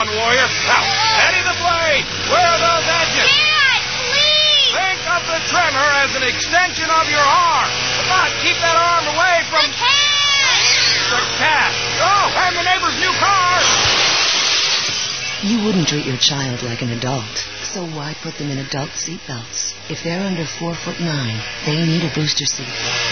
Warrior. Now, steady the blade. Where are those edges? Dad, please! Think of the tremor as an extension of your arm. Come on, keep that arm away from... The cat! The cat. Oh, and the neighbor's new car. You wouldn't treat your child like an adult, so why put them in adult seatbelts? If they're under 4'9", they need a booster seat.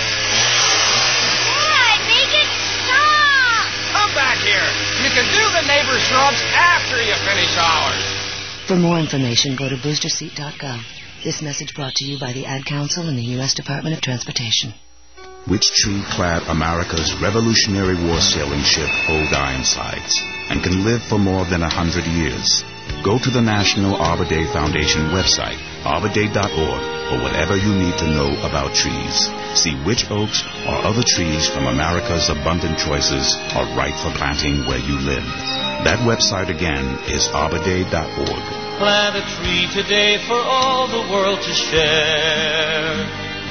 Dad, make it stop! Come back here. You can do the neighbor's shrubs after you finish ours. For more information, go to boosterseat.gov. This message brought to you by the Ad Council and the U.S. Department of Transportation. Which tree clad America's Revolutionary War sailing ship Old Ironsides and can live for more than 100 years? Go to the National Arbor Day Foundation website, arborday.org, for whatever you need to know about trees. See which oaks or other trees from America's abundant choices are right for planting where you live. That website again is arborday.org. Plant a tree today for all the world to share.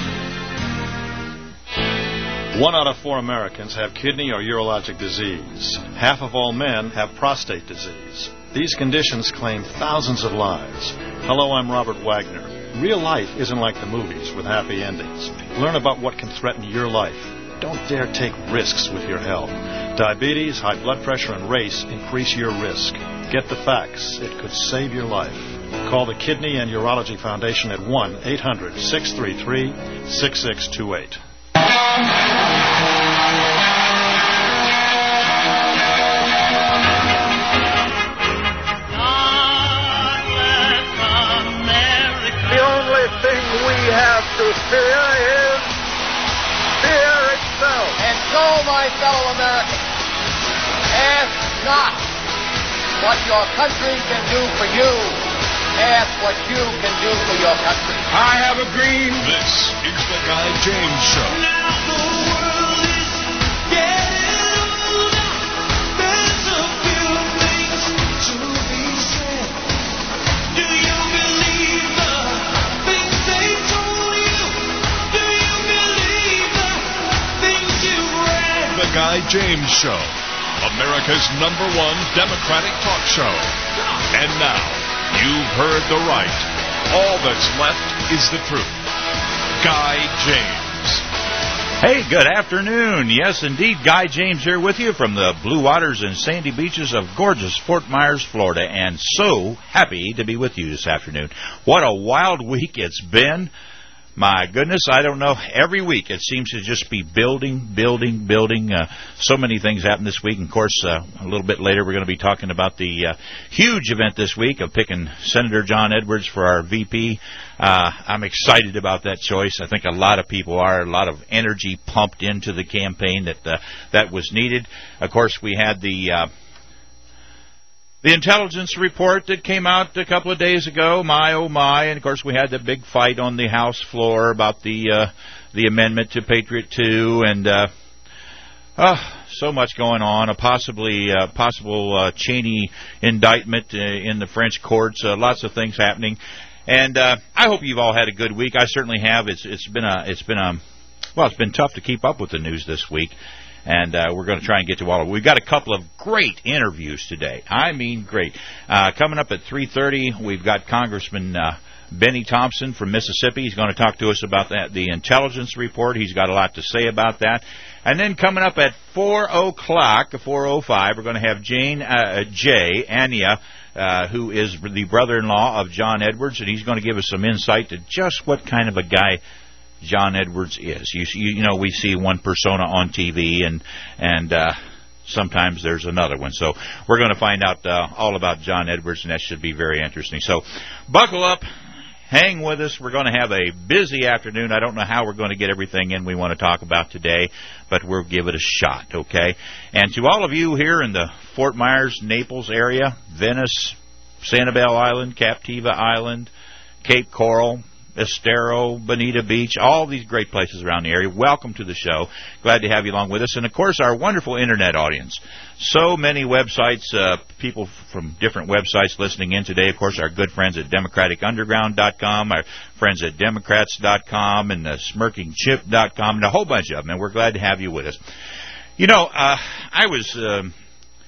1 out of 4 Americans have kidney or urologic disease. Half of all men have prostate disease. These conditions claim thousands of lives. Hello, I'm Robert Wagner. Real life isn't like the movies with happy endings. Learn about what can threaten your life. Don't dare take risks with your health. Diabetes, high blood pressure, and race increase your risk. Get the facts. It could save your life. Call the Kidney and Urology Foundation at 1-800-633-6628. The only thing we have to fear is fear itself. And so, my fellow Americans, ask not what your country can do for you. Ask what you can do for your country. I have a dream. This is the Guy James Show. Now the world is getting older. There's a few things to be said. Do you believe the things they told you? Do you believe the things you've read? The Guy James Show, America's #1 Democratic talk show. And now, you've heard the right. All that's left is the truth. Guy James. Hey, good afternoon. Yes, indeed, Guy James here with you from the blue waters and sandy beaches of gorgeous Fort Myers, Florida, and so happy to be with you this afternoon. What a wild week it's been. My goodness, I don't know. Every week it seems to just be building. So many things happen this week. And of course, a little bit later we're going to be talking about the huge event this week of picking Senator John Edwards for our VP. I'm excited about that choice. I think a lot of people are. A lot of energy pumped into the campaign that was needed. Of course, we had the intelligence report that came out a couple of days ago, my oh my, and of course we had the big fight on the House floor about the amendment to Patriot 2, and so much going on, a possible Cheney indictment in the French courts, lots of things happening, and I hope you've all had a good week. I certainly have. It's been tough to keep up with the news this week. And we're going to try and get to all of it. We've got a couple of great interviews today. I mean great. Coming up at 3:30, we've got Congressman Benny Thompson from Mississippi. He's going to talk to us about the intelligence report. He's got a lot to say about that. And then coming up at 4 o'clock, 4:05, we're going to have Jay Anya, who is the brother-in-law of John Edwards, and he's going to give us some insight to just what kind of a guy John Edwards is. You know, we see one persona on TV, and sometimes there's another one. So we're going to find out all about John Edwards, and that should be very interesting. So buckle up, hang with us. We're going to have a busy afternoon. I don't know how we're going to get everything in we want to talk about today, but we'll give it a shot, okay? And to all of you here in the Fort Myers, Naples area, Venice, Sanibel Island, Captiva Island, Cape Coral, Estero, Bonita Beach, all these great places around the area. Welcome to the show. Glad to have you along with us. And, of course, our wonderful Internet audience. So many websites, people from different websites listening in today. Of course, our good friends at DemocraticUnderground.com, our friends at Democrats.com, and SmirkingChip.com, and a whole bunch of them. And we're glad to have you with us. You know, I was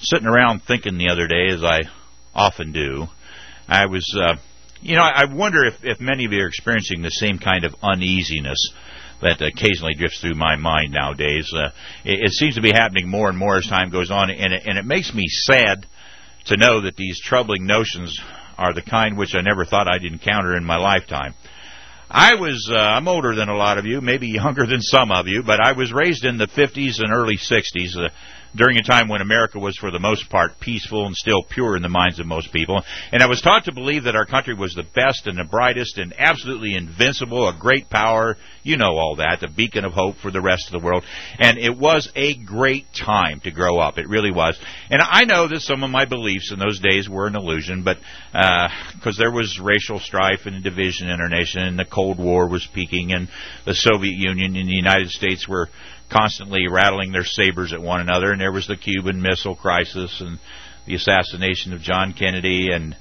sitting around thinking the other day, as I often do. I was, I wonder if many of you are experiencing the same kind of uneasiness that occasionally drifts through my mind nowadays. It seems to be happening more and more as time goes on, and it makes me sad to know that these troubling notions are the kind which I never thought I'd encounter in my lifetime. I'm older than a lot of you, maybe younger than some of you, but I was raised in the 50s and early 60s, during a time when America was for the most part peaceful and still pure in the minds of most people. And I was taught to believe that our country was the best and the brightest and absolutely invincible, a great power, you know all that, the beacon of hope for the rest of the world. And it was a great time to grow up. It really was. And I know that some of my beliefs in those days were an illusion, but because there was racial strife and division in our nation, and the Cold War was peaking, and the Soviet Union and the United States were constantly rattling their sabers at one another, and there was the Cuban Missile Crisis and the assassination of John Kennedy and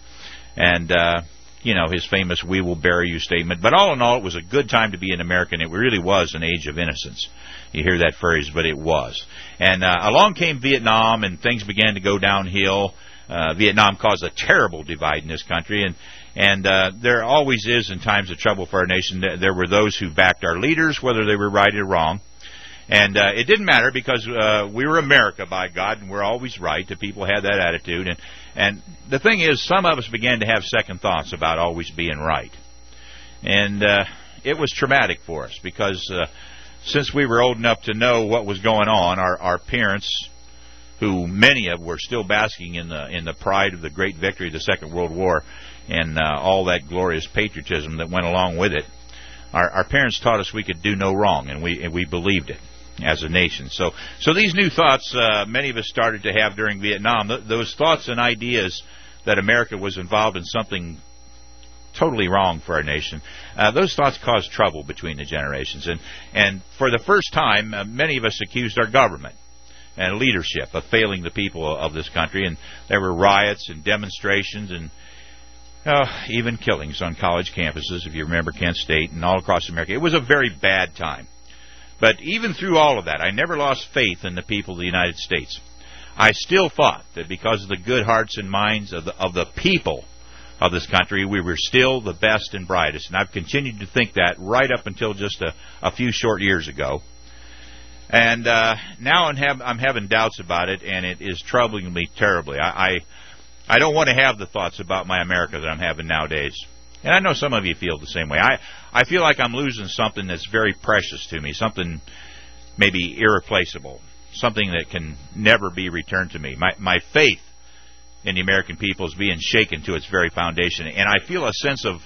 his famous "We will bury you" statement. But all in all, it was a good time to be an American. It really was an age of innocence. You hear that phrase, but it was. And along came Vietnam, and things began to go downhill. Vietnam caused a terrible divide in this country, and there always is in times of trouble for our nation. There were those who backed our leaders, whether they were right or wrong. And it didn't matter because we were America, by God, and we're always right. The people had that attitude. And the thing is, some of us began to have second thoughts about always being right. And it was traumatic for us because since we were old enough to know what was going on, our parents, who many of were still basking in the pride of the great victory of the Second World War and all that glorious patriotism that went along with it, our parents taught us we could do no wrong, and we believed it as a nation. So these new thoughts many of us started to have during Vietnam, those thoughts and ideas that America was involved in something totally wrong for our nation, those thoughts caused trouble between the generations. And for the first time, many of us accused our government and leadership of failing the people of this country, and there were riots and demonstrations and even killings on college campuses, if you remember Kent State, and all across America. It was a very bad time. But even through all of that, I never lost faith in the people of the United States. I still thought that because of the good hearts and minds of the people of this country, we were still the best and brightest. And I've continued to think that right up until just a few short years ago. And now I'm having doubts about it, and it is troubling me terribly. I don't want to have the thoughts about my America that I'm having nowadays. And I know some of you feel the same way. I feel like I'm losing something that's very precious to me, something maybe irreplaceable, something that can never be returned to me. My faith in the American people is being shaken to its very foundation, and I feel a sense of,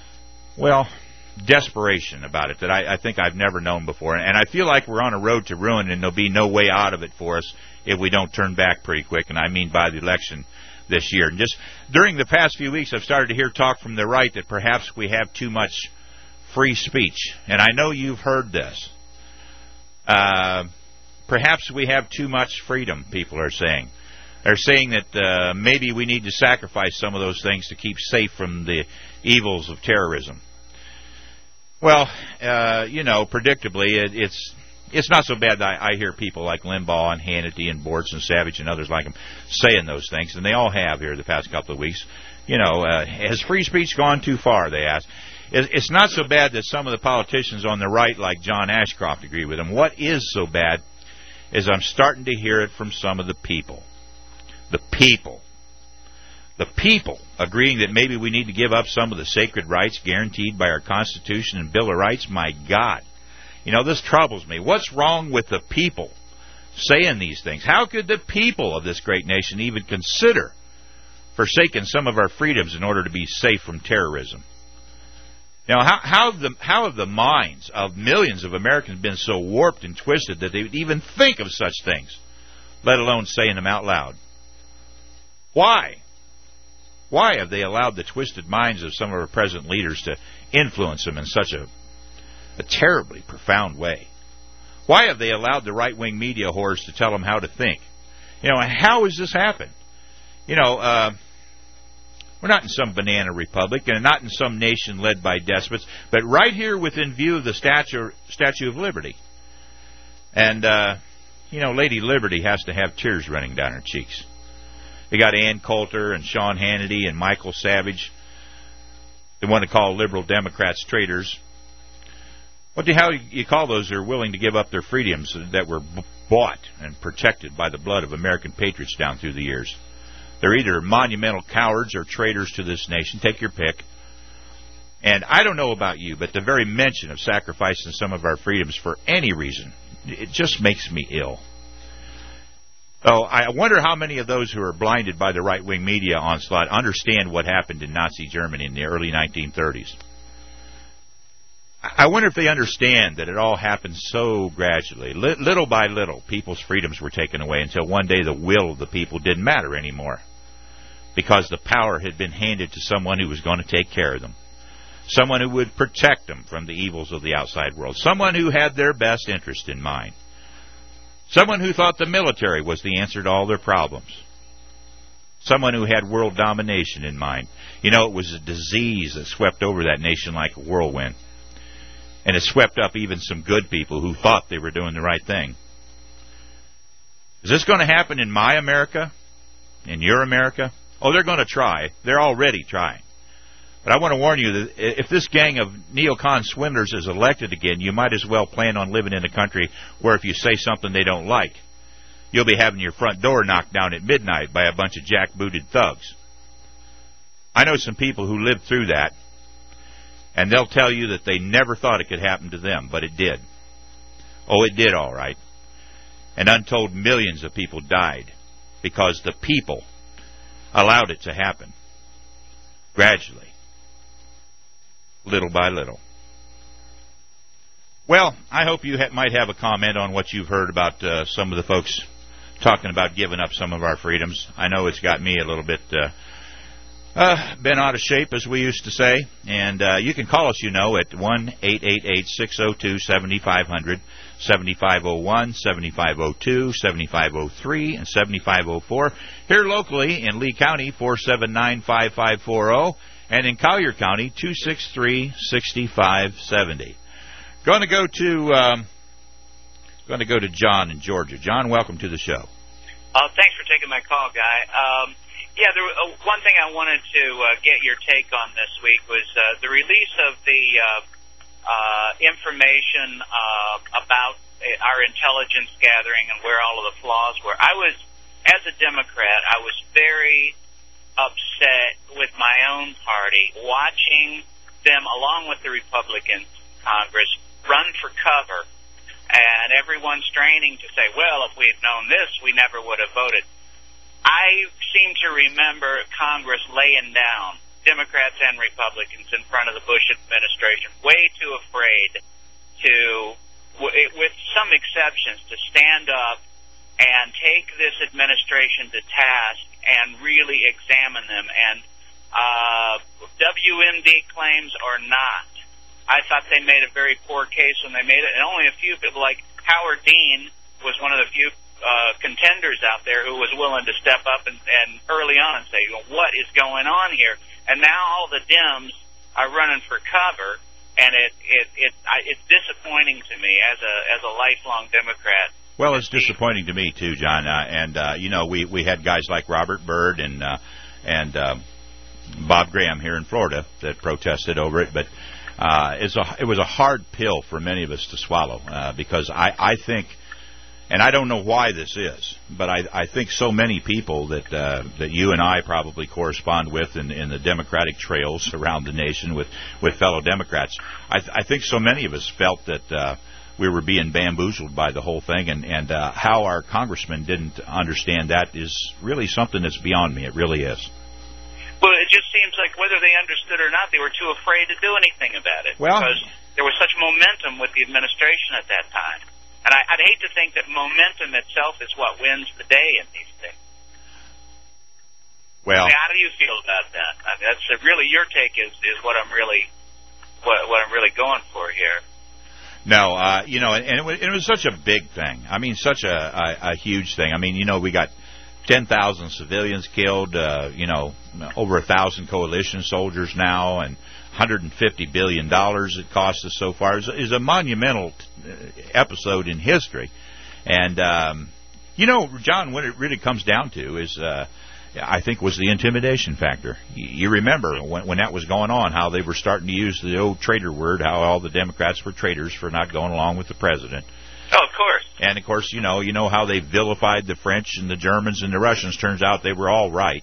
desperation about it that I think I've never known before. And I feel like we're on a road to ruin, and there'll be no way out of it for us if we don't turn back pretty quick, and I mean by the election this year. And just during the past few weeks, I've started to hear talk from the right that perhaps we have too much free speech. And I know you've heard this. Perhaps we have too much freedom, people are saying. They're saying that maybe we need to sacrifice some of those things to keep safe from the evils of terrorism. Well, predictably, it's not so bad that I hear people like Limbaugh and Hannity and Bortz and Savage and others like them saying those things, and they all have here the past couple of weeks. Has free speech gone too far, they ask. It's not so bad that some of the politicians on the right, like John Ashcroft, agree with them. What is so bad is I'm starting to hear it from some of the people. The people agreeing that maybe we need to give up some of the sacred rights guaranteed by our Constitution and Bill of Rights. My God. This troubles me. What's wrong with the people saying these things? How could the people of this great nation even consider forsaking some of our freedoms in order to be safe from terrorism? How have the minds of millions of Americans been so warped and twisted that they would even think of such things, let alone saying them out loud? Why? Why have they allowed the twisted minds of some of our present leaders to influence them in such a terribly profound way? Why have they allowed the right-wing media whores to tell them how to think? How has this happened? We're not in some banana republic and not in some nation led by despots, but right here within view of the Statue of Liberty. And, Lady Liberty has to have tears running down her cheeks. They got Ann Coulter and Sean Hannity and Michael Savage. They want to call liberal Democrats traitors. What the hell you call those who are willing to give up their freedoms that were bought and protected by the blood of American patriots down through the years? They're either monumental cowards or traitors to this nation. Take your pick. And I don't know about you, but the very mention of sacrificing some of our freedoms for any reason, it just makes me ill. Oh, I wonder how many of those who are blinded by the right-wing media onslaught understand what happened in Nazi Germany in the early 1930s. I wonder if they understand that it all happened so gradually. Little by little, people's freedoms were taken away until one day the will of the people didn't matter anymore because the power had been handed to someone who was going to take care of them, someone who would protect them from the evils of the outside world, someone who had their best interest in mind, someone who thought the military was the answer to all their problems, someone who had world domination in mind. You know, it was a disease that swept over that nation like a whirlwind. And it swept up even some good people who thought they were doing the right thing. Is this going to happen in my America? In your America? Oh, they're going to try. They're already trying. But I want to warn you that if this gang of neocon swindlers is elected again, you might as well plan on living in a country where if you say something they don't like, you'll be having your front door knocked down at midnight by a bunch of jackbooted thugs. I know some people who lived through that, and they'll tell you that they never thought it could happen to them, but it did. Oh, it did, all right. And untold millions of people died because the people allowed it to happen. Gradually. Little by little. Well, I hope you might have a comment on what you've heard about some of the folks talking about giving up some of our freedoms. I know it's got me a little bit been out of shape, as we used to say. And you can call us, at 1-888-602-7500, 7501, 7502, 7503, and 7504. Here locally in Lee County, 479-5540. And in Collier County, 263-6570. Going to go to John in Georgia. John, welcome to the show. Thanks for taking my call, Guy. One thing I wanted to get your take on this week was the release of the information about our intelligence gathering and where all of the flaws were. As a Democrat, I was very upset with my own party watching them, along with the Republican Congress, run for cover, and everyone straining to say, well, if we had known this, we never would have voted. I seem to remember Congress laying down, Democrats and Republicans, in front of the Bush administration, way too afraid to, with some exceptions, to stand up and take this administration to task and really examine them. And WMD claims or not, I thought they made a very poor case when they made it, and only a few people like Howard Dean was one of the few contenders out there who was willing to step up and early on and say, what is going on here? And now all the Dems are running for cover, and it's disappointing to me as a lifelong Democrat. Well, it's disappointing to me too, John. We had guys like Robert Byrd and Bob Graham here in Florida that protested over it, but it was a hard pill for many of us to swallow because I think. And I don't know why this is, but I think so many people that you and I probably correspond with in the Democratic trails around the nation with fellow Democrats, I think so many of us felt that we were being bamboozled by the whole thing, and how our congressman didn't understand that is really something that's beyond me. It really is. Well, it just seems like whether they understood or not, they were too afraid to do anything about it because there was such momentum with the administration at that time. And I'd hate to think that momentum itself is what wins the day in these things. Well, how do you feel about that? I mean, that's really your take is what I'm really going for here. No, and it was such a big thing. I mean, such a huge thing. I mean, we got 10,000 civilians killed. Over 1,000 coalition soldiers now, and $150 billion it cost us so far. Is a monumental episode in history. And, John, what it really comes down to is I think, was the intimidation factor. You remember when that was going on, how they were starting to use the old traitor word, how all the Democrats were traitors for not going along with the president. Oh, of course. And, of course, you know how they vilified the French and the Germans and the Russians. Turns out they were all right.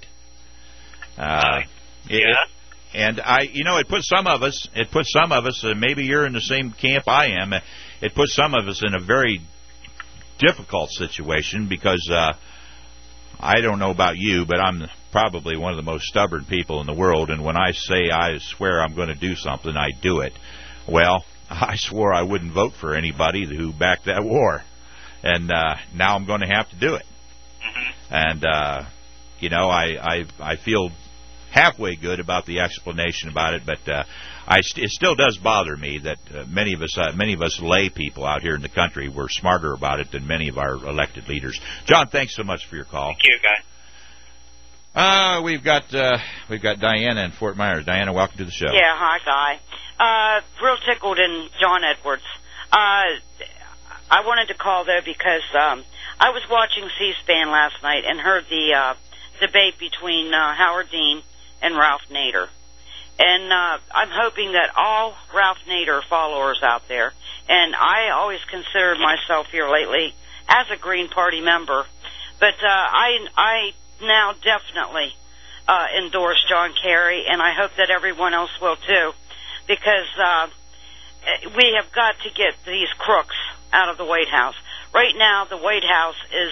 And it puts some of us, maybe you're in the same camp I am, it puts some of us in a very difficult situation because I don't know about you, but I'm probably one of the most stubborn people in the world, and when I say I swear I'm going to do something, I do it. Well, I swore I wouldn't vote for anybody who backed that war, and now I'm going to have to do it. And, I feel halfway good about the explanation about it, but it still does bother me that many of us lay people out here in the country were smarter about it than many of our elected leaders. John, thanks so much for your call. Thank you, Guy. We've got Diana in Fort Myers. Diana, welcome to the show. Yeah, hi, Guy. Real tickled in John Edwards. I wanted to call though because I was watching C-SPAN last night and heard the debate between Howard Dean and Ralph Nader. And I'm hoping that all Ralph Nader followers out there, and I always considered myself here lately as a Green Party member, but I now definitely endorse John Kerry, and I hope that everyone else will too, because we have got to get these crooks out of the White House. Right now, the White House is,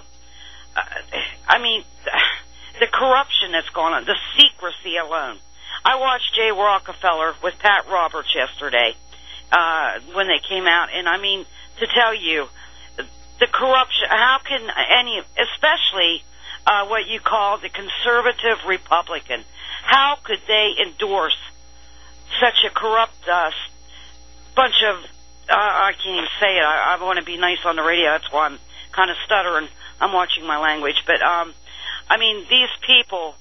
the corruption that's going on, the secrecy alone. I watched Jay Rockefeller with Pat Roberts yesterday when they came out, and to tell you, the corruption, how can especially what you call the conservative Republican, how could they endorse such a corrupt bunch of, I can't even say it, I want to be nice on the radio, that's why I'm kind of stuttering, I'm watching my language, but these people,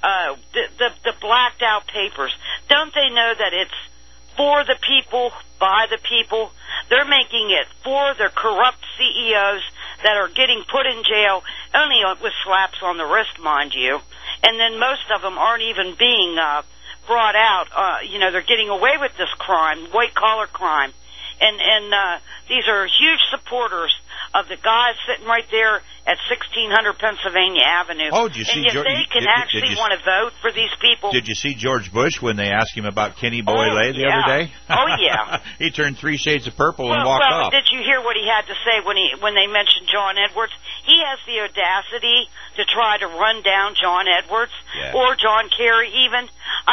the blacked out papers, don't they know that it's for the people, by the people? They're making it for the corrupt CEOs that are getting put in jail, only with slaps on the wrist, mind you. And then most of them aren't even being brought out. They're getting away with this crime, white-collar crime. And these are huge supporters of the guys sitting right there at 1600 Pennsylvania Avenue. Oh, did you see and yet they can actually want to vote for these people. Did you see George Bush when they asked him about Kenny Boyle the other day? Oh, yeah. He turned 3 shades of purple and walked off. Did you hear what he had to say when they mentioned John Edwards? He has the audacity to try to run down John Edwards or John Kerry even.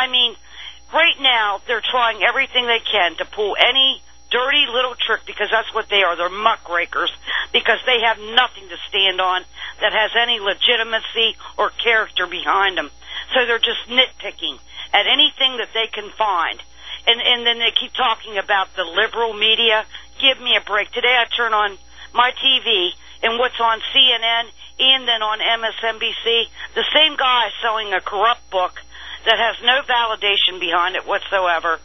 Right now they're trying everything they can to pull any dirty little trick, because that's what they are. They're muckrakers, because they have nothing to stand on that has any legitimacy or character behind them. So they're just nitpicking at anything that they can find. And then they keep talking about the liberal media. Give me a break. Today I turn on my TV, and what's on CNN and then on MSNBC, the same guy selling a corrupt book that has no validation behind it whatsoever.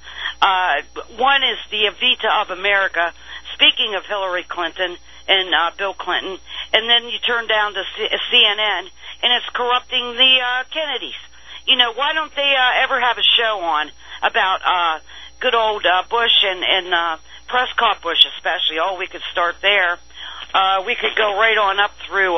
One is the Evita of America, speaking of Hillary Clinton and Bill Clinton, and then you turn down to CNN, and it's corrupting the Kennedys. Why don't they ever have a show on about good old Bush and Prescott Bush especially? Oh, we could start there. We could go right on up through,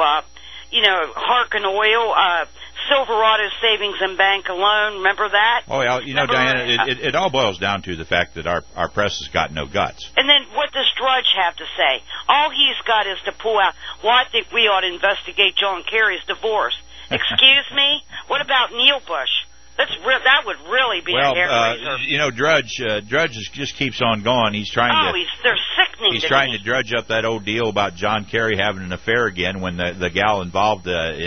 Harkin Oil, Silverado Savings and Bank alone. Remember that? Oh, yeah. Diana, it all boils down to the fact that our press has got no guts. And then what does Drudge have to say? All he's got is to pull out, well, I think we ought to investigate John Kerry's divorce. Excuse me? What about Neil Bush? That would really be a hair-raiser. Drudge just keeps on going. He's trying to. They're sickening. He's trying to drudge up that old deal about John Kerry having an affair again when the gal involved.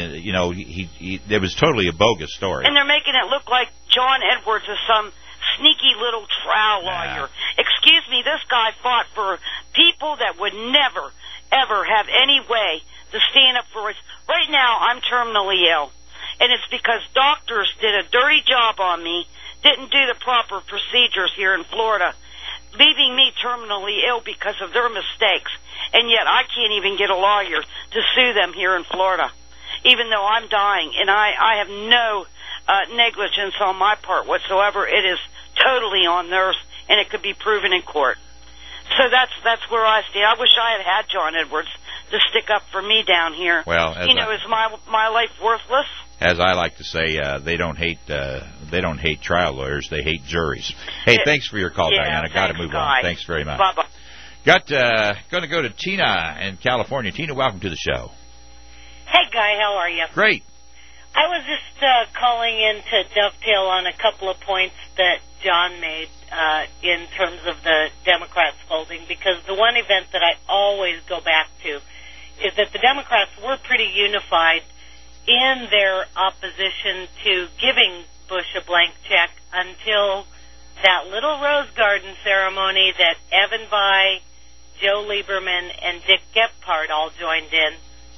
It was totally a bogus story. And they're making it look like John Edwards is some sneaky little trial lawyer. Excuse me, this guy fought for people that would never, ever have any way to stand up for us. Right now, I'm terminally ill. And it's because doctors did a dirty job on me, didn't do the proper procedures here in Florida, leaving me terminally ill because of their mistakes. And yet I can't even get a lawyer to sue them here in Florida. even though I'm dying, and I have no negligence on my part whatsoever. It is totally on theirs, and it could be proven in court. So that's where I stand. I wish I had John Edwards to stick up for me down here. Well, is my life worthless? As I like to say, they don't hate trial lawyers. They hate juries. Hey, thanks for your call, Diana. Got to move on. Thanks very much. Bye-bye. Going to go to Tina in California. Tina, welcome to the show. Hey, Guy, how are you? Great. I was just calling in to dovetail on a couple of points that John made in terms of the Democrats folding, because the one event that I always go back to is that the Democrats were pretty unified in their opposition to giving Bush a blank check until that little Rose Garden ceremony that Evan Bayh, Joe Lieberman, and Dick Gephardt all joined in.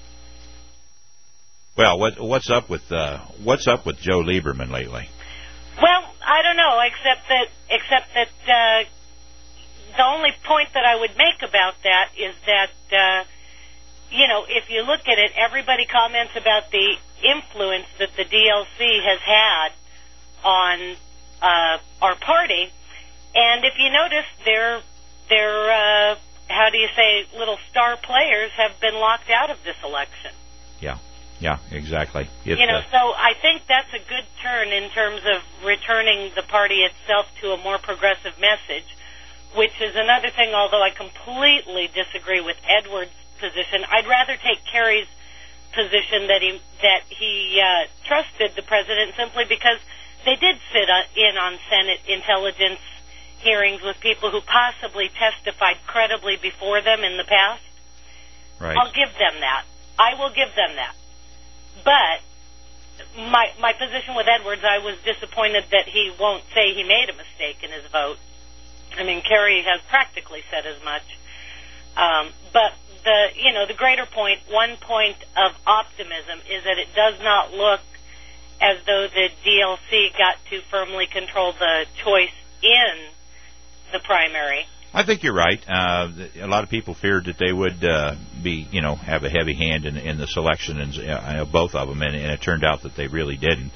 Well, what's up with Joe Lieberman lately? Well, I don't know, except that the only point that I would make about that is that if you look at it, everybody comments about the influence that the DLC has had on our party, and if you notice, their how do you say, little star players have been locked out of this election. Yeah, exactly. So I think that's a good turn in terms of returning the party itself to a more progressive message, which is another thing, although I completely disagree with Edwards' position. I'd rather take Kerry's position that he trusted the president simply because they did sit in on Senate intelligence hearings with people who possibly testified credibly before them in the past. Right. I'll give them that. I will give them that. But my position with Edwards, I was disappointed that he won't say he made a mistake in his vote. I mean, Kerry has practically said as much. But the greater point, one point of optimism is that it does not look as though the DLC got to firmly control the choice in the primary. I think you're right. A lot of people feared that they would have a heavy hand in the selection, and both of them, and it turned out that they really didn't.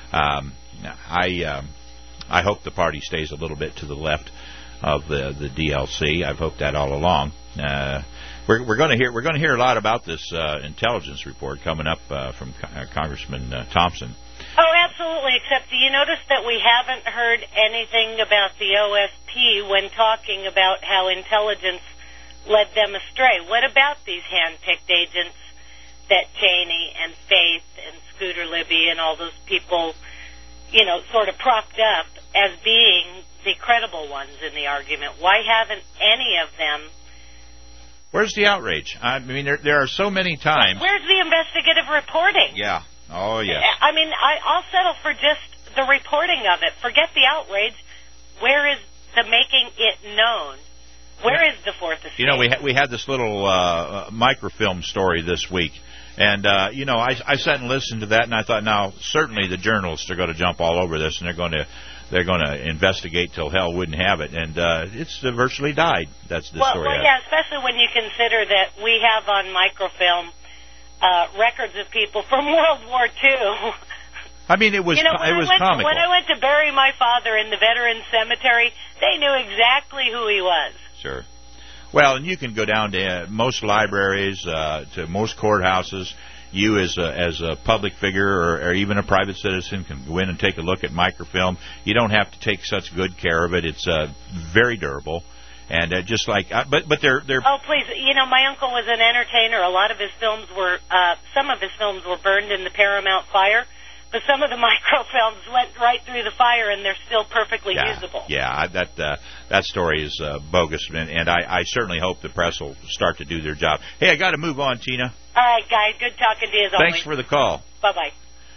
I hope the party stays a little bit to the left of the DLC. I've hoped that all along. We're going to hear a lot about this intelligence report coming up from Congressman Thompson. Oh, absolutely, except do you notice that we haven't heard anything about the OSP when talking about how intelligence led them astray? What about these hand-picked agents that Cheney and Faith and Scooter Libby and all those people, sort of propped up as being the credible ones in the argument? Why haven't any of them? Where's the outrage? I mean, there are so many times. Where's the investigative reporting? Yeah. Oh, yeah. I mean, I'll settle for just the reporting of it. Forget the outrage. Where is the making it known? Where is the fourth estate? We had this little microfilm story this week, and I sat and listened to that, and I thought, now certainly the journalists are going to jump all over this, and they're going to investigate till hell wouldn't have it, and it's virtually died. That's the story. Well, yeah, especially when you consider that we have on microfilm records of people from World War II. I mean, it was comical. When I went to bury my father in the Veterans Cemetery, they knew exactly who he was. Sure. Well, and you can go down to most libraries, to most courthouses. You, as a public figure or even a private citizen, can go in and take a look at microfilm. You don't have to take such good care of it. It's very durable. And just like, but they're. Oh, please! My uncle was an entertainer. A lot of his films were, some of his films were burned in the Paramount fire, but some of the microfilms went right through the fire, and they're still perfectly usable. Yeah, that story is bogus, and I certainly hope the press will start to do their job. Hey, I got to move on, Tina. All right, guys. Good talking to you as always. Thanks for the call. Bye-bye.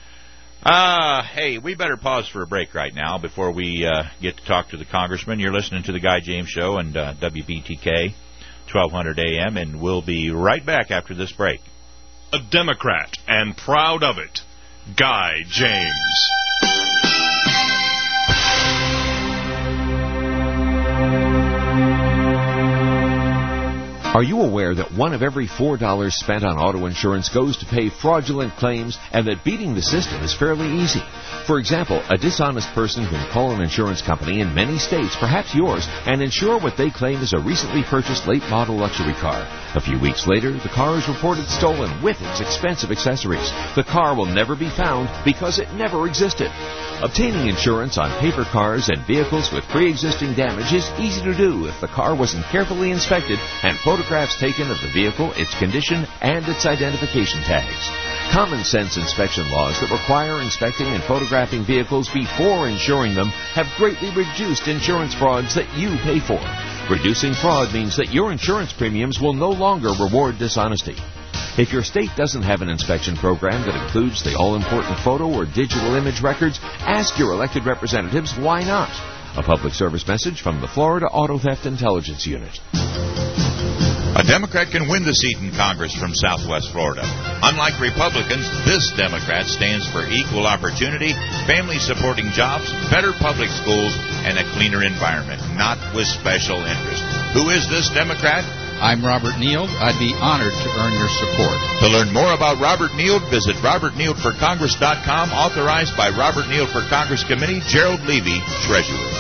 Hey, we better pause for a break right now before we get to talk to the congressman. You're listening to the Guy James Show on WBTK, 1200 AM, and we'll be right back after this break. A Democrat and proud of it, Guy James. Are you aware that one of every $4 spent on auto insurance goes to pay fraudulent claims, and that beating the system is fairly easy? For example, a dishonest person can call an insurance company in many states, perhaps yours, and insure what they claim is a recently purchased late-model luxury car. A few weeks later, the car is reported stolen with its expensive accessories. The car will never be found because it never existed. Obtaining insurance on paper cars and vehicles with pre-existing damage is easy to do if the car wasn't carefully inspected and photographs taken of the vehicle, its condition, and its identification tags. Common sense inspection laws that require inspecting and photographing vehicles before insuring them have greatly reduced insurance frauds that you pay for. Reducing fraud means that your insurance premiums will no longer reward dishonesty. If your state doesn't have an inspection program that includes the all-important photo or digital image records, ask your elected representatives why not. A public service message from the Florida Auto Theft Intelligence Unit. A Democrat can win the seat in Congress from Southwest Florida. Unlike Republicans, this Democrat stands for equal opportunity, family-supporting jobs, better public schools, and a cleaner environment, not with special interest. Who is this Democrat? I'm Robert Neild. I'd be honored to earn your support. To learn more about Robert Neild, visit robertneildforcongress.com, authorized by Robert Neild for Congress Committee, Gerald Levy, Treasurer.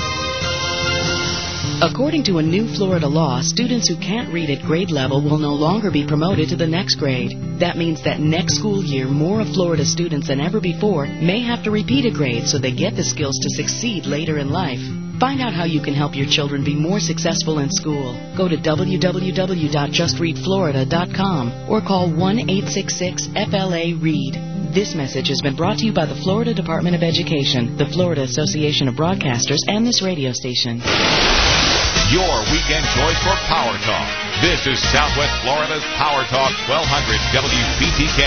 According to a new Florida law, students who can't read at grade level will no longer be promoted to the next grade. That means that next school year, more of Florida's students than ever before may have to repeat a grade so they get the skills to succeed later in life. Find out how you can help your children be more successful in school. Go to www.justreadflorida.com or call 1-866-FLA-READ. This message has been brought to you by the Florida Department of Education, the Florida Association of Broadcasters, and this radio station. Your weekend choice for Power Talk. This is Southwest Florida's Power Talk 1200 WPTK.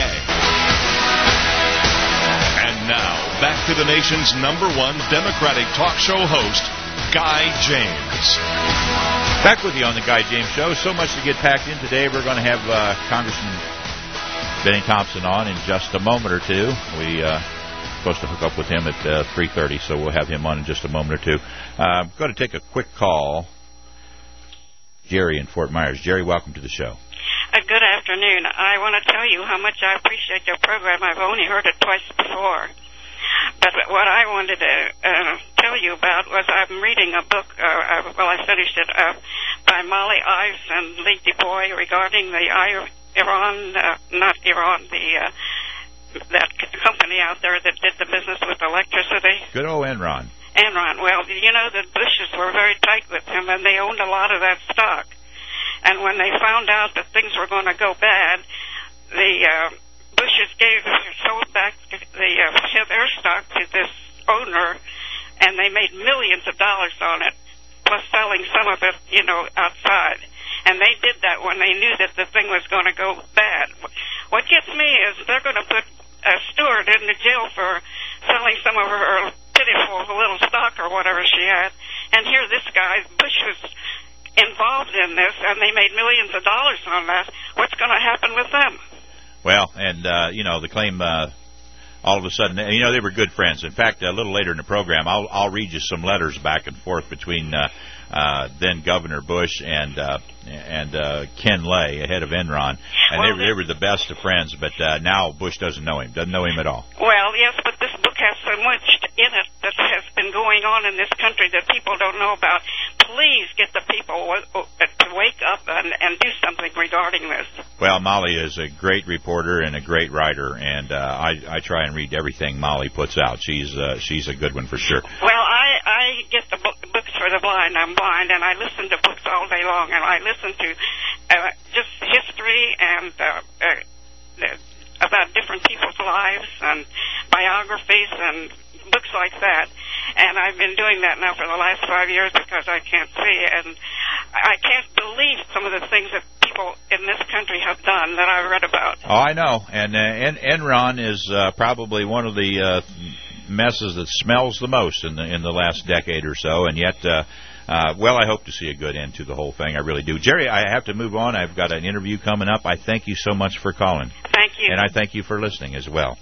And now, back to the nation's #1 Democratic talk show host, Guy James. Back with you on the Guy James Show. So much to get packed in today. We're going to have Congressman Benny Thompson on in just a moment or two. We supposed to hook up with him at 3:30, so we'll have him on in just a moment or two. I'm going to take a quick call. Jerry in Fort Myers. Jerry, welcome to the show. Good afternoon. I want to tell you how much I appreciate your program. I've only heard it twice before. But what I wanted to tell you about was I'm reading a book, I finished it, by Molly Ives and Lee DuBois regarding the that company out there that did the business with electricity. Good old Enron. Enron. Well, you know, the Bushes were very tight with him, and they owned a lot of that stock. And when they found out that things were going to go bad, the Bushes sold back their stock to this owner, and they made millions of dollars on it, plus selling some of it, outside. And they did that when they knew that the thing was going to go bad. What gets me is they're going to put Stewart into jail for selling some of her pitiful little stock or whatever she had. And here this guy, Bush, was involved in this, and they made millions of dollars on that. What's going to happen with them? Well, and, the claim all of a sudden, they were good friends. In fact, a little later in the program, I'll read you some letters back and forth between then Governor Bush and Ken Lay, head of Enron, and they were the best of friends. But now Bush doesn't know him at all. Well, yes, but this book has so much in it that has been going on in this country that people don't know about. Please get the people to wake up and do something regarding this. Well, Molly is a great reporter and a great writer, and I try and read everything Molly puts out. She's a good one for sure. Well, I get the books for the blind. I'm blind, and I listen to books all day long, and I listen to just history and about different people's lives and biographies and books like that. And I've been doing that now for the last 5 years because I can't see, and I can't believe some of the things that people in this country have done that I read about. Oh, I know. And Enron is probably one of the messes that smells the most in the last decade or so, and yet, I hope to see a good end to the whole thing. I really do. Jerry, I have to move on. I've got an interview coming up. I thank you so much for calling. Thank you. And I thank you for listening as well.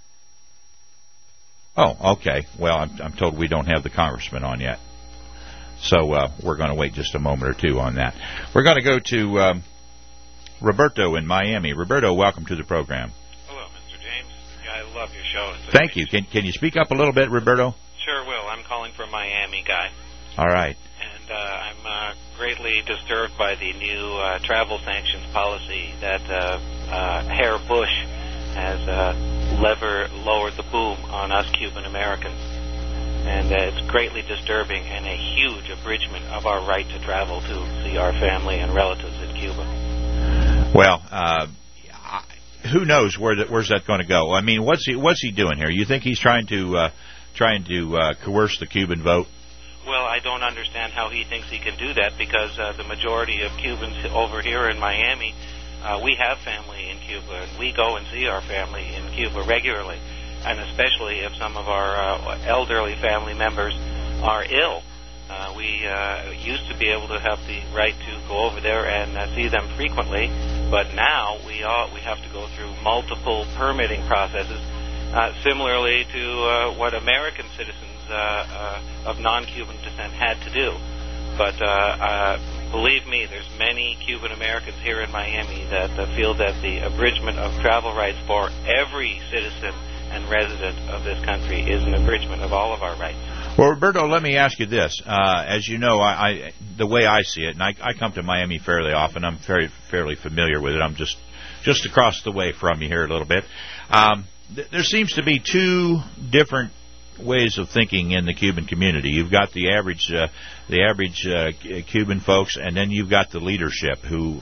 Oh, okay. Well, I'm told we don't have the congressman on yet. So we're going to wait just a moment or two on that. We're going to go to Roberto in Miami. Roberto, welcome to the program. Hello, Mr. James. I love your show. Thank you. Can you speak up a little bit, Roberto? Sure will. I'm calling from Miami, guy. All right. And I'm greatly disturbed by the new travel sanctions policy that Herr Bush has lowered the boom on us Cuban Americans. And it's greatly disturbing and a huge abridgment of our right to travel to see our family and relatives in Cuba. Well, who knows where's that going to go? I mean, what's he doing here? You think he's trying to coerce the Cuban vote? Well, I don't understand how he thinks he can do that because the majority of Cubans over here in Miami, we have family in Cuba, and we go and see our family in Cuba regularly. And especially if some of our elderly family members are ill. We used to be able to have the right to go over there and see them frequently, but now we have to go through multiple permitting processes, similarly to what American citizens of non-Cuban descent had to do. But believe me, there's many Cuban Americans here in Miami that feel that the abridgment of travel rights for every citizen and resident of this country is an abridgment of all of our rights. Well, Roberto, let me ask you this. As you know, the way I see it, and I come to Miami fairly often, I'm fairly familiar with it. I'm just across the way from you here a little bit. There seems to be two different ways of thinking in the Cuban community. You've got the average Cuban folks, and then you've got the leadership who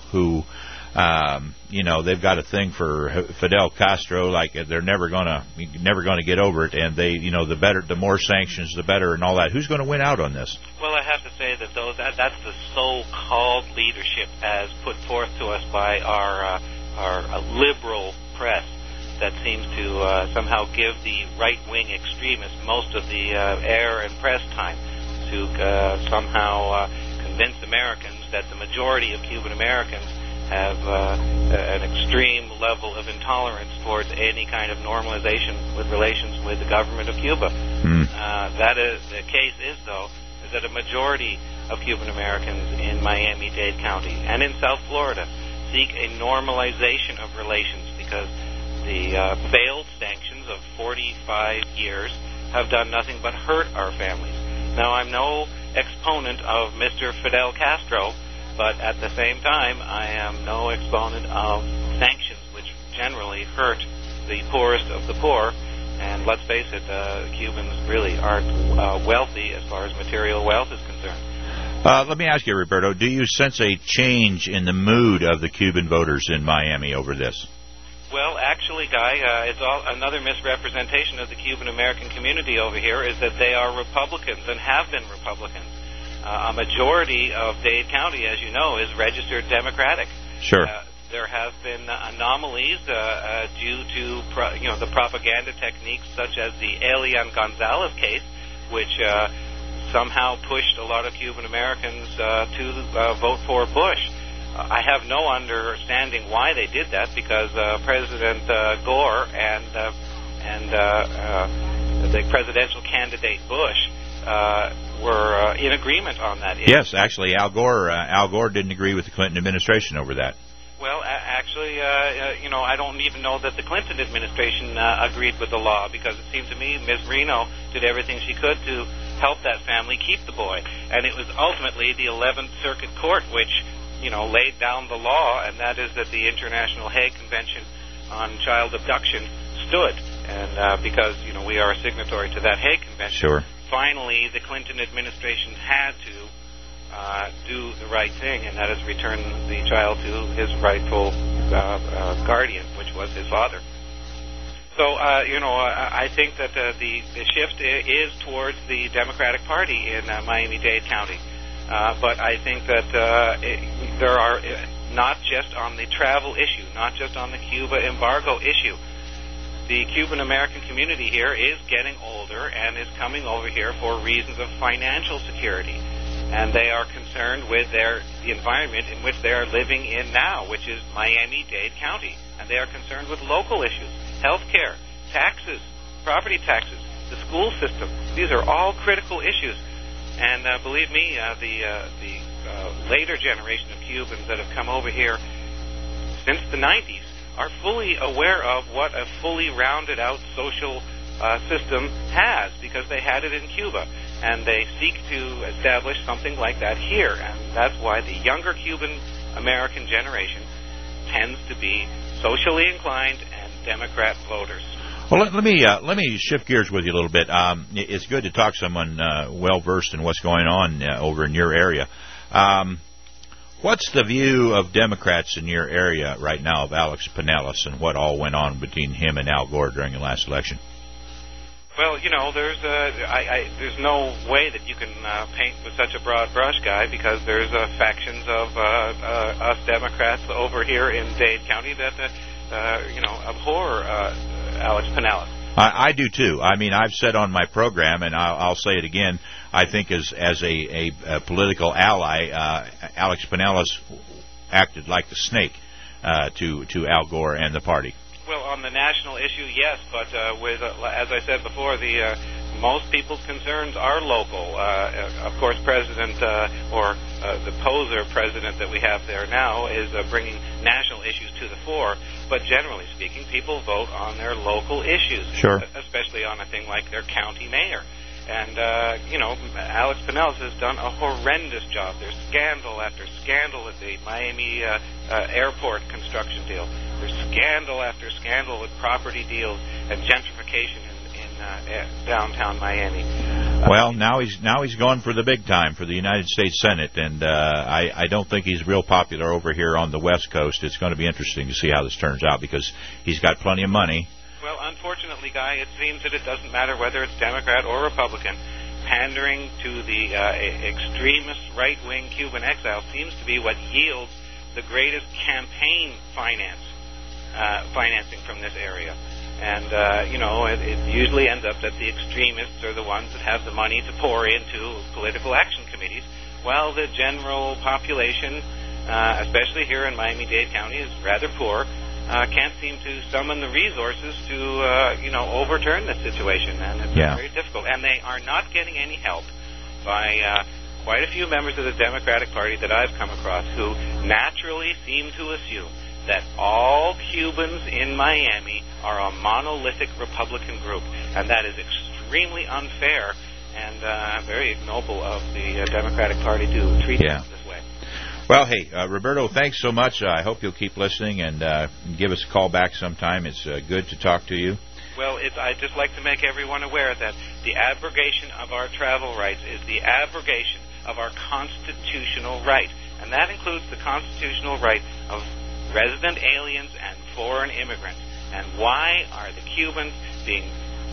they've got a thing for Fidel Castro, like they're never gonna get over it, and the more sanctions, the better, and all that. Who's going to win out on this? Well, I have to say that that's the so-called leadership as put forth to us by our liberal press that seems to somehow give the right-wing extremists most of the air and press time to somehow convince Americans that the majority of Cuban Americans have an extreme level of intolerance towards any kind of normalization with relations with the government of Cuba. That is the case is that a majority of Cuban Americans in Miami-Dade County and in South Florida seek a normalization of relations because the failed sanctions of 45 years have done nothing but hurt our families. Now, I'm no exponent of Mr. Fidel Castro, but at the same time, I am no exponent of sanctions, which generally hurt the poorest of the poor. And let's face it, Cubans really aren't wealthy as far as material wealth is concerned. Let me ask you, Roberto, do you sense a change in the mood of the Cuban voters in Miami over this? Well, actually, Guy, it's another misrepresentation of the Cuban-American community over here is that they are Republicans and have been Republicans. A majority of Dade County, as you know, is registered Democratic. Sure. There have been anomalies due to the propaganda techniques such as the Elian Gonzalez case, which somehow pushed a lot of Cuban Americans to vote for Bush. I have no understanding why they did that because President Gore and the presidential candidate Bush were in agreement on that issue. Yes, actually, Al Gore didn't agree with the Clinton administration over that. Well, actually, I don't even know that the Clinton administration agreed with the law because it seemed to me Ms. Reno did everything she could to help that family keep the boy. And it was ultimately the 11th Circuit Court which, laid down the law, and that is that the International Hague Convention on Child Abduction stood. And because, we are a signatory to that Hague Convention, sure. Finally, the Clinton administration had to do the right thing, and that is return the child to his rightful guardian, which was his father. So, I think that the shift is towards the Democratic Party in Miami-Dade County. But I think that there are, not just on the travel issue, not just on the Cuba embargo issue, the Cuban-American community here is getting older and is coming over here for reasons of financial security. And they are concerned with the environment in which they are living in now, which is Miami-Dade County. And they are concerned with local issues, health care, taxes, property taxes, the school system. These are all critical issues And believe me, the later generation of Cubans that have come over here since the 90s are fully aware of what a fully rounded out social system has, because they had it in Cuba, and they seek to establish something like that here. And that's why the younger Cuban American generation tends to be socially inclined and Democrat voters. Well, let me shift gears with you a little bit. It's good to talk to someone well versed in what's going on over in your area. What's the view of Democrats in your area right now of Alex Pinellas and what all went on between him and Al Gore during the last election? Well, you know, there's no way that you can paint with such a broad brush, Guy, because there's factions of us Democrats over here in Dade County that abhor Alex Pinellas. I do too. I mean, I've said on my program, and I'll say it again, I think as a political ally, Alex Pinellas acted like the snake to Al Gore and the party. Well, on the national issue, yes, but with as I said before, the most people's concerns are local. Of course, the poser president that we have there now is bringing national issues to the fore. But generally speaking, people vote on their local issues, sure, especially on a thing like their county mayor. And, Alex Pinellas has done a horrendous job. There's scandal after scandal at the Miami airport construction deal. There's scandal after scandal with property deals and gentrification in downtown Miami. Well, now he's going for the big time for the United States Senate, and I don't think he's real popular over here on the West Coast. It's going to be interesting to see how this turns out because he's got plenty of money. Well, unfortunately, Guy, it seems that it doesn't matter whether it's Democrat or Republican. Pandering to the extremist right-wing Cuban exile seems to be what yields the greatest campaign financing from this area. And, it usually ends up that the extremists are the ones that have the money to pour into political action committees, while the general population, especially here in Miami-Dade County, is rather poor. Can't seem to summon the resources to, overturn the situation, and it's very difficult. And they are not getting any help by quite a few members of the Democratic Party that I've come across who naturally seem to assume that all Cubans in Miami are a monolithic Republican group, and that is extremely unfair and very ignoble of the Democratic Party to treat them this way. Well, hey, Roberto, thanks so much. I hope you'll keep listening and give us a call back sometime. It's good to talk to you. Well, I'd just like to make everyone aware that the abrogation of our travel rights is the abrogation of our constitutional right, and that includes the constitutional right of resident aliens and foreign immigrants. And why are the Cubans being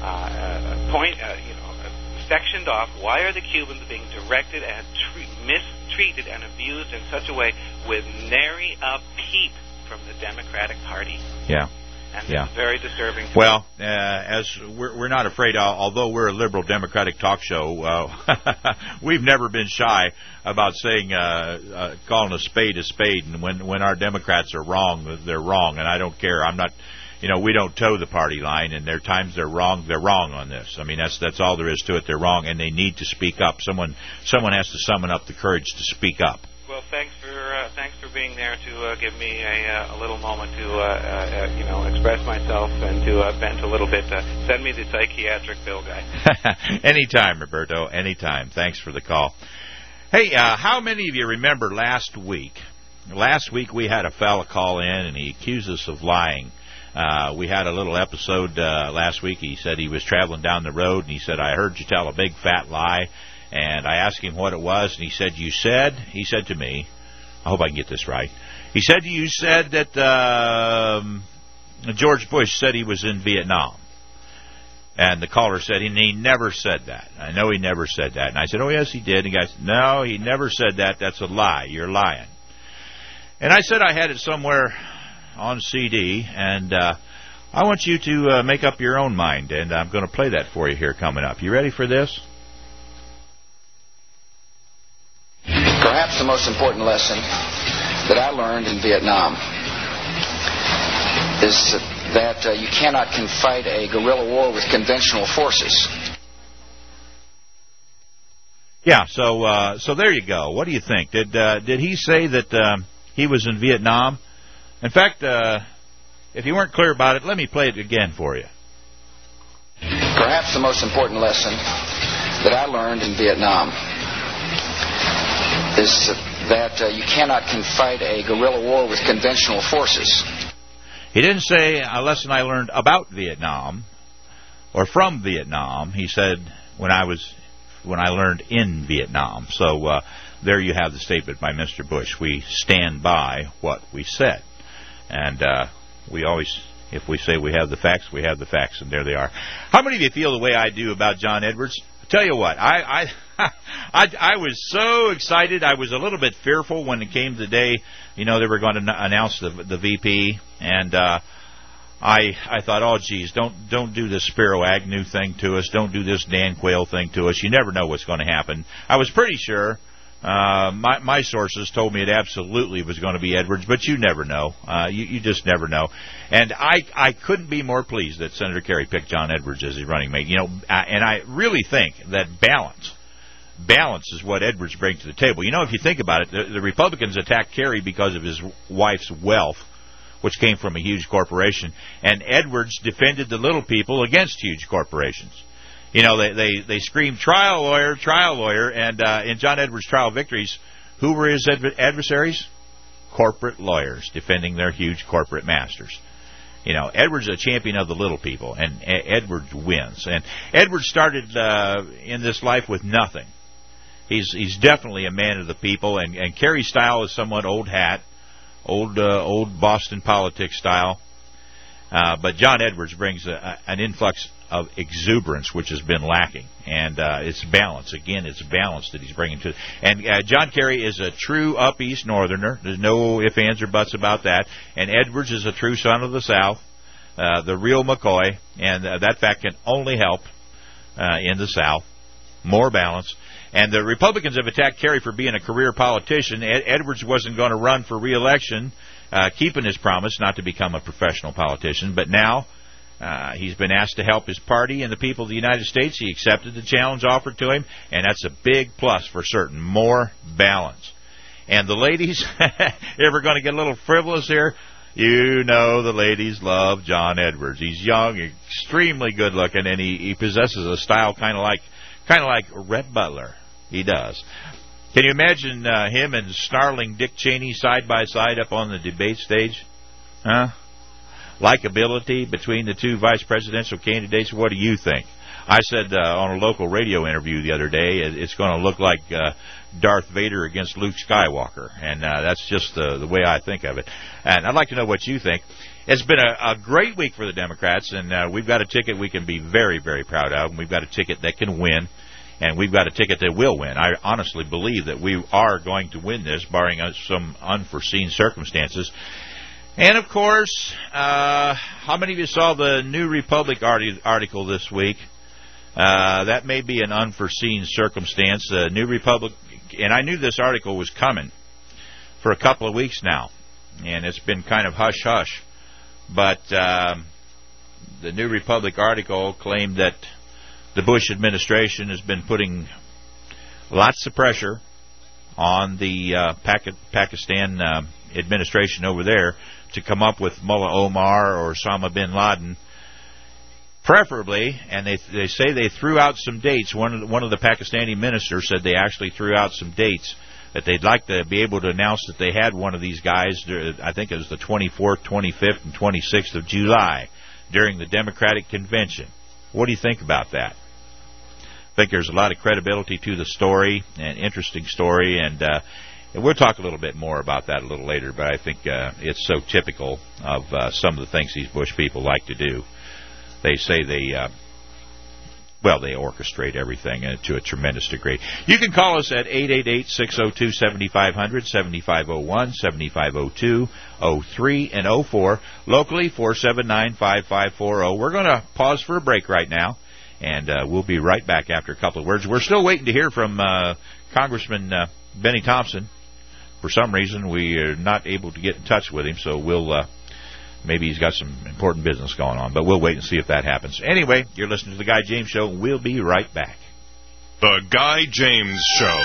sectioned off? Why are the Cubans being directed and mistreated and abused in such a way with nary a peep from the Democratic Party? Yeah. And it's very disturbing. Well, as we're not afraid, although we're a liberal Democratic talk show, we've never been shy about saying, calling a spade, and when our Democrats are wrong, they're wrong, and I don't care. I'm not, we don't toe the party line, and there are times they're wrong on this. I mean, that's all there is to it. They're wrong, and they need to speak up. Someone has to summon up the courage to speak up. Well, thanks for being there to give me a little moment to express myself and to vent a little bit. Send me the psychiatric bill, Guy. Anytime, Roberto. Anytime. Thanks for the call. Hey, how many of you remember last week? Last week we had a fella call in and he accused us of lying. We had a little episode last week. He said he was traveling down the road and he said, "I heard you tell a big fat lie." And I asked him what it was, and he said to me, I hope I can get this right. He said you said that George Bush said he was in Vietnam. And the caller said, and he never said that. I know he never said that. And I said, oh, yes, he did. And the guy said, no, he never said that. That's a lie. You're lying. And I said I had it somewhere on CD, and I want you to make up your own mind, and I'm going to play that for you here coming up. You ready for this? Perhaps the most important lesson that I learned in Vietnam is that you cannot fight a guerrilla war with conventional forces. Yeah, so there you go. What do you think? Did he say that he was in Vietnam? In fact, if you weren't clear about it, let me play it again for you. Perhaps the most important lesson that I learned in Vietnam is that you cannot fight a guerrilla war with conventional forces. He didn't say a lesson I learned about Vietnam or from Vietnam. He said when I learned in Vietnam. So there you have the statement by Mr. Bush. We stand by what we said. And we always, if we say we have the facts, and there they are. How many of you feel the way I do about John Edwards? I'll tell you what, I was so excited. I was a little bit fearful when it came the day, they were going to announce the VP, and I thought, oh, geez, don't do this Spiro Agnew thing to us. Don't do this Dan Quayle thing to us. You never know what's going to happen. I was pretty sure. My sources told me it absolutely was going to be Edwards, but you never know. You just never know. And I couldn't be more pleased that Senator Kerry picked John Edwards as his running mate. And I really think that balance is what Edwards brings to the table. If you think about it, the Republicans attacked Kerry because of his wife's wealth, which came from a huge corporation, and Edwards defended the little people against huge corporations. They screamed trial lawyer, and in John Edwards' trial victories, who were his adversaries? Corporate lawyers defending their huge corporate masters. Edwards is a champion of the little people, and Edwards wins. And Edwards started in this life with nothing. He's definitely a man of the people, and Kerry's style is somewhat old hat, old Boston politics style. But John Edwards brings an influx of exuberance, which has been lacking, and it's balance. Again, it's balance that he's bringing to it. And John Kerry is a true up east northerner. There's no ifs, ands, or buts about that. And Edwards is a true son of the South, the real McCoy, and that fact can only help in the South. More balance. And the Republicans have attacked Kerry for being a career politician. Edwards wasn't going to run for re-election, keeping his promise not to become a professional politician, but now he's been asked to help his party and the people of the United States. He accepted the challenge offered to him, and that's a big plus for certain. More balance. And the ladies, ever going to get a little frivolous here? The ladies love John Edwards. He's young, extremely good looking, and he possesses a style kind of like Rhett Butler. He does. Can you imagine him and snarling Dick Cheney side by side up on the debate stage? Huh? Likability between the two vice presidential candidates. What do you think? I said on a local radio interview the other day, it's going to look like Darth Vader against Luke Skywalker, and that's just the way I think of it. And I'd like to know what you think. It's been a great week for the Democrats, and we've got a ticket we can be very, very proud of, and we've got a ticket that can win, and we've got a ticket that will win. I honestly believe that we are going to win this, barring some unforeseen circumstances. And, of course, how many of you saw the New Republic article this week? That may be an unforeseen circumstance. New Republic, and I knew this article was coming for a couple of weeks now, and it's been kind of hush-hush. But the New Republic article claimed that the Bush administration has been putting lots of pressure on the Pakistan administration over there to come up with Mullah Omar or Osama bin Laden, preferably, and they say they threw out some dates. One of the Pakistani ministers said they actually threw out some dates that they'd like to be able to announce that they had one of these guys. I think it was the 24th, 25th, and 26th of July during the Democratic Convention. What do you think about that? I think there's a lot of credibility to the story, an interesting story, and we'll talk a little bit more about that a little later, but I think it's so typical of some of the things these Bush people like to do. They say they orchestrate everything to a tremendous degree. You can call us at 888-602-7500, 7501, 7502, 03, and 04. Locally, 479-5540. We're going to pause for a break right now, and we'll be right back after a couple of words. We're still waiting to hear from Congressman Benny Thompson. For some reason, we are not able to get in touch with him, so we'll... maybe he's got some important business going on, but we'll wait and see if that happens. Anyway, you're listening to The Guy James Show, and we'll be right back. The Guy James Show.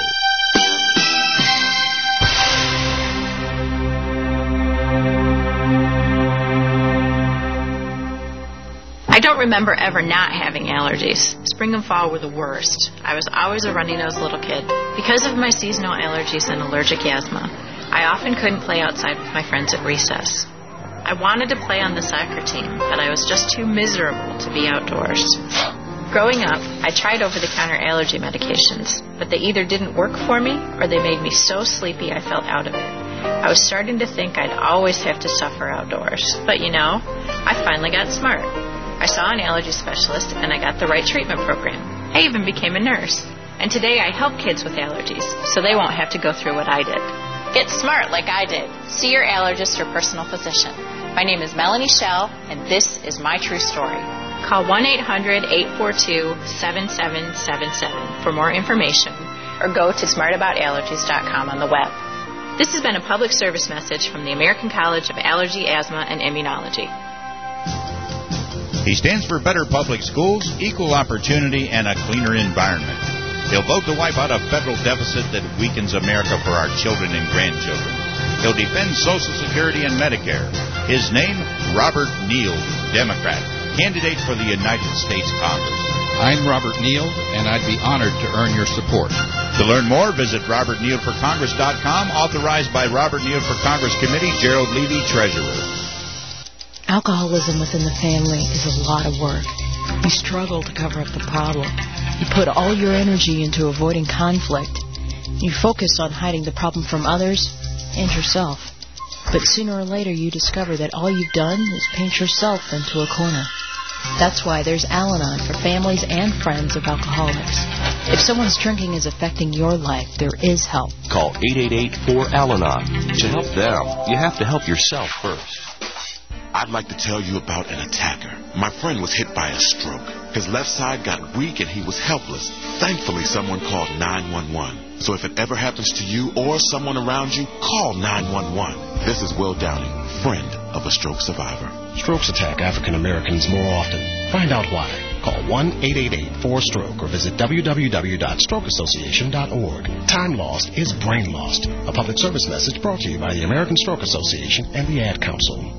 I don't remember ever not having allergies. Spring and fall were the worst. I was always a runny-nosed little kid. Because of my seasonal allergies and allergic asthma, I often couldn't play outside with my friends at recess. I wanted to play on the soccer team, but I was just too miserable to be outdoors. Growing up, I tried over-the-counter allergy medications, but they either didn't work for me or they made me so sleepy I felt out of it. I was starting to think I'd always have to suffer outdoors. But you know, I finally got smart. I saw an allergy specialist and I got the right treatment program. I even became a nurse. And today I help kids with allergies so they won't have to go through what I did. Get smart like I did. See your allergist or personal physician. My name is Melanie Schell, and this is my true story. Call 1-800-842-7777 for more information, or go to smartaboutallergies.com on the web. This has been a public service message from the American College of Allergy, Asthma, and Immunology. He stands for better public schools, equal opportunity, and a cleaner environment. He'll vote to wipe out a federal deficit that weakens America for our children and grandchildren. He'll defend Social Security and Medicare. His name, Robert Neal, Democrat, candidate for the United States Congress. I'm Robert Neal, and I'd be honored to earn your support. To learn more, visit RobertNealForCongress.com, authorized by Robert Neal for Congress Committee, Gerald Levy, Treasurer. Alcoholism within the family is a lot of work. You struggle to cover up the problem. You put all your energy into avoiding conflict. You focus on hiding the problem from others and yourself. But sooner or later you discover that all you've done is paint yourself into a corner. That's why there's Al-Anon for families and friends of alcoholics. If someone's drinking is affecting your life, there is help. Call 888-4-AL-ANON. To help them, you have to help yourself first. I'd like to tell you about an attacker. My friend was hit by a stroke. His left side got weak and he was helpless. Thankfully, someone called 911. So if it ever happens to you or someone around you, call 911. This is Will Downing, friend of a stroke survivor. Strokes attack African Americans more often. Find out why. Call 1-888-4-STROKE or visit www.strokeassociation.org. Time lost is brain lost. A public service message brought to you by the American Stroke Association and the Ad Council.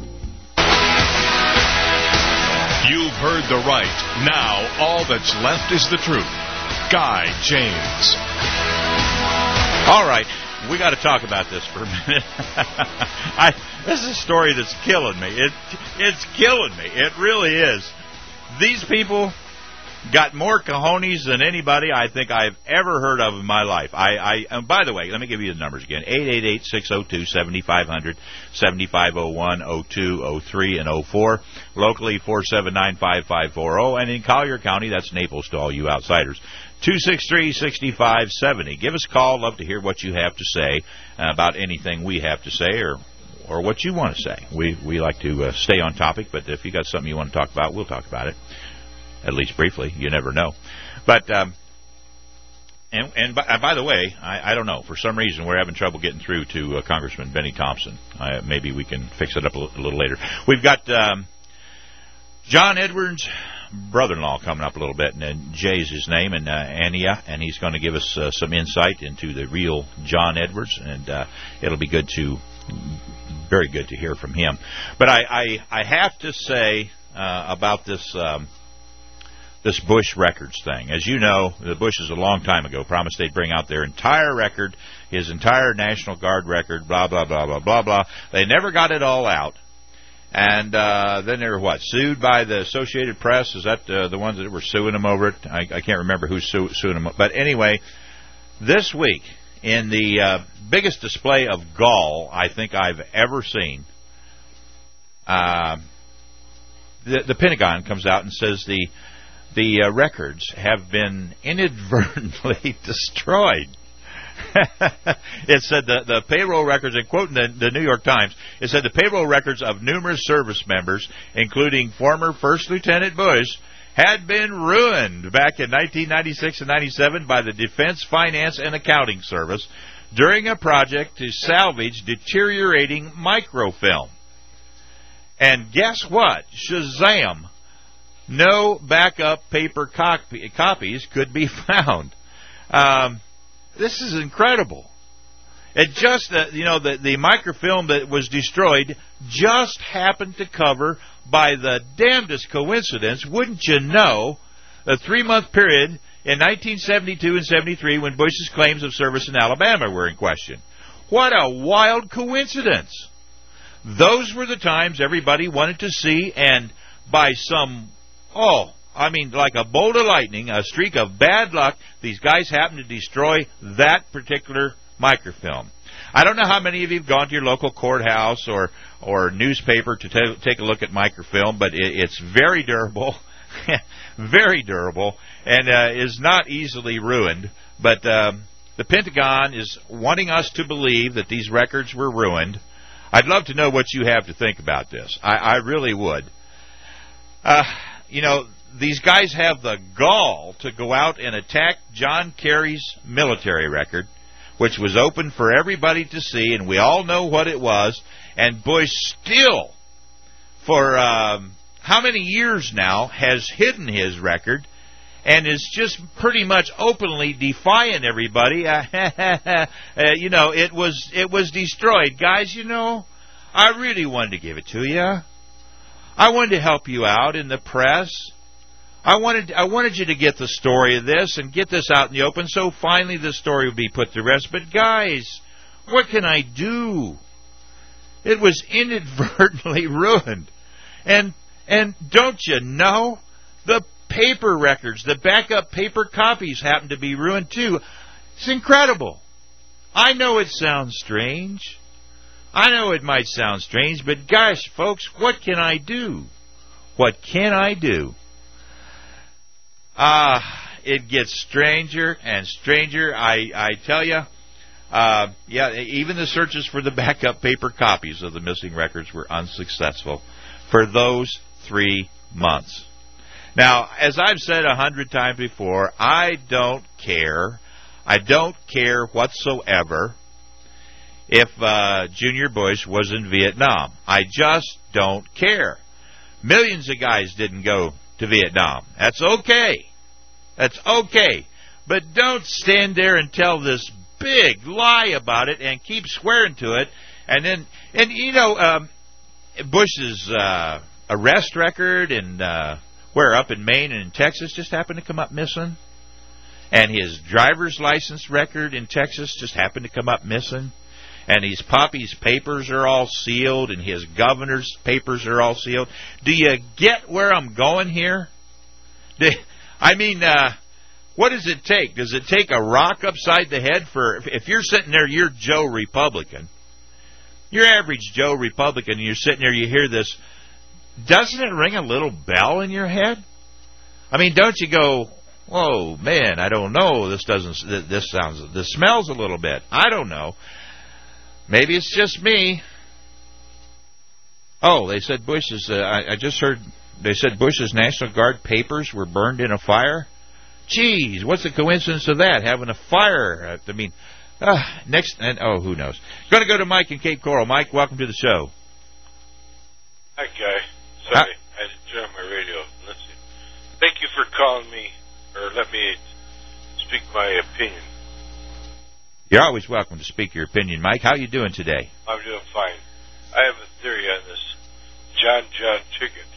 You've heard the right. Now, all that's left is the truth. Guy James. All right, we got to talk about this for a minute. This is a story that's killing me. It's killing me. It really is. These people got more cojones than anybody I think I've ever heard of in my life. And by the way, let me give you the numbers again. 888-602-7500, 7501, 02, 03, and 04. Locally, 479-5540. And in Collier County, that's Naples to all you outsiders. 263-6570. Give us a call. Love to hear what you have to say about anything we have to say or what you want to say. We like to stay on topic, but if you got something you want to talk about, we'll talk about it. At least briefly. You never know. But, by the way, I don't know. For some reason, we're having trouble getting through to Congressman Benny Thompson. Maybe we can fix it up a little later. We've got John Edwards' brother-in-law coming up a little bit, and Jay's his name, and Ania, and he's going to give us some insight into the real John Edwards, and it'll be very good to hear from him. But I have to say about this Bush records thing. As you know, the Bushes a long time ago promised they'd bring out their entire record, his entire National Guard record, blah, blah, blah, blah, blah, blah. They never got it all out. And then they were, sued by the Associated Press? Is that the ones that were suing them over it? I can't remember who's suing them. But anyway, this week, in the biggest display of gall I think I've ever seen, the Pentagon comes out and says the records have been inadvertently destroyed. It said the payroll records, and quoting the New York Times, it said the payroll records of numerous service members, including former First Lieutenant Bush, had been ruined back in 1996 and 97 by the Defense Finance and Accounting Service during a project to salvage deteriorating microfilm. And guess what? Shazam! No backup paper copies could be found. This is incredible. It just, the microfilm that was destroyed just happened to cover, by the damnedest coincidence, wouldn't you know, a 3-month period in 1972 and 73 when Bush's claims of service in Alabama were in question. What a wild coincidence. Those were the times everybody wanted to see, and by some, like a bolt of lightning, a streak of bad luck, these guys happened to destroy that particular microfilm. I don't know how many of you have gone to your local courthouse or newspaper to take a look at microfilm, but it's very durable, very durable, and is not easily ruined. But the Pentagon is wanting us to believe that these records were ruined. I'd love to know what you have to think about this. I really would. These guys have the gall to go out and attack John Kerry's military record, which was open for everybody to see, and we all know what it was. And Bush still, for how many years now, has hidden his record and is just pretty much openly defying everybody. It was destroyed. Guys, I really wanted to give it to you. I wanted to help you out in the press. I wanted you to get the story of this and get this out in the open, so finally the story would be put to rest. But guys, what can I do? It was inadvertently ruined. And don't you know, the paper records, the backup paper copies happen to be ruined too. It's incredible. I know it sounds strange. I know it might sound strange, but gosh, folks, what can I do? What can I do? It gets stranger and stranger, I tell you. Even the searches for the backup paper copies of the missing records were unsuccessful for those 3 months. Now, as I've said 100 times before, I don't care. I don't care whatsoever if Junior Bush was in Vietnam. I just don't care. Millions of guys didn't go to Vietnam. That's okay. That's okay. But don't stand there and tell this big lie about it and keep swearing to it. Bush's arrest record and up in Maine and in Texas just happened to come up missing. And his driver's license record in Texas just happened to come up missing. And his Poppy's papers are all sealed, and his governor's papers are all sealed. Do you get where I'm going here? What does it take? Does it take a rock upside the head if you're sitting there, you're Joe Republican, your average Joe Republican, and you're sitting there, you hear this, doesn't it ring a little bell in your head? Don't you go, whoa, man, I don't know, this smells a little bit. I don't know. Maybe it's just me. Oh, they said Bush's, I just heard, they said Bush's National Guard papers were burned in a fire. Geez, what's the coincidence of that? Having a fire. Who knows? Going to go to Mike in Cape Coral. Mike, welcome to the show. Hi, Guy. Sorry, I had to turn on my radio. Listen. Thank you for calling me, or let me speak my opinion. You're always welcome to speak your opinion, Mike. How are you doing today? I'm doing fine. I have a theory on this John ticket.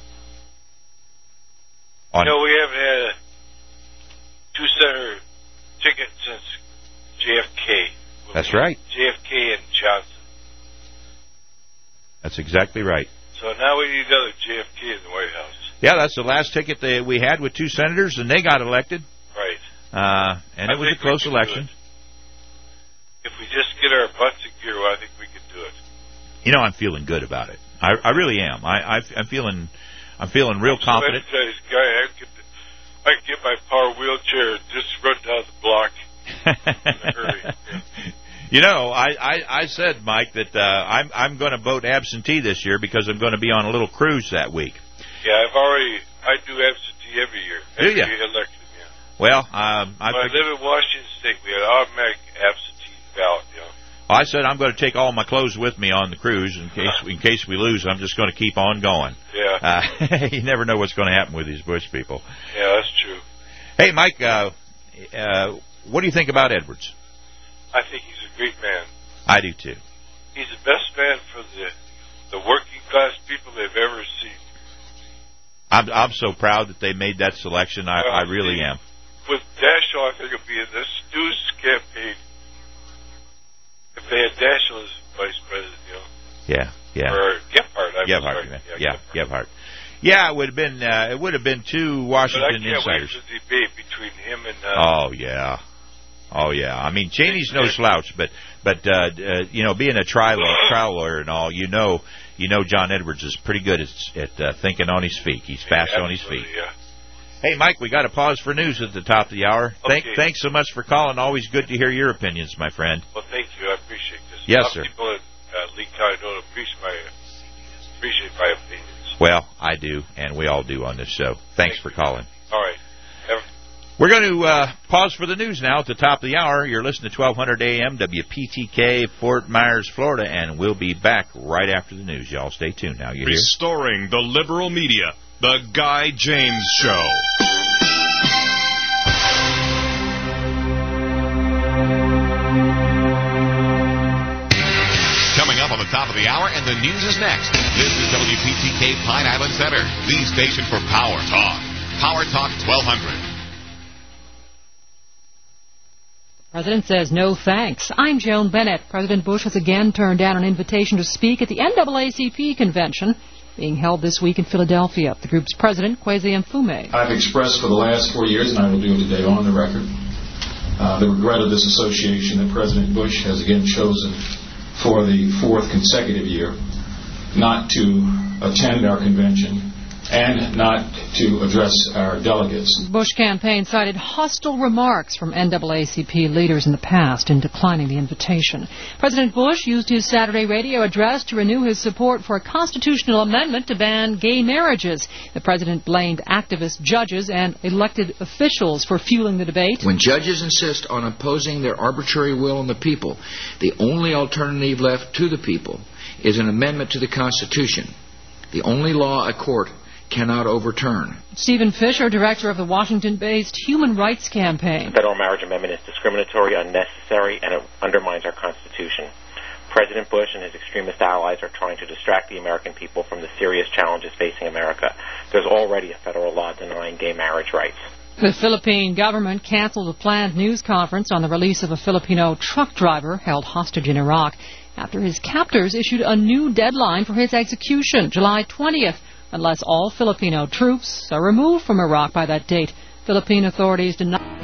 We haven't had a two-senator ticket since JFK. That's right. JFK and Johnson. That's exactly right. So now we need another JFK in the White House. Yeah, that's the last ticket that we had with two senators, and they got elected. Right. And it was a close election. If we just get our butts in gear, I think we can do it. I'm feeling good about it. I really am. I'm feeling real confident. I can get my power wheelchair and just run down the block in a hurry. I said, Mike, that I'm going to vote absentee this year because I'm going to be on a little cruise that week. Yeah, I do absentee every year. Every election, yeah. Well, I live in Washington State. We had automatic absentee ballot, I said I'm going to take all my clothes with me on the cruise in case we lose. I'm just going to keep on going. Yeah. You never know what's going to happen with these Bush people. Yeah, that's true. Hey, Mike, What do you think about Edwards? I think he's a great man. I do too. He's the best man for the working class people they've ever seen. I'm so proud that they made that selection. I really am. With Daschle, I think it'll be in this News campaign. If they had Daschle as vice president, you know. Yeah. Or Gephardt. Gephardt. Yeah, it would have been two Washington insiders. But I can't wait for the debate between him and. Oh yeah. I mean, Cheney's no slouch, but being a trial lawyer and all, you know, John Edwards is pretty good at thinking on his feet. He's fast on his feet. Yeah. Hey, Mike, we got to pause for news at the top of the hour. Okay. Thanks so much for calling. Always good to hear your opinions, my friend. Well, thank you. I appreciate this. Yes, sir. People in Lee County don't appreciate my opinions. Well, I do, and we all do on this show. Thanks for calling. All right. We're going to pause for the news now at the top of the hour. You're listening to 1200 AM WPTK, Fort Myers, Florida, and we'll be back right after the news. Y'all stay tuned now. You hear? Restoring the liberal media, The Guy James Show. Coming up on the top of the hour, and the news is next. This is WPTK Pine Island Center, the station for Power Talk. Power Talk 1200. The President says no thanks. I'm Joan Bennett. President Bush has again turned down an invitation to speak at the NAACP convention being held this week in Philadelphia. The group's president, Kwesi Mfume. I've expressed for the last 4 years, and I will do it today on the record, the regret of this association that President Bush has again chosen for the fourth consecutive year not to attend our convention and not to address our delegates. The Bush campaign cited hostile remarks from NAACP leaders in the past in declining the invitation. President Bush used his Saturday radio address to renew his support for a constitutional amendment to ban gay marriages. The president blamed activist judges and elected officials for fueling the debate. When judges insist on imposing their arbitrary will on the people, the only alternative left to the people is an amendment to the Constitution, the only law a court cannot overturn. Stephen Fisher, director of the Washington-based Human Rights Campaign. The federal marriage amendment is discriminatory, unnecessary, and it undermines our Constitution. President Bush and his extremist allies are trying to distract the American people from the serious challenges facing America. There's already a federal law denying gay marriage rights. The Philippine government canceled a planned news conference on the release of a Filipino truck driver held hostage in Iraq after his captors issued a new deadline for his execution, July 20th. Unless all Filipino troops are removed from Iraq by that date. Philippine authorities deny.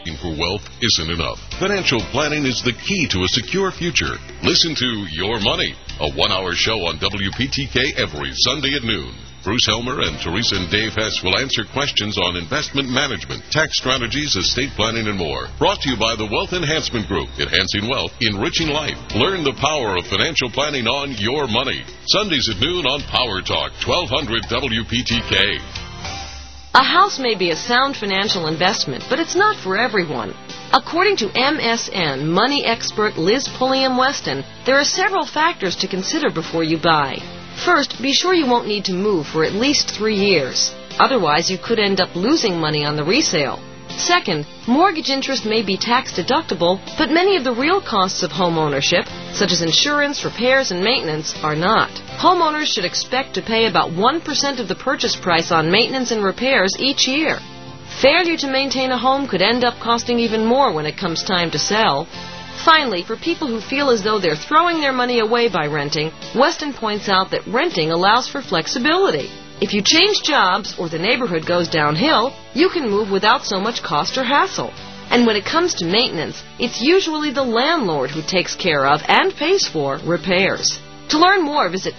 Looking for wealth isn't enough. Financial planning is the key to a secure future. Listen to Your Money, a 1-hour show on WPTK every Sunday at noon. Bruce Helmer and Teresa and Dave Hess will answer questions on investment management, tax strategies, estate planning, and more. Brought to you by the Wealth Enhancement Group, enhancing wealth, enriching life. Learn the power of financial planning on Your Money. Sundays at noon on Power Talk, 1200 WPTK. A house may be a sound financial investment, but it's not for everyone. According to MSN money expert Liz Pulliam-Weston, there are several factors to consider before you buy. First, be sure you won't need to move for at least 3 years. Otherwise, you could end up losing money on the resale. Second, mortgage interest may be tax deductible, but many of the real costs of home ownership, such as insurance, repairs, and maintenance, are not. Homeowners should expect to pay about 1% of the purchase price on maintenance and repairs each year. Failure to maintain a home could end up costing even more when it comes time to sell. Finally, for people who feel as though they're throwing their money away by renting, Weston points out that renting allows for flexibility. If you change jobs or the neighborhood goes downhill, you can move without so much cost or hassle. And when it comes to maintenance, it's usually the landlord who takes care of and pays for repairs. To learn more, visit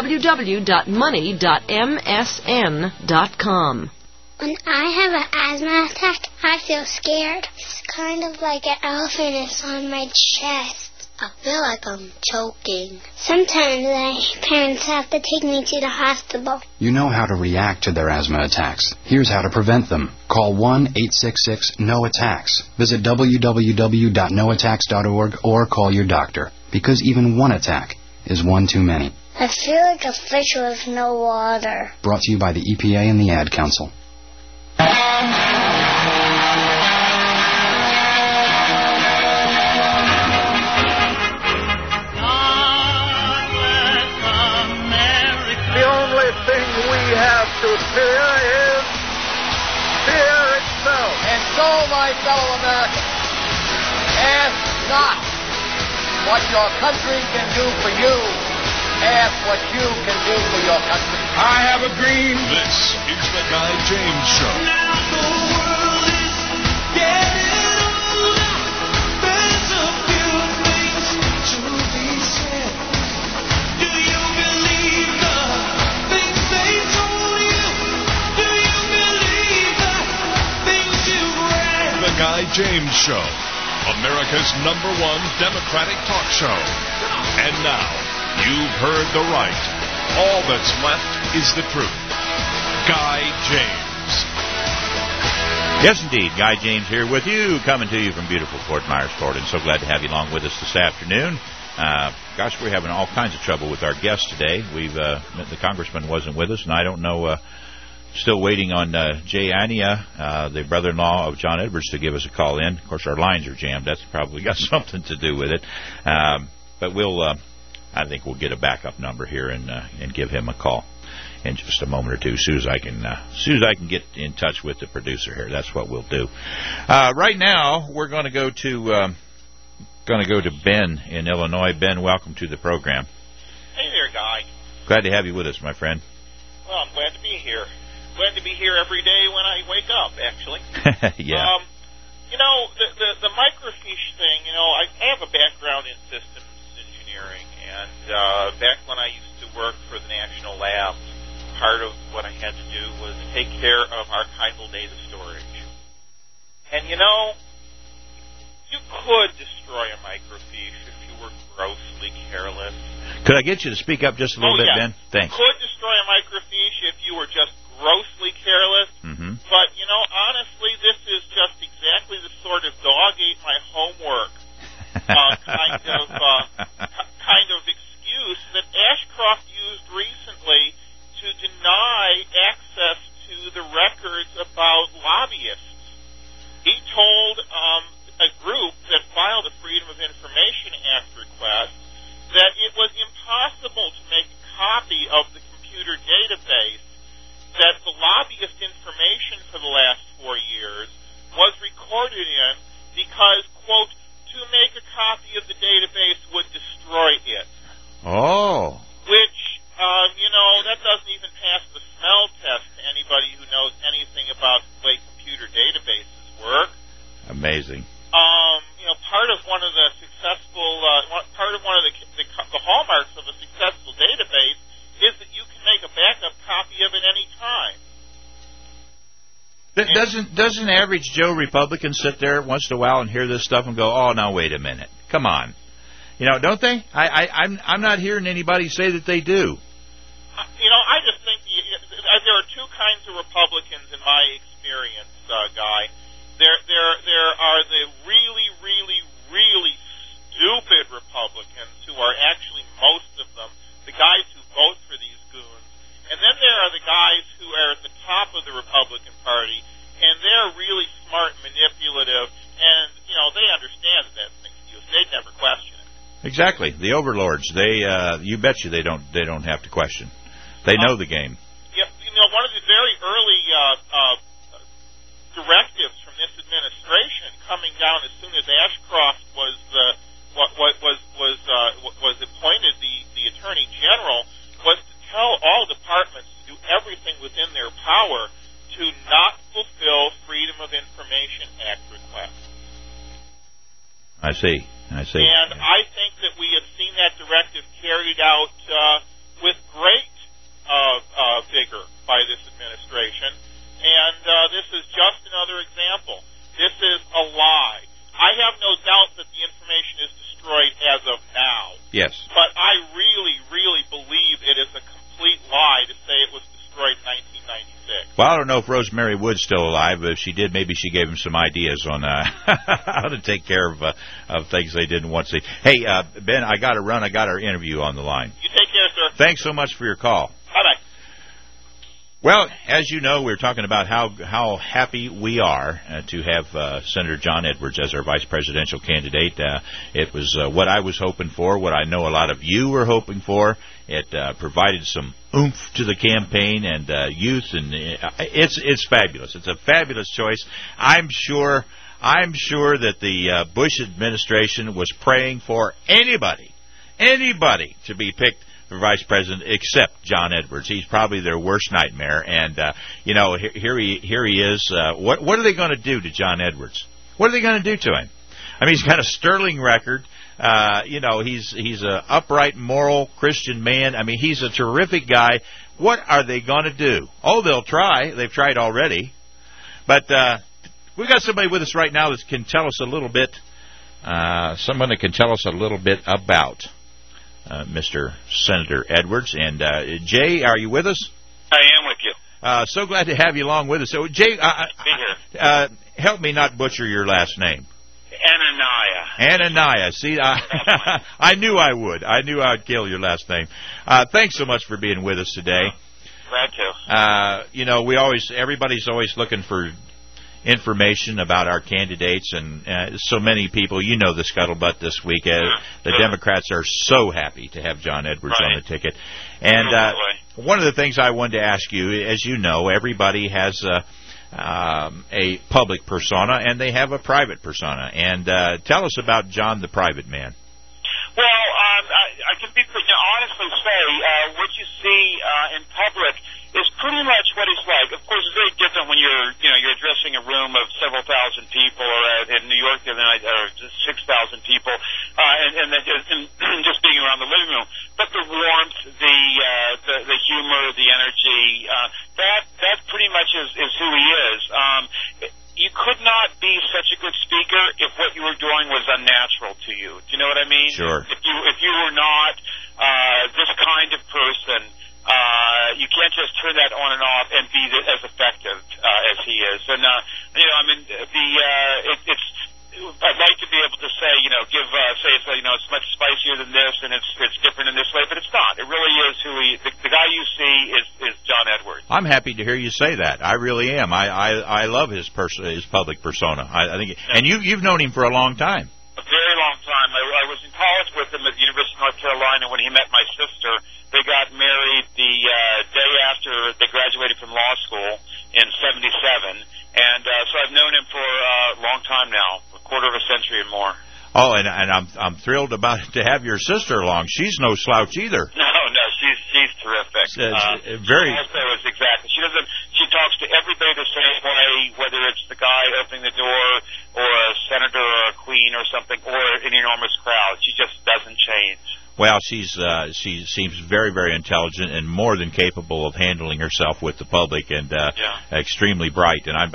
www.money.msn.com. When I have an asthma attack, I feel scared. It's kind of like an elephant is on my chest. I feel like I'm choking. Sometimes my parents have to take me to the hospital. You know how to react to their asthma attacks. Here's how to prevent them. Call 1-866-NO-ATTACKS. Visit www.noattacks.org or call your doctor. Because even one attack is one too many. I feel like a fish with no water. Brought to you by the EPA and the Ad Council. To fear is fear itself. And so, my fellow Americans, ask not what your country can do for you. Ask what you can do for your country. I have a dream. This is the Guy James Show. Now the world is getting older. There's a few things to be said. Do you believe the things they told you? The Guy James Show, America's #1 Democratic talk show. And now, you've heard the right. All that's left is the truth. Guy James. Yes, indeed. Guy James here with you, coming to you from beautiful Fort Myers, Florida. And so glad to have you along with us this afternoon. Gosh, we're having all kinds of trouble with our guests today. The congressman wasn't with us, and I don't know... Still waiting on Jay Ania, the brother-in-law of John Edwards, to give us a call in. Of course, our lines are jammed. That's probably got something to do with it. But I think we'll get a backup number here and give him a call in just a moment or two. As soon as I can get in touch with the producer here, that's what we'll do. Right now, we're going to go to Ben in Illinois. Ben, welcome to the program. Hey there, Guy. Glad to have you with us, my friend. Well, I'm glad to be here. Glad to be here every day when I wake up, actually. Yeah. The microfiche thing, I have a background in systems engineering, and back when I used to work for the National Labs, part of what I had to do was take care of archival data storage. And, you could destroy a microfiche if you were grossly careless. Could I get you to speak up just a little bit, Ben? Thanks. You could destroy a microfiche if you were just grossly careless. Mm-hmm. But, honestly, this is just exactly the sort of dog ate my homework kind of excuse that Ashcroft used recently to deny access to the records about lobbyists. He told a group that filed a Freedom of Information Act request that it was impossible to make a copy of the computer database that the lobbyist information for the last 4 years was recorded in because, quote, to make a copy of the database would destroy it. Oh. Which, that doesn't even pass the smell test to anybody who knows anything about the way computer databases work. Amazing. Doesn't average Joe Republican sit there once in a while and hear this stuff and go, "Oh, now wait a minute, come on," don't they? I'm not hearing anybody say that they do. I just think there are two kinds of Republicans in my experience, Guy. There are the really, really, really stupid Republicans who are actually most of them the guys who vote for these goons, and then there are the guys who are at the top of the Republican Party, and they're really smart, manipulative, and they understand that that's an excuse. They'd never question it. Exactly, the overlords. You betcha they don't have to question. They know the game. Yeah, one of the very early directives from this administration, coming down as soon as Ashcroft was appointed the Attorney General, was to tell all departments to do everything within their power to not fulfill Freedom of Information Act requests. I see. And I think that we have seen that directive carried out with great vigor by this administration, and this is just another example. This is a lie. I have no doubt that the information is destroyed as of now. Yes. But I really, really believe it is a complete lie to say it was destroyed in 1996. Well, I don't know if Rosemary Wood's still alive, but if she did, maybe she gave him some ideas on how to take care of things they didn't want to see. Hey, Ben, I got to run. I got our interview on the line. You take care, sir. Thanks so much for your call. Bye-bye. Well, as you know, we're talking about how happy we are to have Senator John Edwards as our vice presidential candidate. It was what I was hoping for, what I know a lot of you were hoping for. It provided some oomph to the campaign and youth, and it's fabulous. It's a fabulous choice. I'm sure that the Bush administration was praying for anybody to be picked for vice president except John Edwards. He's probably their worst nightmare, and here he is. What are they going to do to John Edwards? What are they going to do to him? I mean, he's got a sterling record. He's a upright, moral Christian man. I mean, he's a terrific guy. What are they going to do? Oh, they'll try. They've tried already. But we've got somebody with us right now that can tell us a little bit. Someone that can tell us a little bit about Mr. Senator Edwards. And Jay, are you with us? I am with you. So glad to have you along with us. So, Jay, help me not butcher your last name. Ananiah. See, I knew I would. I knew I'd kill your last name. Thanks so much for being with us today. Glad to. Everybody's always looking for information about our candidates, and so many people, the scuttlebutt this week. The Democrats are so happy to have John Edwards on the ticket. And one of the things I wanted to ask you, as you know, everybody has a public persona, and they have a private persona. And tell us about John, the private man. Well, I can honestly say what you see in public is pretty much what he's like. Of course, it's very different when you're addressing a room of several thousand people, or in New York the other night, 6,000 people, and just being around the living room. But the warmth, the humor, the energy, that pretty much is who he is. You could not be such a good speaker if what you were doing was unnatural to you. Do you know what I mean? Sure. If you were not this kind of person, you can't just turn that on and off and be as effective as he is. And it's. I'd like to be able to say, it's much spicier than this, and it's different in this way, but it's not. It really is who the guy you see is John Edwards. I'm happy to hear you say that. I really am. I love his public persona. I think, and you've known him for a long time. A very long time. I was in college with him at the University of North Carolina when he met my sister. They got married the day after they graduated from law school in '77, and so I've known him for a long time now, a quarter of a century and more. Oh, and I'm thrilled to have your sister along. She's no slouch either. No, she's terrific. Very. She talks to everybody the same way, whether it's the guy opening the door or a senator or a queen or something, or an enormous crowd. She just doesn't change. Well, she seems very, very intelligent and more than capable of handling herself with the public, and extremely bright. And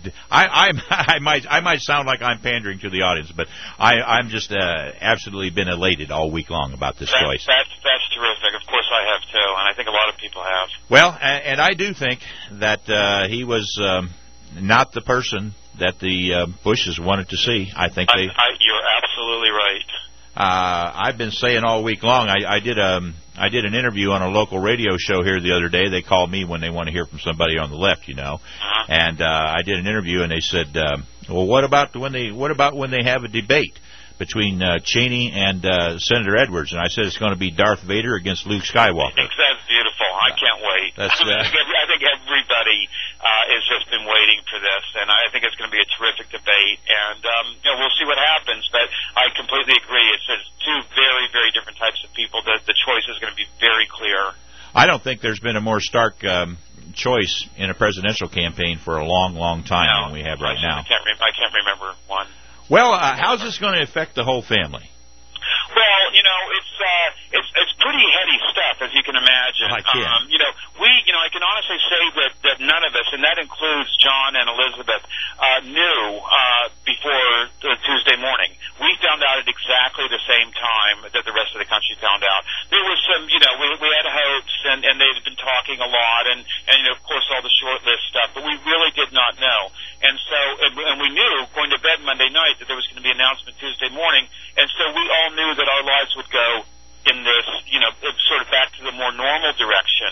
I might sound like I'm pandering to the audience, but I'm just absolutely been elated all week long about this choice. That's terrific. Of course, I have too, and I think a lot of people have. Well, and I do think that he was not the person that the Bushes wanted to see. I think you're absolutely right. I've been saying all week long. I did an interview on a local radio show here the other day. They call me when they want to hear from somebody on the left, you know. And I did an interview, and they said, "Well, what about when they have a debate between Cheney and Senator Edwards?" And I said, "It's going to be Darth Vader against Luke Skywalker." That's beautiful. I can't wait. I think everybody has just been waiting for this, and I think it's going to be a terrific debate. And we'll see what happens. But I completely agree. It's two very, very different types of people. The choice is going to be very clear. I don't think there's been a more stark choice in a presidential campaign for a long, long time than we have right now. I can't remember one. Well, how's this going to affect the whole family? Well, it's pretty heady stuff, as you can imagine. I can. I can honestly say that none of us, and that includes John and Elizabeth, knew before Tuesday morning. We found out at exactly the same time that the rest of the country found out. There was some, we had hopes, and they'd been talking a lot, and of course all the short list stuff, but we really did not know. And so, and we knew going to bed Monday night that there was going to be an announcement Tuesday morning, and so we all knew that our lives would go in this, sort of back to the more normal direction,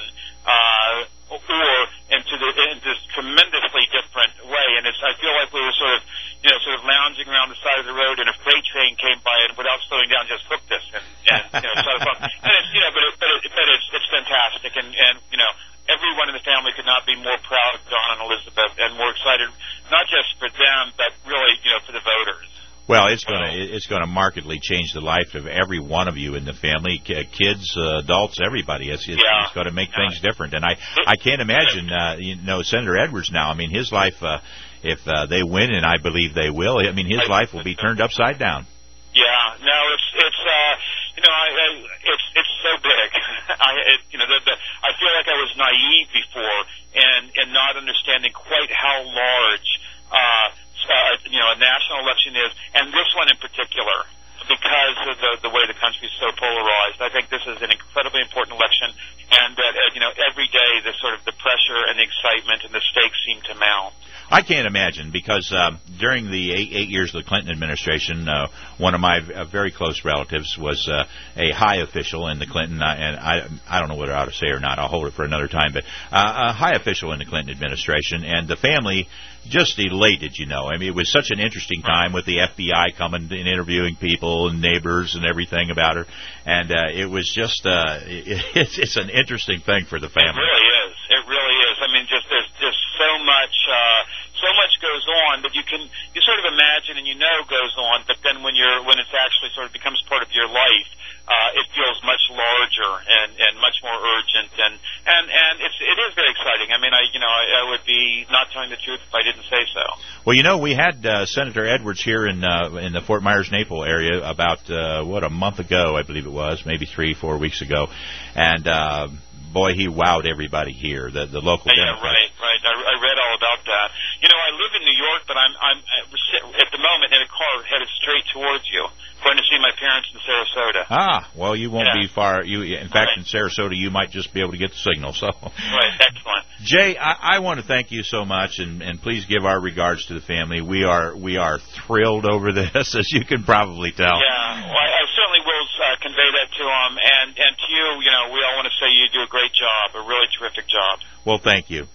or into this tremendously different way. And I feel like we were sort of lounging around the side of the road, and a freight train came by, and without slowing down, just hooked us, and sort of. And it's fantastic, and everyone in the family could not be more proud of John and Elizabeth, and more excited, not just for them, but really, for the voters. Well, it's going to markedly change the life of every one of you in the family, kids, adults, everybody. It's going to make things different, and I can't imagine, Senator Edwards now. I mean, his life, if they win, and I believe they will. I mean, his life will be turned upside down. Yeah, no, it's so big. I feel like I was naive before, and not understanding quite how large. A national election is, and this one in particular, because of the way the country is so polarized. I think this is an incredibly important election, and that every day the sort of the pressure and the excitement and the stakes seem to mount. I can't imagine, because during the 8 years of the Clinton administration, one of my very close relatives was a high official in the Clinton, and I don't know whether I ought to say or not, I'll hold it for another time, but a high official in the Clinton administration, and the family just elated, I mean, it was such an interesting time with the FBI coming and interviewing people and neighbors and everything about her, and it was just, it's an interesting thing for the family. It really is. I mean, there's just so much goes on that you sort of imagine and goes on, but then when it's actually sort of becomes part of your life, it feels much larger and much more urgent, and it is very exciting. I mean, I would be not telling the truth if I didn't say so. Well, we had Senator Edwards here in the Fort Myers-Naples area about a month ago, I believe it was, maybe 3-4 weeks ago, and boy, he wowed everybody here, the local Democrats. Right. I read all about that. I live in New York, but I'm at the moment in a car headed straight towards you, going to see my parents in Sarasota. Ah, well, you won't be far. In fact, in Sarasota, you might just be able to get the signal. So, right, excellent. Jay, I want to thank you so much, and please give our regards to the family. We are thrilled over this, as you can probably tell. Yeah, well, I certainly will convey that to them, and to you. We all want to say you do a great job, a really terrific job. Well, thank you,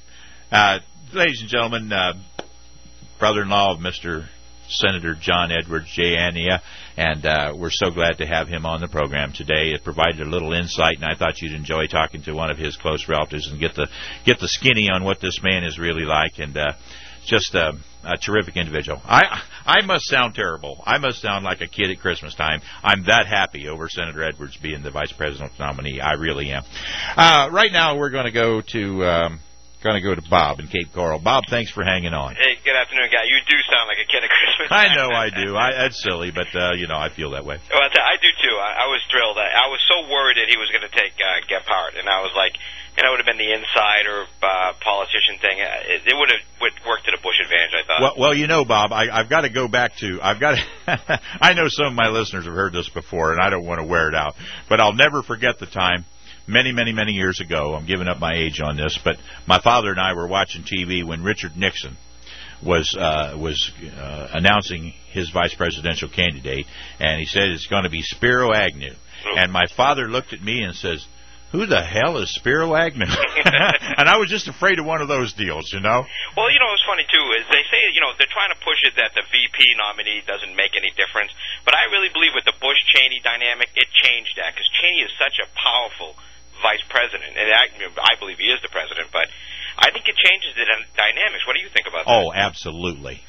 ladies and gentlemen. Brother-in-law of Mr. Senator John Edwards, Jay Ania, and we're so glad to have him on the program today. It provided a little insight, and I thought you'd enjoy talking to one of his close relatives and get the skinny on what this man is really like, and just a terrific individual. I must sound terrible. I must sound like a kid at Christmas time. I'm that happy over Senator Edwards being the vice presidential nominee. I really am. Right now, we're going to go to Bob in Cape Coral. Bob, thanks for hanging on. Hey, good afternoon, guy. You do sound like a kid at Christmas. I know I do. That's silly, but, I feel that way. Well, I do, too. I was thrilled. I was so worried that he was going to take Gephardt, and I was like, it would have been the insider politician thing. It would have worked to the Bush advantage, I thought. Well, Bob, I've got to go back to, I know some of my listeners have heard this before, and I don't want to wear it out, but I'll never forget the time. Many, many, many years ago, I'm giving up my age on this, but my father and I were watching TV when Richard Nixon was announcing his vice presidential candidate, and he said it's going to be Spiro Agnew. And my father looked at me and says, "Who the hell is Spiro Agnew?" And I was just afraid of one of those deals, Well, what's funny, too, is they say, they're trying to push it that the VP nominee doesn't make any difference. But I really believe with the Bush-Cheney dynamic, it changed that, because Cheney is such a powerful vice president, and I believe he is the president, but I think it changes the dynamics. What do you think about that? Oh, absolutely.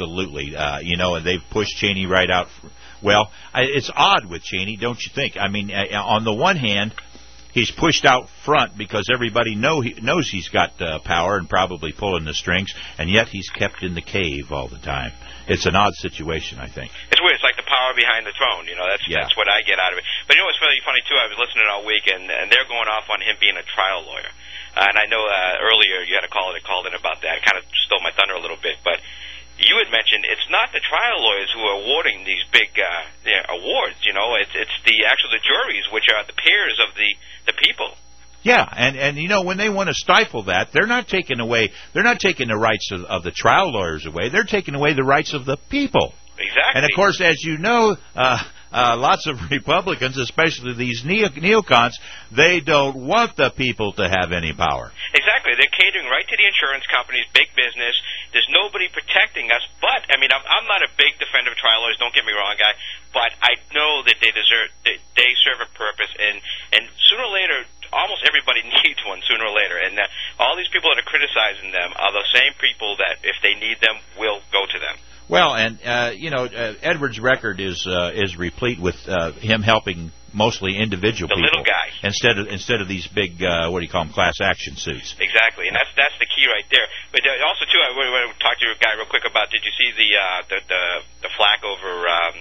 And they've pushed Cheney right out. Well, it's odd with Cheney, don't you think? I mean, on the one hand, he's pushed out front because everybody knows he's got power and probably pulling the strings, and yet he's kept in the cave all the time. It's an odd situation, I think. It's weird. It's like the power behind the throne. That's what I get out of it. But what's really funny, too, I was listening all week, and they're going off on him being a trial lawyer. And I know earlier you had a caller that called in about that. It kind of stole my thunder a little bit. But you had mentioned it's not the trial lawyers who are awarding these big awards. It's the juries, which are the peers of the people. Yeah, and when they want to stifle that, they're not taking the rights of the trial lawyers away. They're taking away the rights of the people. Exactly. And of course, as you know, lots of Republicans, especially these neocons, they don't want the people to have any power. Exactly. They're catering right to the insurance companies, big business. There's nobody protecting us. But I'm not a big defender of trial lawyers. Don't get me wrong, guy. But I know that they serve a purpose, and sooner or later, almost everybody needs one sooner or later. And all these people that are criticizing them are the same people that, if they need them, will go to them. Well, and Edwards' record is replete with him helping mostly individual people, little guy, instead of these big what do you call them, class action suits. Exactly, and that's the key right there. But also too, I want to talk to you, guy, real quick about. Did you see the flack over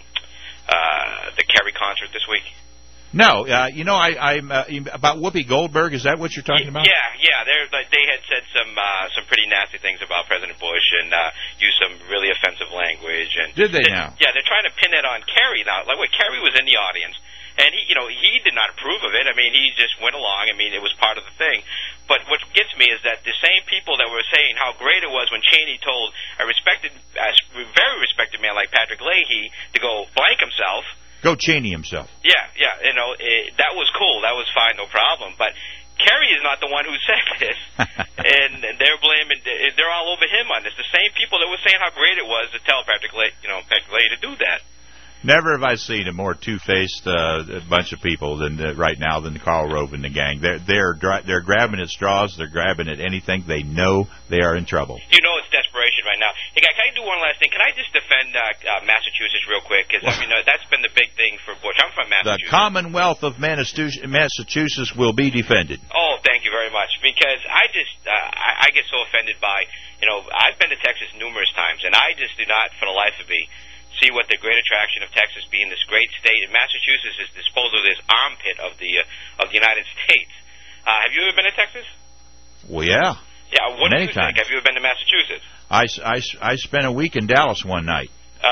the Kerry concert this week? No, I'm about Whoopi Goldberg. Is that what you're talking about? Yeah. They had said some pretty nasty things about President Bush and used some really offensive language. And did they now? Yeah, they're trying to pin it on Kerry now. Like, Kerry was in the audience, and he did not approve of it. He just went along. It was part of the thing. But what gets me is that the same people that were saying how great it was when Cheney told a very respected man like Patrick Leahy to go blank himself. Go Cheney himself. Yeah. That was cool. That was fine, no problem. But Kerry is not the one who said this, and they're blaming. They're all over him on this. The same people that were saying how great it was to tell Patrick Leahy to do that. Never have I seen a more two-faced bunch of people than right now than Karl Rove and the gang. They're grabbing at straws. They're grabbing at anything. They know they are in trouble. It's desperation right now. Hey, guy, can I do one last thing? Can I just defend Massachusetts real quick? Because that's been the big thing for Bush. I'm from Massachusetts. The Commonwealth of Massachusetts will be defended. Oh, thank you very much. Because I get so offended by I've been to Texas numerous times, and I just do not, for the life of me, see what the great attraction of Texas being this great state. And Massachusetts is disposed of this armpit of the United States. Have you ever been to Texas? Well, yeah. Yeah. What many do you times. think? Have you ever been to Massachusetts? I spent a week in Dallas one night.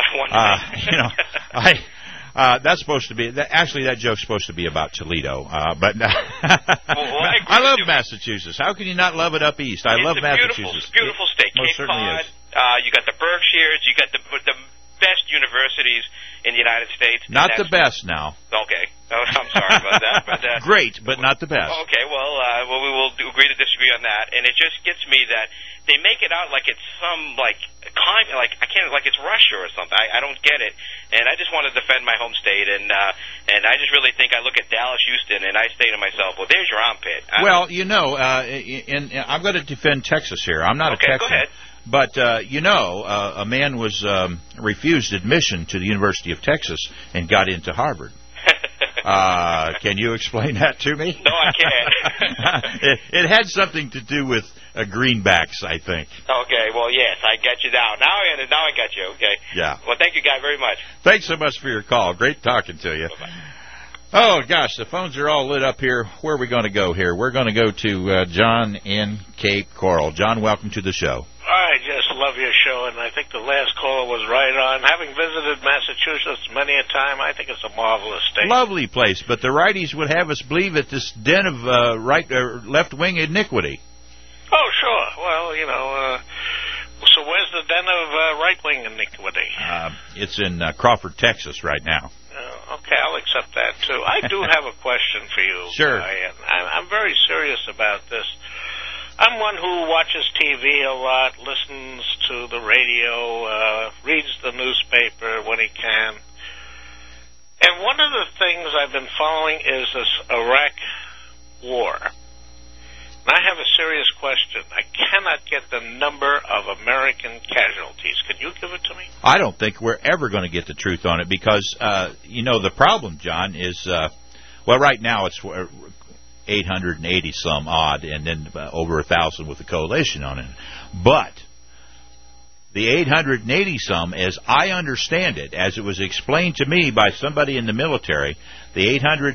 That's supposed to be actually that joke's supposed to be about Toledo, but I love Massachusetts. How can you not love it up east? I love Massachusetts. It's a beautiful state. Most Cape certainly Cod. is. You got the Berkshires. You got the best universities in the United States. Not the best now. Okay. I'm sorry about that. But, great, but not the best. Okay, well, we will agree to disagree on that. And it just gets me that they make it out like it's some, like it's Russia or something. I don't get it. And I just want to defend my home state. And I just really think I look at Dallas, Houston, and I say to myself, well, there's your armpit. Well, I'm going to defend Texas here. I'm not a Texan. Go ahead. But, a man was refused admission to the University of Texas and got into Harvard. Can you explain that to me? No, I can't. It had something to do with greenbacks, I think. Okay, well, yes, I got you now. Now I got you, okay? Yeah. Well, thank you, guy, very much. Thanks so much for your call. Great talking to you. Bye-bye. Oh, gosh, the phones are all lit up here. Where are we going to go here? We're going to go to John in Cape Coral. John, welcome to the show. I just love your show, and I think the last caller was right on. Having visited Massachusetts many a time, I think it's a marvelous state. Lovely place, but the righties would have us believe it's this den of left-wing iniquity. Oh, sure. Well, so where's the den of right-wing iniquity? It's in Crawford, Texas right now. Okay, I'll accept that, too. I do have a question for you. Sure. I'm very serious about this. I'm one who watches TV a lot, listens to the radio, reads the newspaper when he can. And one of the things I've been following is this Iraq war. And I have a serious question. I cannot get the number of American casualties. Can you give it to me? I don't think we're ever going to get the truth on it because, the problem, John, is, right now it's 880 some odd, and then over 1,000 with the coalition on it. But the 880 some, as I understand it, as it was explained to me by somebody in the military, the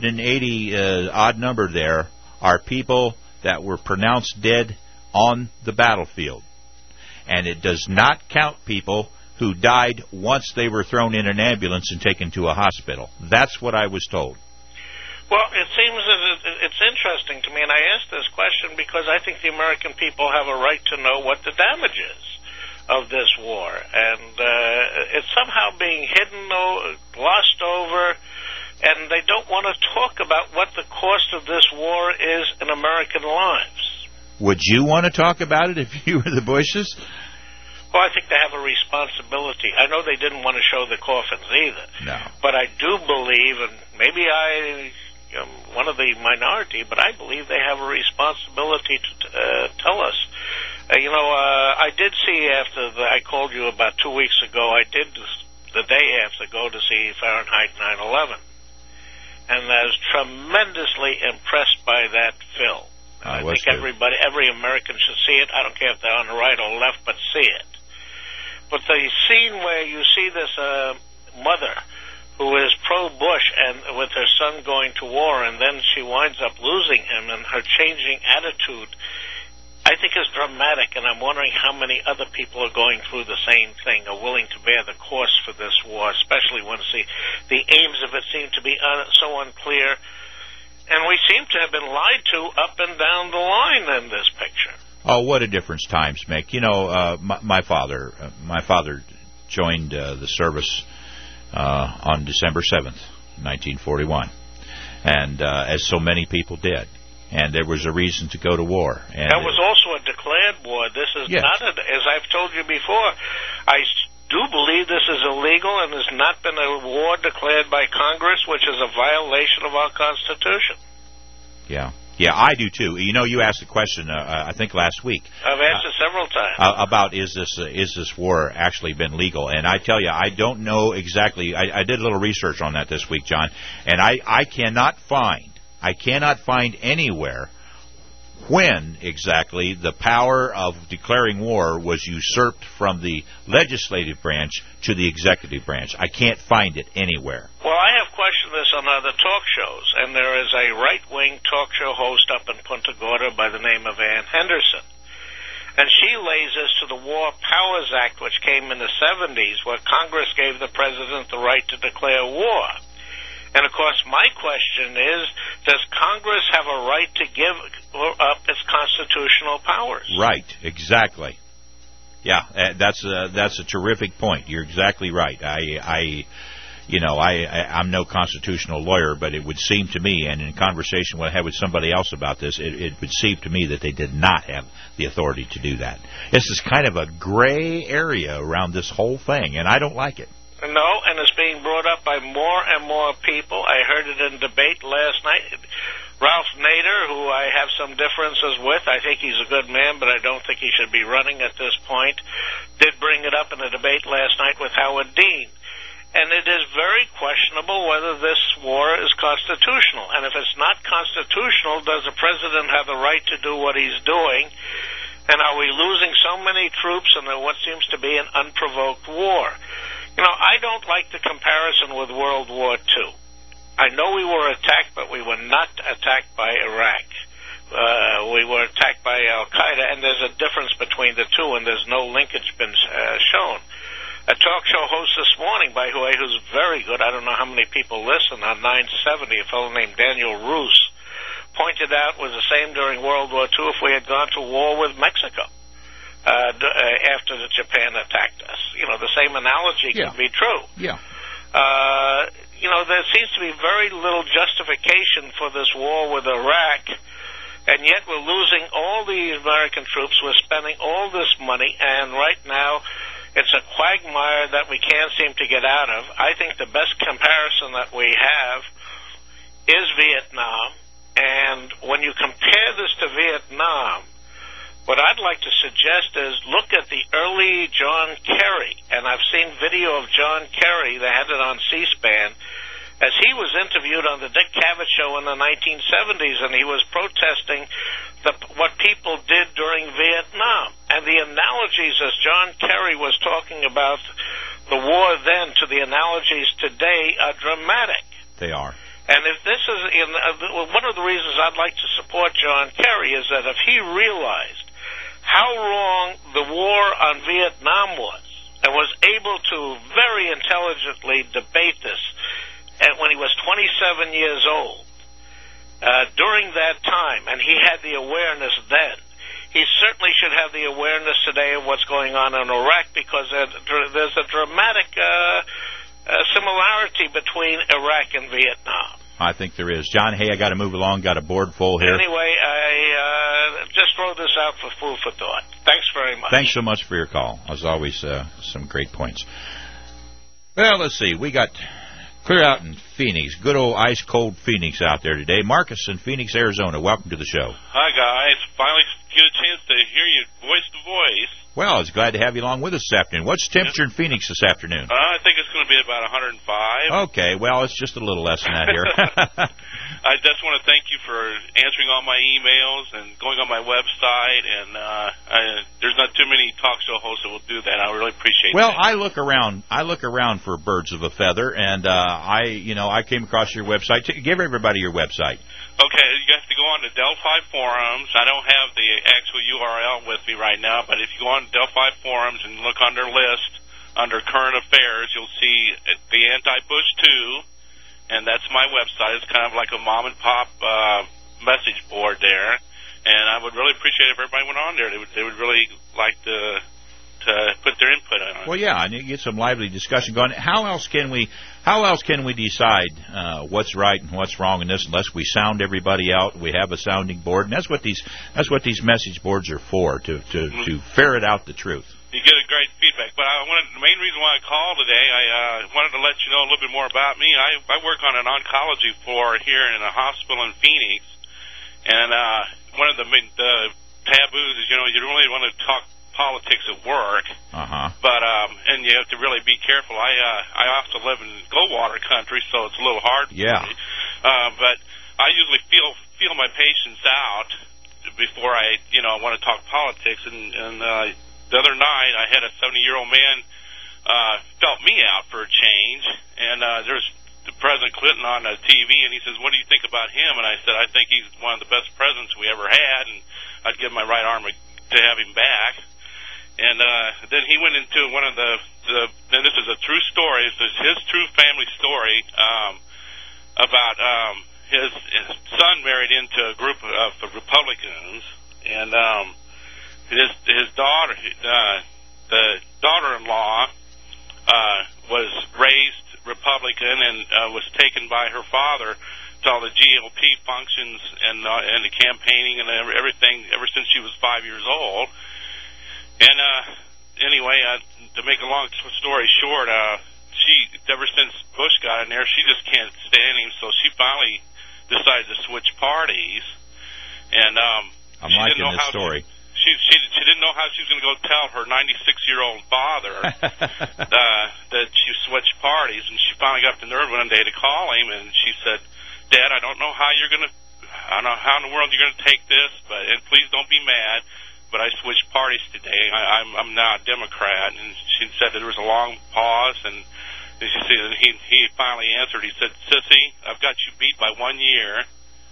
880 odd number there are people that were pronounced dead on the battlefield. And it does not count people who died once they were thrown in an ambulance and taken to a hospital. That's what I was told. Well, it seems that it's interesting to me, and I ask this question because I think the American people have a right to know what the damage is of this war. And it's somehow being hidden, glossed over, and they don't want to talk about what the cost of this war is in American lives. Would you want to talk about it if you were the Bushes? Well, I think they have a responsibility. I know they didn't want to show the coffins either. No. But I do believe, and maybe I am one of the minority, but I believe they have a responsibility to tell us. I did see after I called you about 2 weeks ago, I did the day after go to see Fahrenheit 9/11. And I was tremendously impressed by that film. I think every American should see it. I don't care if they're on the right or left, but see it. But the scene where you see this mother who is pro-Bush and with her son going to war, and then she winds up losing him, and her changing attitude, I think is dramatic, and I'm wondering how many other people are going through the same thing, are willing to bear the cost for this war, especially when the aims of it seem to be so unclear. And we seem to have been lied to up and down the line in this picture. Oh, what a difference times make. My father joined the service on December 7th, 1941, and as so many people did. And there was a reason to go to war. And that was also a declared war. This is not, as I've told you before, I do believe this is illegal and has not been a war declared by Congress, which is a violation of our Constitution. Yeah, I do too. You asked the question, I think last week. I've asked it several times. About is this war actually been legal? And I tell you, I don't know exactly. I did a little research on that this week, John, and I cannot find anywhere when exactly the power of declaring war was usurped from the legislative branch to the executive branch. I can't find it anywhere. Well, I have questioned this on other talk shows, and there is a right-wing talk show host up in Punta Gorda by the name of Ann Henderson. And she lays this to the War Powers Act, which came in the 70s, where Congress gave the president the right to declare war. And, of course, my question is, does Congress have a right to give up its constitutional powers? Right, exactly. Yeah, that's a terrific point. You're exactly right. I'm no constitutional lawyer, but it would seem to me, and in conversation I had with somebody else about this, it would seem to me that they did not have the authority to do that. This is kind of a gray area around this whole thing, and I don't like it. No, and it's being brought up by more and more people. I heard it in debate last night. Ralph Nader, who I have some differences with, I think he's a good man, but I don't think he should be running at this point, did bring it up in a debate last night with Howard Dean. And it is very questionable whether this war is constitutional. And if it's not constitutional, does the president have the right to do what he's doing? And are we losing so many troops in what seems to be an unprovoked war? You know, I don't like the comparison with World War II. I know we were attacked, but we were not attacked by Iraq. We were attacked by Al-Qaeda, and there's a difference between the two, and there's no linkage been shown. A talk show host this morning, by the way, who's very good, I don't know how many people listen, on 970, a fellow named Daniel Roos, pointed out was the same during World War II if we had gone to war with Mexico after Japan attacked us. You know, the same analogy could be true. Yeah. You know, there seems to be very little justification for this war with Iraq, and yet we're losing all these American troops. We're spending all this money, and right now it's a quagmire that we can't seem to get out of. I think the best comparison that we have is Vietnam. And when you compare this to Vietnam, what I'd like to suggest is look at the early John Kerry. And I've seen video of John Kerry, they had it on C-SPAN, as he was interviewed on the Dick Cavett show in the 1970s, and he was protesting what people did during Vietnam. And the analogies, as John Kerry was talking about the war then to the analogies today, are dramatic. They are. And if this is one of the reasons I'd like to support John Kerry is that if he realized how wrong the war on Vietnam was and was able to very intelligently debate this when he was 27 years old, during that time, and he had the awareness then, he certainly should have the awareness today of what's going on in Iraq, because there's a dramatic similarity between Iraq and Vietnam. I think there is. John, hey, I got to move along. Got a board full here. Anyway, I just throw this out for food for thought. Thanks very much. Thanks so much for your call. As always, some great points. Well, let's see. We got clear out in Phoenix. Good old ice-cold Phoenix out there today. Marcus in Phoenix, Arizona. Welcome to the show. Hi, guys. Finally get a chance to hear you voice to voice. Well, I was glad to have you along with us this afternoon. What's the temperature in Phoenix this afternoon? I think it's going to be about 105. Okay, well, it's just a little less than that here. I just want to thank you for answering all my emails and going on my website. And there's not too many talk show hosts that will do that. I really appreciate Well, that. I look around for birds of a feather, and I came across your website. Give everybody your website. Okay, you have to go on to Delphi Forums. I don't have the actual URL with me right now, but if you go on to Delphi Forums and look under list, under current affairs, you'll see the Anti-Bush 2, and that's my website. It's kind of like a mom-and-pop message board there, and I would really appreciate if everybody went on there. They would really like to put their input on it. Well, yeah, and you get some lively discussion going. How else can we decide what's right and what's wrong in this unless we sound everybody out? We have a sounding board, and that's what these message boards are for, to ferret out the truth. You get a great feedback. But the main reason why I called today, I wanted to let you know a little bit more about me. I work on an oncology floor here in a hospital in Phoenix, and one of the taboos is, you don't really want to talk politics at work, but and you have to really be careful. I also live in Goldwater country, so it's a little hard for me. But I usually feel my patients out before I want to talk politics. And the other night, I had a 70-year-old man felt me out for a change, and there's President Clinton on the TV, and he says, "What do you think about him?" And I said, "I think he's one of the best presidents we ever had, and I'd give my right arm to have him back." And then he went into one of and this is a true story, this is his true family story, about his son married into a group of Republicans, and his daughter, the daughter-in-law, was raised Republican and was taken by her father to all the GOP functions and the campaigning and everything ever since she was 5 years old. And anyway, to make a long story short, she ever since Bush got in there, she just can't stand him. So she finally decided to switch parties. And I'm liking this story. She didn't know how she was going to go tell her 96-year-old father that she switched parties. And she finally got the nerve one day to call him, and she said, "Dad, I don't know how in the world you're going to take this, and please don't be mad. but I switched parties today. I'm now a Democrat. And she said that there was a long pause, and she said he finally answered. He said, "Sissy, I've got you beat by 1 year."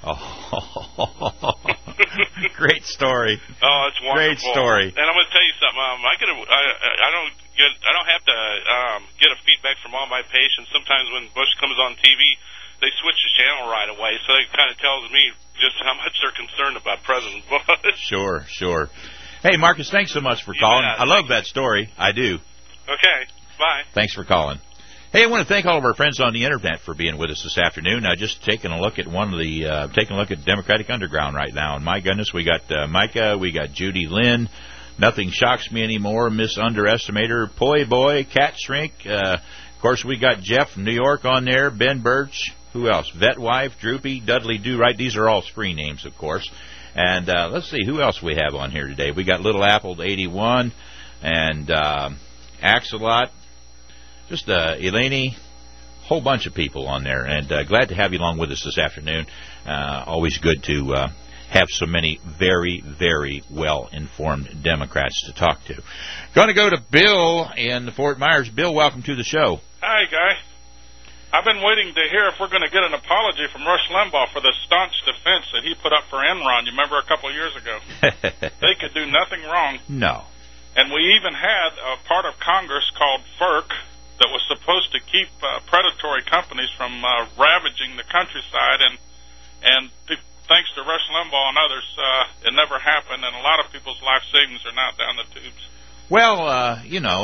Oh, great story. Oh, it's wonderful. Great story. And I'm going to tell you something. I don't have to get a feedback from all my patients. Sometimes when Bush comes on TV, they switch the channel right away, so it kind of tells me just how much they're concerned about President Bush. Sure. Hey, Marcus, thanks so much for calling. I love that story. I do. Okay, bye. Thanks for calling. Hey, I want to thank all of our friends on the internet for being with us this afternoon. Just taking a look at Democratic Underground right now, and my goodness, we got Micah, we got Judy Lynn. Nothing shocks me anymore. Miss Underestimator, Poi Boy, Cat Shrink. Of course, we got Jeff from New York on there, Ben Birch. Who else? Vet Wife, Droopy, Dudley Do Right. These are all screen names, of course. And let's see who else we have on here today. We got Little Apple 81 and Axelot, just Eleni, whole bunch of people on there. And glad to have you along with us this afternoon. Always good to have so many very, very well-informed Democrats to talk to. Going to go to Bill in Fort Myers. Bill, welcome to the show. Hi, Guy. I've been waiting to hear if we're going to get an apology from Rush Limbaugh for the staunch defense that he put up for Enron. You remember a couple of years ago? They could do nothing wrong. No. And we even had a part of Congress called FERC that was supposed to keep predatory companies from ravaging the countryside. And thanks to Rush Limbaugh and others, it never happened, and a lot of people's life savings are now down the tubes. Well,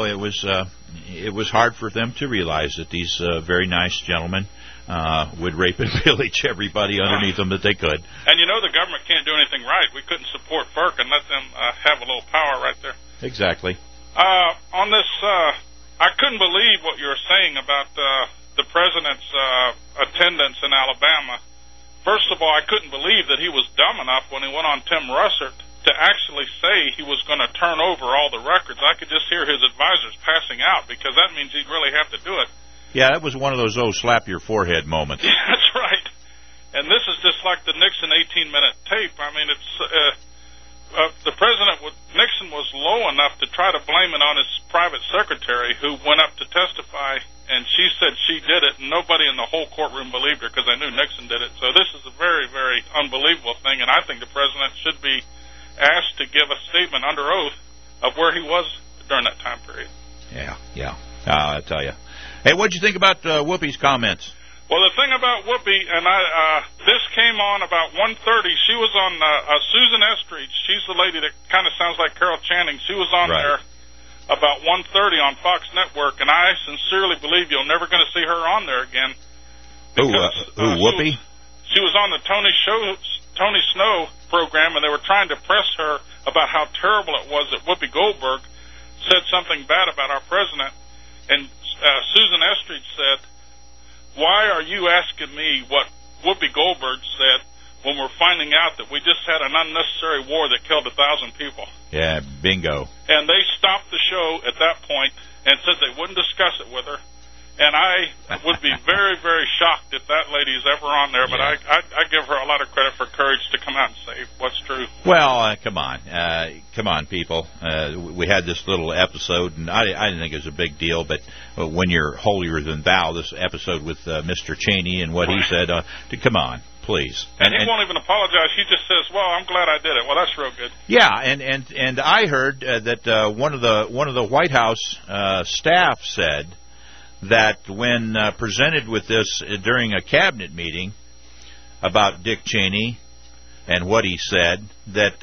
it was hard for them to realize that these very nice gentlemen would rape and pillage everybody underneath them that they could. And the government can't do anything right. We couldn't support FERC and let them have a little power right there. Exactly. On this, I couldn't believe what you were saying about the president's attendance in Alabama. First of all, I couldn't believe that he was dumb enough when he went on Tim Russert to actually say he was going to turn over all the records. I could just hear his advisors passing out, because that means he'd really have to do it. Yeah, that was one of those slap your forehead moments. Yeah, that's right. And this is just like the Nixon 18-minute tape. I mean, it's Nixon was low enough to try to blame it on his private secretary, who went up to testify, and she said she did it, and nobody in the whole courtroom believed her because they knew Nixon did it. So this is a very, very unbelievable thing, and I think the president should be asked to give a statement under oath of where he was during that time period. Yeah. I tell you. Hey, what'd you think about Whoopi's comments? Well, the thing about Whoopi, and this came on about 1:30. She was on Susan Estridge. She's the lady that kind of sounds like Carol Channing. She was on there about 1:30 on Fox Network, and I sincerely believe you're never going to see her on there again. Whoopi? She was on the Tony Snow program, and they were trying to press her about how terrible it was that Whoopi Goldberg said something bad about our president. And Susan Estridge said, "Why are you asking me what Whoopi Goldberg said when we're finding out that we just had an unnecessary war that killed 1,000 people?" Yeah, bingo. And they stopped the show at that point and said they wouldn't discuss it with her. And I would be very, very shocked if that lady is ever on there. But I give her a lot of credit for courage to come out and say what's true. Well, come on, people. We had this little episode, and I didn't think it was a big deal. But when you're holier than thou, this episode with Mr. Cheney and what he said, come on, please. And he won't even apologize. He just says, "Well, I'm glad I did it." Well, that's real good. Yeah, and I heard that one of the White House staff said that when presented with this during a cabinet meeting about Dick Cheney and what he said, that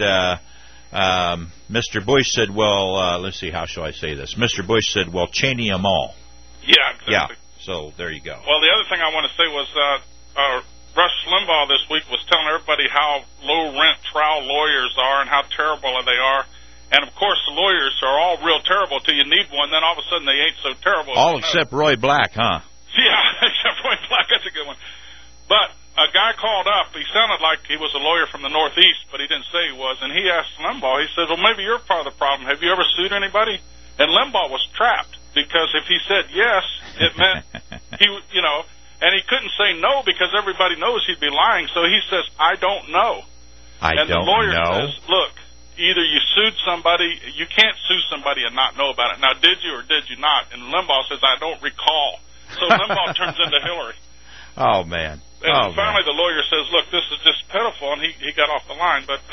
Mr. Bush said, well, let's see, how shall I say this? Mr. Bush said, well, Cheney 'em all. Yeah, exactly. Yeah, so there you go. Well, the other thing I want to say was Rush Limbaugh this week was telling everybody how low-rent trial lawyers are and how terrible they are. And, of course, the lawyers are all real terrible till you need one. Then all of a sudden they ain't so terrible. All except Roy Black, huh? Yeah, except Roy Black. That's a good one. But a guy called up. He sounded like he was a lawyer from the Northeast, but he didn't say he was. And he asked Limbaugh, he said, well, maybe you're part of the problem. Have you ever sued anybody? And Limbaugh was trapped because if he said yes, it meant and he couldn't say no because everybody knows he'd be lying. So he says, I don't know. The lawyer says, look, either you sued somebody, you can't sue somebody and not know about it. Now, did you or did you not? And Limbaugh says, I don't recall. So Limbaugh turns into Hillary. Oh, man. And finally the lawyer says, look, this is just pitiful, and he got off the line. But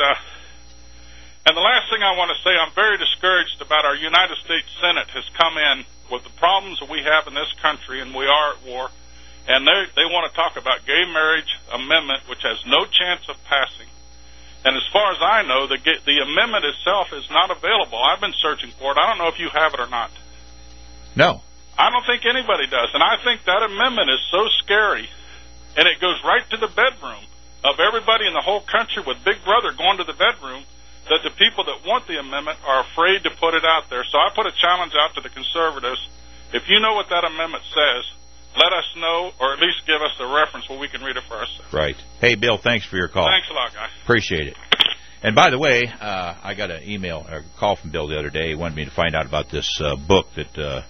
and the last thing I want to say, I'm very discouraged about our United States Senate has come in with the problems that we have in this country, and we are at war, and they want to talk about gay marriage amendment, which has no chance of passing. And as far as I know, the amendment itself is not available. I've been searching for it. I don't know if you have it or not. No. I don't think anybody does. And I think that amendment is so scary, and it goes right to the bedroom of everybody in the whole country with Big Brother going to the bedroom, that the people that want the amendment are afraid to put it out there. So I put a challenge out to the conservatives. If you know what that amendment says, let us know, or at least give us the reference where we can read it for ourselves. Right. Hey, Bill, thanks for your call. Thanks a lot, guys. Appreciate it. And by the way, I got an email or call from Bill the other day. He wanted me to find out about this book that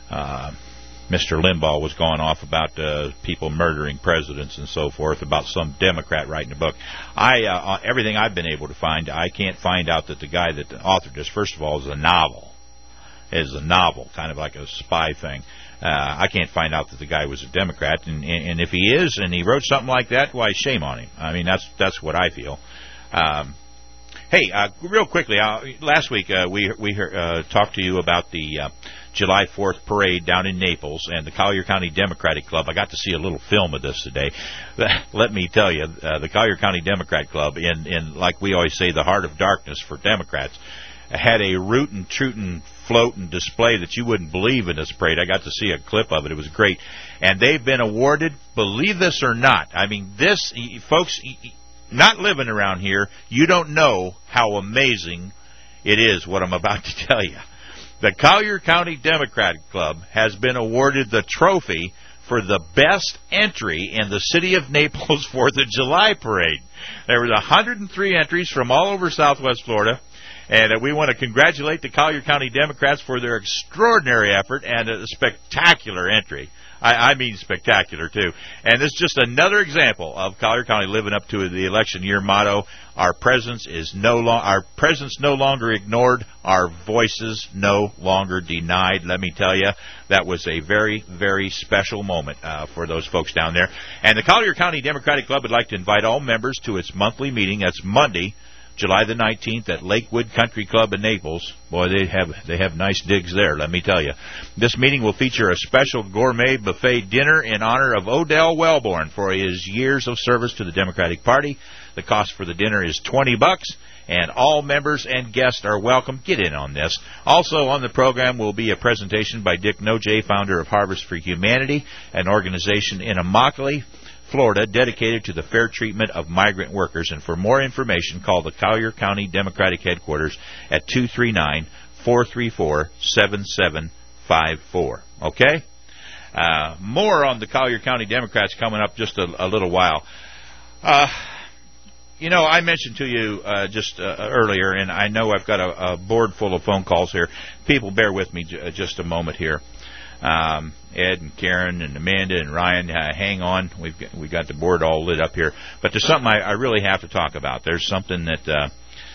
Mr. Limbaugh was going off about people murdering presidents and so forth, about some Democrat writing a book. Everything I've been able to find, I can't find out that the guy that authored this, first of all, is a novel, kind of like a spy thing. I can't find out that the guy was a Democrat, and if he is, and he wrote something like that, why, shame on him. I mean, that's what I feel. Hey, real quickly, last week we talked to you about the July 4th parade down in Naples and the Collier County Democratic Club. I got to see a little film of this today. Let me tell you, the Collier County Democrat Club, in like we always say, the heart of darkness for Democrats, had a rootin' tootin' float and display that you wouldn't believe in this parade. I got to see a clip of it. It was great. And they've been awarded, believe this or not, I mean, this, folks, not living around here, you don't know how amazing it is what I'm about to tell you. The Collier County Democratic Club has been awarded the trophy for the best entry in the city of Naples 4th of July parade. There were 103 entries from all over Southwest Florida. And we want to congratulate the Collier County Democrats for their extraordinary effort and a spectacular entry. I mean spectacular, too. And this is just another example of Collier County living up to the election year motto, our presence no longer ignored, our voices no longer denied. Let me tell you, that was a very, very special moment for those folks down there. And the Collier County Democratic Club would like to invite all members to its monthly meeting. That's Monday, July the 19th at Lakewood Country Club in Naples. Boy, they have nice digs there, let me tell you. This meeting will feature a special gourmet buffet dinner in honor of Odell Wellborn for his years of service to the Democratic Party. The cost for the dinner is $20, and all members and guests are welcome. Get in on this. Also on the program will be a presentation by Dick Nojay, founder of Harvest for Humanity, an organization in Immokalee, Florida, dedicated to the fair treatment of migrant workers. And for more information, call the Collier County Democratic Headquarters at 239-434-7754. Okay? More on the Collier County Democrats coming up just a little while. You know, I mentioned to you just earlier, and I know I've got a board full of phone calls here. People, bear with me just a moment here. Ed and Karen and Amanda and Ryan, hang on. We got the board all lit up here. But there's something I really have to talk about. There's something that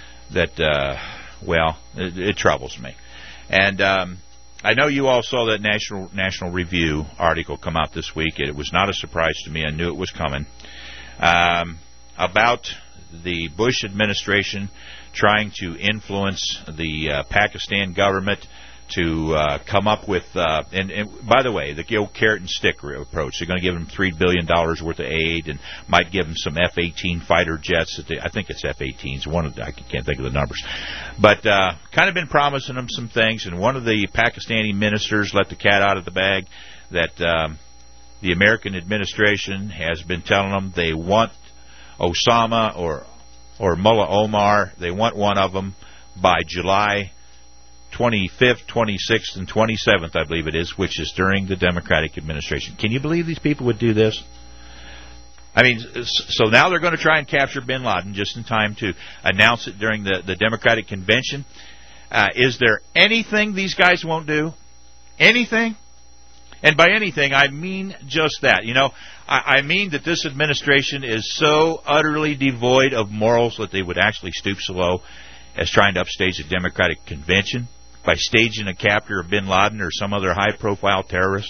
it troubles me. And I know you all saw that National Review article come out this week. It was not a surprise to me. I knew it was coming. About the Bush administration trying to influence the Pakistan government to come up with, and by the way, the old carrot and stick approach. They're going to give them $3 billion worth of aid and might give them some F-18 fighter jets. I think it's F-18s. I can't think of the numbers. But kind of been promising them some things, and one of the Pakistani ministers let the cat out of the bag that the American administration has been telling them they want Osama or Mullah Omar. They want one of them by July 25th, 26th, and 27th, I believe it is, which is during the Democratic administration. Can you believe these people would do this? I mean, so now they're going to try and capture bin Laden just in time to announce it during the Democratic convention. Is there anything these guys won't do? Anything? And by anything, I mean just that. You know, I mean that this administration is so utterly devoid of morals that they would actually stoop so low. as trying to upstage a Democratic convention by staging a capture of bin Laden or some other high-profile terrorist.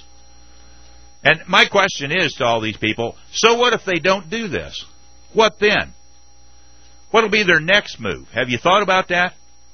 And my question is to all these people, so what if they don't do this? What then? What will be their next move? Have you thought about that?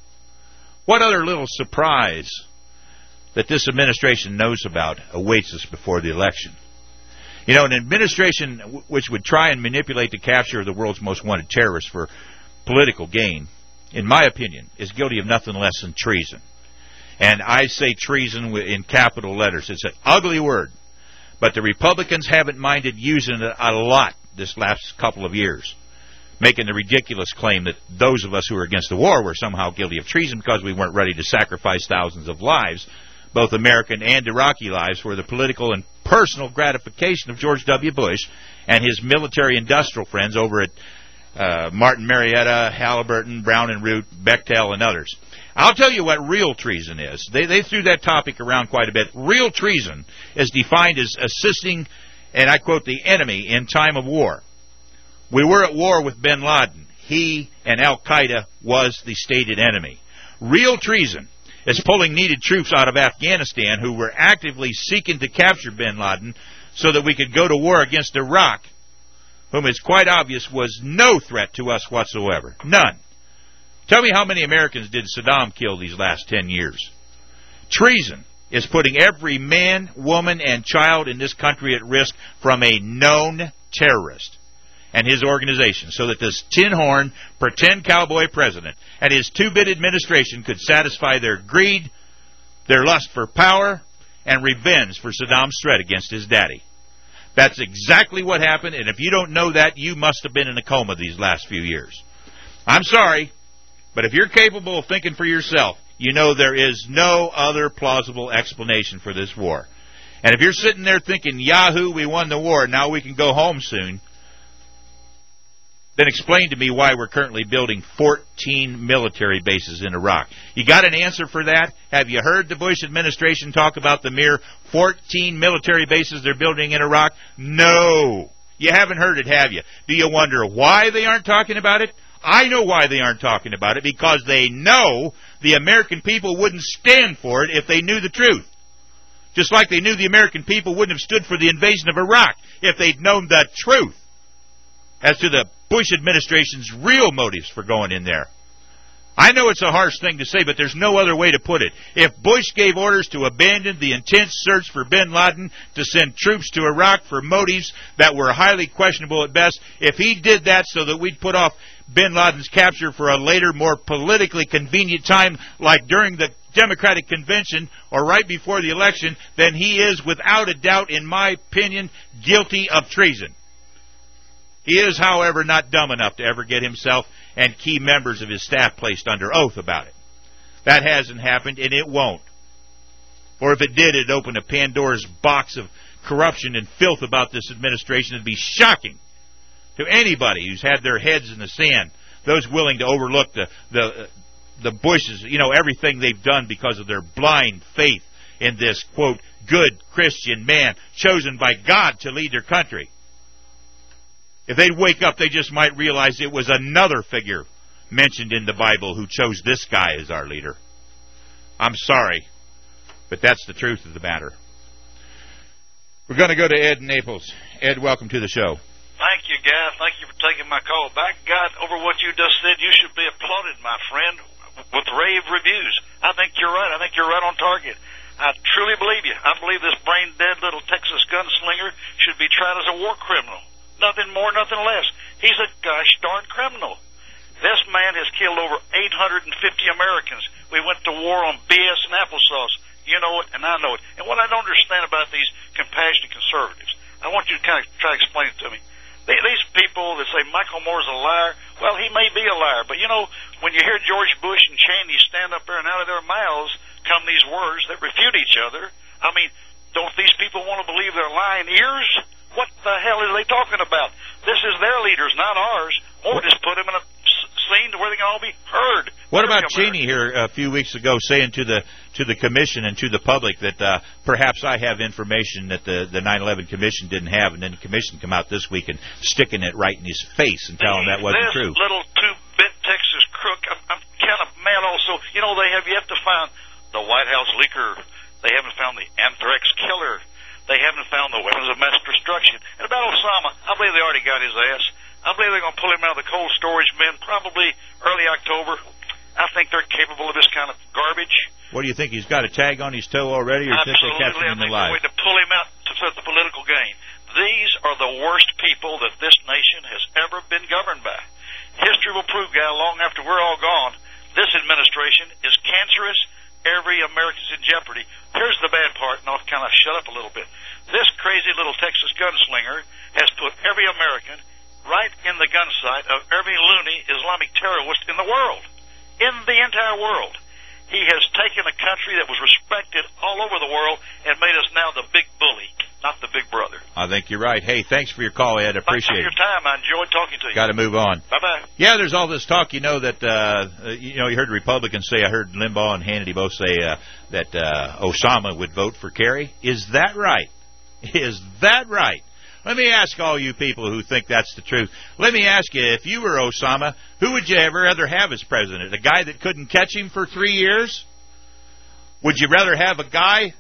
What other little surprise that this administration knows about awaits us before the election? You know, an administration which would try and manipulate the capture of the world's most wanted terrorists for political gain, in my opinion, is guilty of nothing less than treason. And I say treason in capital letters. It's an ugly word. But the Republicans haven't minded using it a lot this last couple of years, making the ridiculous claim that those of us who are against the war were somehow guilty of treason because we weren't ready to sacrifice thousands of lives, both American and Iraqi lives, for the political and personal gratification of George W. Bush and his military-industrial friends over at Martin Marietta, Halliburton, Brown and Root, Bechtel, and others. I'll tell you what real treason is. They threw that topic around quite a bit. Real treason is defined as assisting, and I quote, the enemy in time of war. We were at war with bin Laden. He and al-Qaeda was the stated enemy. Real treason is pulling needed troops out of Afghanistan who were actively seeking to capture bin Laden so that we could go to war against Iraq, whom it's quite obvious was no threat to us whatsoever. None. Tell me how many Americans did Saddam kill these last 10 years? Treason is putting every man, woman, and child in this country at risk from a known terrorist and his organization, so that this tin-horn, pretend cowboy president and his two-bit administration could satisfy their greed, their lust for power, and revenge for Saddam's threat against his daddy. That's exactly what happened, and if you don't know that, you must have been in a coma these last few years. I'm sorry, but if you're capable of thinking for yourself, you know there is no other plausible explanation for this war. And if you're sitting there thinking, Yahoo, we won the war, now we can go home soon, then explain to me why we're currently building 14 military bases in Iraq. You got an answer for that? Have you heard the Bush administration talk about the mere 14 military bases they're building in Iraq? No. You haven't heard it, have you? Do you wonder why they aren't talking about it? I know why they aren't talking about it, because they know the American people wouldn't stand for it if they knew the truth. Just like they knew the American people wouldn't have stood for the invasion of Iraq if they'd known the truth as to the Bush administration's real motives for going in there. I know it's a harsh thing to say, but there's no other way to put it. If Bush gave orders to abandon the intense search for bin Laden, to send troops to Iraq for motives that were highly questionable at best, if he did that so that we'd put off bin Laden's capture for a later, more politically convenient time, like during the Democratic convention or right before the election, then he is, without a doubt, in my opinion, guilty of treason. He is, however, not dumb enough to ever get himself and key members of his staff placed under oath about it. That hasn't happened, and it won't. Or if it did, it'd open a Pandora's box of corruption and filth about this administration. It'd be shocking to anybody who's had their heads in the sand, those willing to overlook the Bushes, everything they've done because of their blind faith in this, quote, good Christian man chosen by God to lead their country. If they'd wake up, they just might realize it was another figure mentioned in the Bible who chose this guy as our leader. I'm sorry, but that's the truth of the matter. We're going to go to Ed in Naples. Ed, welcome to the show. Thank you, guys. Thank you for taking my call. By God, over what you just said, you should be applauded, my friend, with rave reviews. I think you're right. I think you're right on target. I truly believe you. I believe this brain-dead little Texas gunslinger should be tried as a war criminal. Nothing more, nothing less. He's a gosh darn criminal. This man has killed over 850 Americans. We went to war on BS and applesauce. You know it, and I know it. And what I don't understand about these compassionate conservatives, I want you to kind of try to explain it to me. These people that say Michael Moore's a liar, well, he may be a liar. But, when you hear George Bush and Cheney stand up there and out of their mouths come these words that refute each other, I mean, don't these people want to believe their lying ears? What the hell are they talking about? This is their leaders, not ours. Or just put them in a scene to where they can all be heard. What about Cheney here a few weeks ago saying to the commission and to the public that perhaps I have information that the 9/11 commission didn't have, and then the commission come out this week and sticking it right in his face and telling him that wasn't true? This little two-bit Texas crook, I'm kind of You know, they have yet to find the White House leaker. They haven't found the anthrax killer. They haven't found the weapons of mass destruction. And about Osama, I believe they already got his ass. I believe they're going to pull him out of the cold storage bin probably early October. I think they're capable of this kind of garbage. What do you think? He's got a tag on his toe already, or Absolutely. think they catch him in the live? I think they're going to pull him out to set the political gain. These are the worst people that this nation has ever been governed by. History will prove, Guy, long after we're all gone, this administration is cancerous. Every American's in jeopardy. Here's the bad part, and I'll kind of shut up a little bit. This crazy little Texas gunslinger has put every American right in the gun sight of every loony Islamic terrorist in the world. In the entire world. He has taken a country that was respected all over the world and made us now the big bully, not the big brother. I think you're right. Hey, thanks for your call, Ed. Appreciate it. Thanks for your time. I enjoyed talking to you. Got to move on. Bye-bye. Yeah, there's all this talk, you heard the Republicans say, I heard Limbaugh and Hannity both say that Osama would vote for Kerry. Is that right? Is that right? Let me ask all you people who think that's the truth. Let me ask you, if you were Osama, who would you ever rather have as president? A guy that couldn't catch him for 3 years? Would you rather have a guy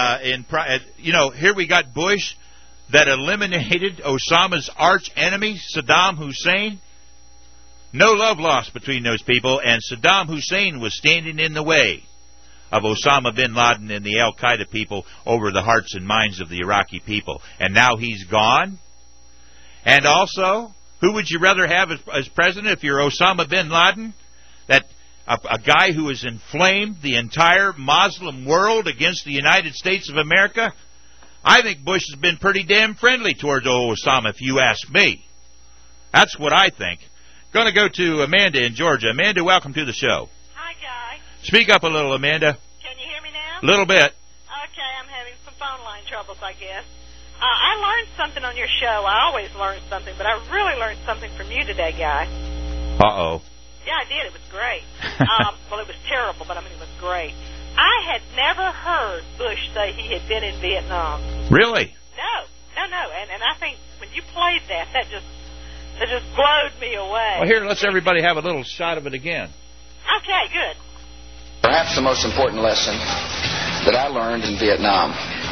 here we got Bush that eliminated Osama's arch enemy, Saddam Hussein? No love lost between those people, and Saddam Hussein was standing in the way of Osama bin Laden and the al-Qaeda people over the hearts and minds of the Iraqi people. And now he's gone? And also, who would you rather have as president if you're Osama bin Laden? That a guy who has inflamed the entire Muslim world against the United States of America? I think Bush has been pretty damn friendly towards Osama, if you ask me. That's what I think. Going to go to Amanda in Georgia. Amanda, welcome to the show. Hi, Guy. Speak up a little, Amanda. Can you hear me now? A little bit. Okay, I'm having some phone line troubles, I guess. I learned something on your show. I always learn something, but I really learned something from you today, Guy. Uh-oh. Yeah, I did. It was great. Well, it was terrible, but I mean, it was great. I had never heard Bush say he had been in Vietnam. Really? No. And I think when you played that just blowed me away. Well, here, let's everybody have a little shot of it again. Okay, good. Perhaps the most important lesson that I learned in Vietnam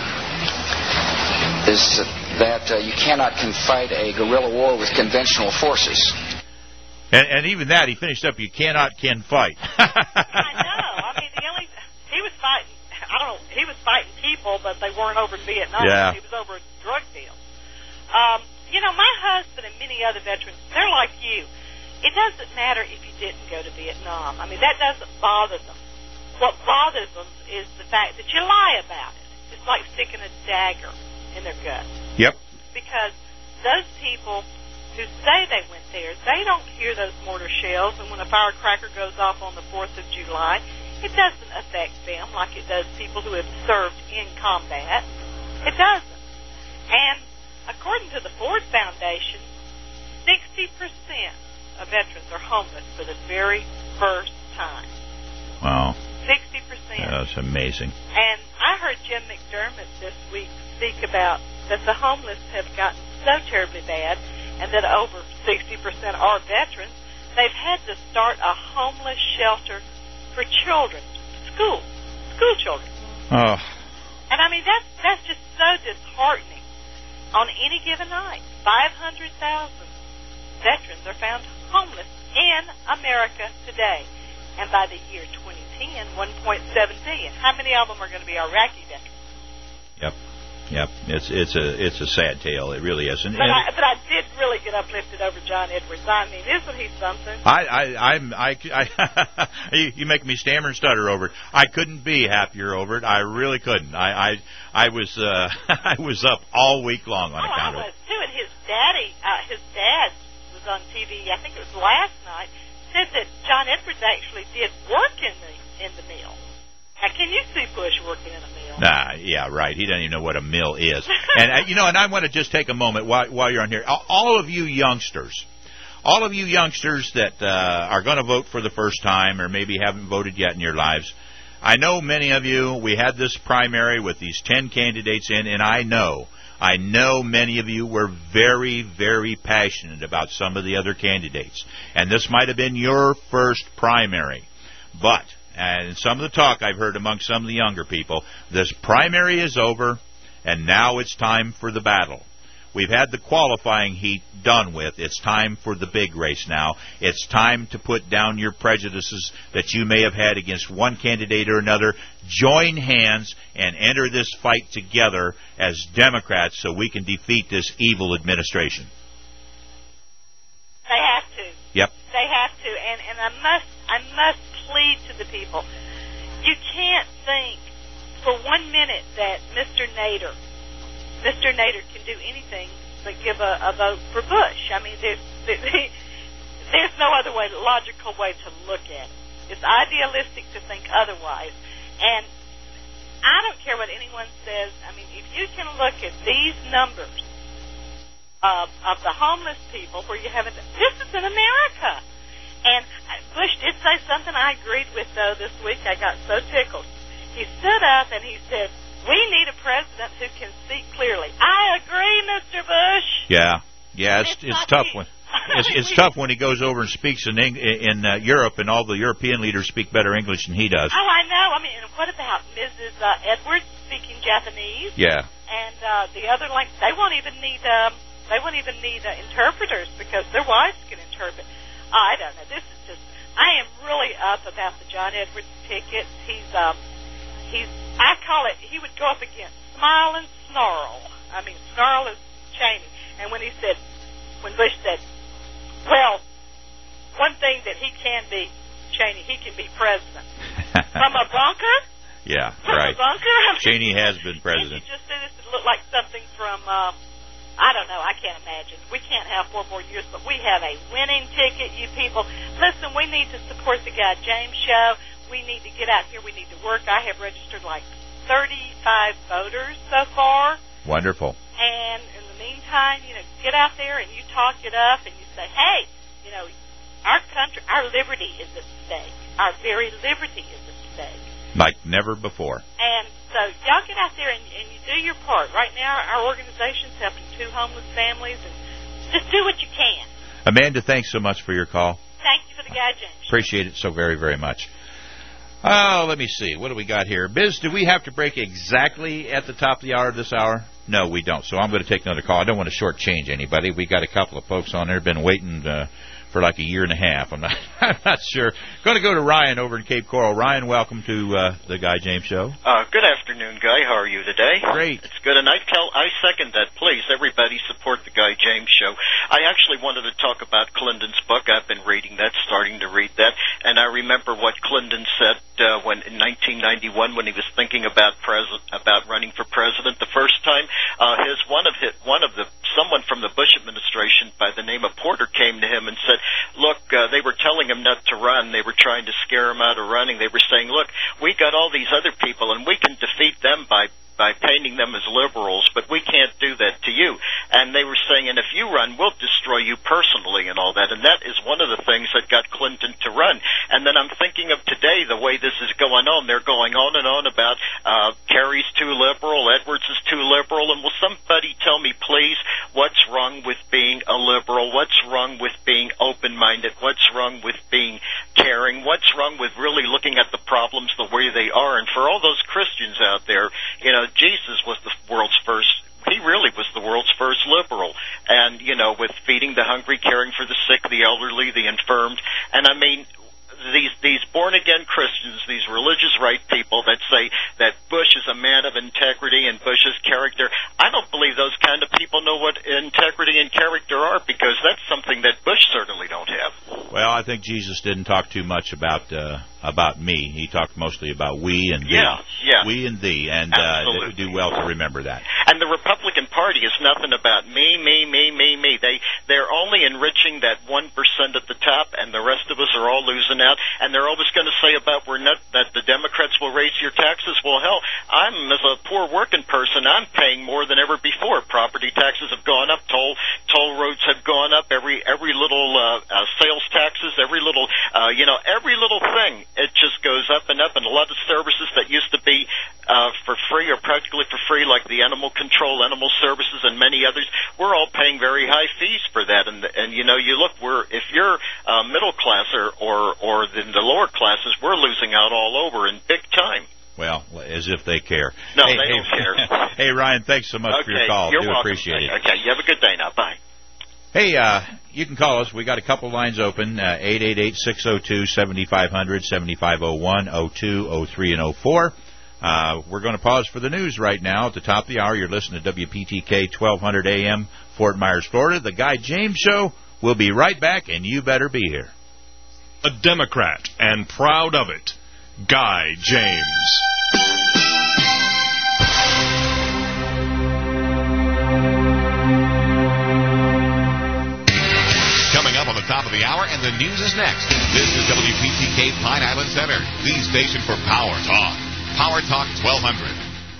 is that you cannot fight a guerrilla war with conventional forces. And even that, he finished up, you can fight. I know. I mean, he was fighting, he was fighting people, but they weren't over in Vietnam. Yeah. He was over a drug deal. My husband and many other veterans, they're like you. It doesn't matter if you didn't go to Vietnam. I mean, that doesn't bother them. What bothers them is the fact that you lie about it. It's like sticking a dagger in their gut. Yep. Because those people who say they went there, they don't hear those mortar shells, and when a firecracker goes off on the 4th of July, it doesn't affect them like it does people who have served in combat. It doesn't. And according to the Ford Foundation, 60% of veterans are homeless for the very first time. Wow. 60%. That's amazing. And I heard Jim McDermott this week speak about that the homeless have gotten so terribly bad, and that over 60% are veterans. They've had to start a homeless shelter for children, school children. Oh. And I mean, that's just so disheartening. On any given night, 500,000 veterans are found homeless in America today. And by the year 2010, 1.7 million. How many of them are going to be Iraqi veterans? Yep. It's a sad tale. It really is. But I did really get uplifted over John Edwards. I mean, isn't he something? You make me stammer and stutter over it. I couldn't be happier over it. I really couldn't. I was up all week long on account of it. I was too. And his dad was on TV. I think it was last night. Said that John Edwards actually did work in the mill. Now, can you see Bush working in a mill? Nah, yeah, right. He doesn't even know what a mill is. And I want to just take a moment while you're on here. All of you youngsters that are going to vote for the first time or maybe haven't voted yet in your lives, I know many of you, we had this primary with these 10 candidates in, and I know many of you were very, very passionate about some of the other candidates. And this might have been your first primary. But and some of the talk I've heard among some of the younger people, this primary is over, and now it's time for the battle. We've had the qualifying heat done with. It's time for the big race now. It's time to put down your prejudices that you may have had against one candidate or another. Join hands and enter this fight together as Democrats so we can defeat this evil administration. They have to. Yep. They have to, and I must plead to the people. You can't think for 1 minute that Mr. Nader can do anything but give a vote for Bush. I mean, there's no other logical way to look at it. It's idealistic to think otherwise. And I don't care what anyone says. I mean, if you can look at these numbers of the homeless people where you haven't, this is in America. And Bush did say something I agreed with, though, this week. I got so tickled. He stood up and he said, "We need a president who can speak clearly." I agree, Mr. Bush. Yeah, it's tough when it's tough when he goes over and speaks in Europe, and all the European leaders speak better English than he does. Oh, I know. I mean, and what about Mrs. Edwards speaking Japanese? Yeah. And the other language, they won't even need interpreters because their wives can interpret. I don't know. This is just. I am really up about the John Edwards ticket. I call it, he would go up against Smile and Snarl. I mean, Snarl is Cheney. And when Bush said, well, one thing that he can be, Cheney, he can be president. From a bunker? Yeah, from right. A bunker? Cheney has been president. And you just said this would look like something from, I don't know, I can't imagine. We can't have 4 more years, but we have a winning ticket, you people. Listen, we need to support the Guy James Show. We need to get out here. We need to work. I have registered like 35 voters so far. Wonderful. And in the meantime, get out there and you talk it up and you say, hey, our country, our liberty is at stake. Our very liberty is at stake. Like never before. And so y'all get out there and you do your part. Right now, our organization's helping 2 homeless families, and just do what you can. Amanda, thanks so much for your call. Thank you for the Guy James. Appreciate it so very, very much. Oh, let me see. What do we got here? Biz, do we have to break exactly at the top of the hour this hour? No, we don't. So I'm going to take another call. I don't want to shortchange anybody. We got a couple of folks on there been waiting for like a year and a half. I'm not sure. Going to go to Ryan over in Cape Coral. Ryan, welcome to the Guy James Show. Good afternoon, Guy. How are you today? Great. It's good, and I second that. Please, everybody support the Guy James Show. I actually wanted to talk about Clinton's book. I've been reading that, starting to read that, and I remember what Clinton said when in 1991 when he was thinking about running for president the first time. Someone from the Bush administration by the name of Porter came to him and said, look, they were telling him not to run. They were trying to scare him out of running. They were saying, look, we got all these other people, and we can defeat them by painting them as liberals, but we can't do that to you. And they were saying, and if you run, we'll destroy you personally and all that. And that is one of the things that got Clinton to run. And then I'm thinking of today, the way this is going on. They're going on and on about Kerry's too liberal, Edwards is too liberal. And will somebody tell me, please, what's wrong with being a liberal? What's wrong with being open-minded? What's wrong with being caring? What's wrong with really looking at the problems the way they are? And for all those Christians out there, Jesus was the world's first. He really was the world's first liberal, and with feeding the hungry, caring for the sick, the elderly, the infirmed, and I mean, these born-again Christians, these religious right people that say that Bush is a man of integrity and Bush's character, I don't believe those kind of people know what integrity and character are, because that's something that Bush certainly don't have. Well, I think Jesus didn't talk too much about me. He talked mostly about we and thee. Yeah. We and thee, and they do well to remember that. And the Republican Party is nothing about me. They're only enriching that 1% at the top, and the rest of us are all losing out. And they're always going to say about that the Democrats will raise your taxes. Well, hell, as a poor working person, I'm paying more than ever before. Property taxes have gone up, toll roads have gone up, every little sales taxes, every little thing. It just goes up and up, and a lot of services that used to be for free or practically for free, like the animal Control Animal Services and many others, we're all paying very high fees for that. And you know, you look, if you're middle class or in the lower classes, we're losing out all over in big time. Well, as if they care. No, they don't care. Hey, Ryan, thanks so much for your call. You're Do welcome. appreciate it. Okay, you have a good day now. Bye. Hey, you can call us. We got a couple lines open, 888-602-7500, 7501, 02, 03, and 04. We're going to pause for the news right now. At the top of the hour, you're listening to WPTK 1200 AM, Fort Myers, Florida. The Guy James Show. We'll be right back, and you better be here. A Democrat, and proud of it, Guy James. Coming up on the top of the hour, and the news is next. This is WPTK Pine Island Center, the station for Power Talk. Power Talk 1200.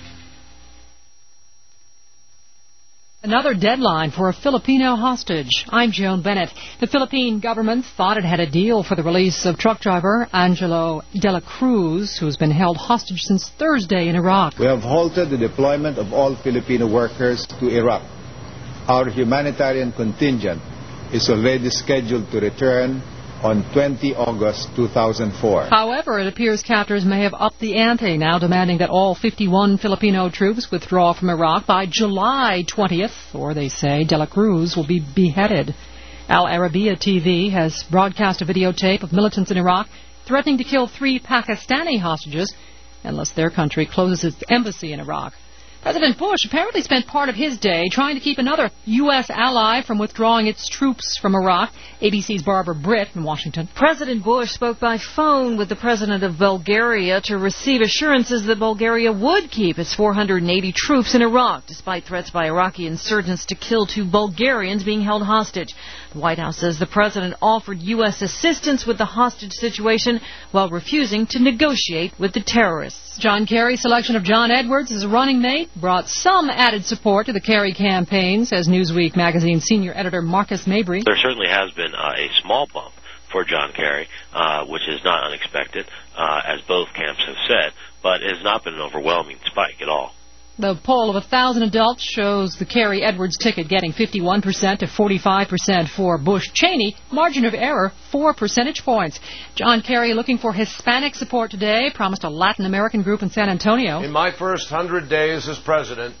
Another deadline for a Filipino hostage. I'm Joan Bennett. The Philippine government thought it had a deal for the release of truck driver Angelo de la Cruz, who's been held hostage since Thursday in Iraq. We have halted the deployment of all Filipino workers to Iraq. Our humanitarian contingent is already scheduled to return on 20 August 2004. However, it appears captors may have upped the ante, now demanding that all 51 Filipino troops withdraw from Iraq by July 20th, or they say De La Cruz will be beheaded. Al Arabiya TV has broadcast a videotape of militants in Iraq threatening to kill 3 Pakistani hostages unless their country closes its embassy in Iraq. President Bush apparently spent part of his day trying to keep another U.S. ally from withdrawing its troops from Iraq. ABC's Barbara Britt in Washington. President Bush spoke by phone with the president of Bulgaria to receive assurances that Bulgaria would keep its 480 troops in Iraq, despite threats by Iraqi insurgents to kill 2 Bulgarians being held hostage. The White House says the president offered U.S. assistance with the hostage situation while refusing to negotiate with the terrorists. John Kerry's selection of John Edwards as a running mate brought some added support to the Kerry campaign, says Newsweek magazine senior editor Marcus Mabry. There certainly has been a small bump for John Kerry, which is not unexpected, as both camps have said, but it has not been an overwhelming spike at all. The poll of 1,000 adults shows the Kerry-Edwards ticket getting 51% to 45% for Bush-Cheney. Margin of error, 4 percentage points. John Kerry, looking for Hispanic support today, promised a Latin American group in San Antonio. In my first 100 days as president,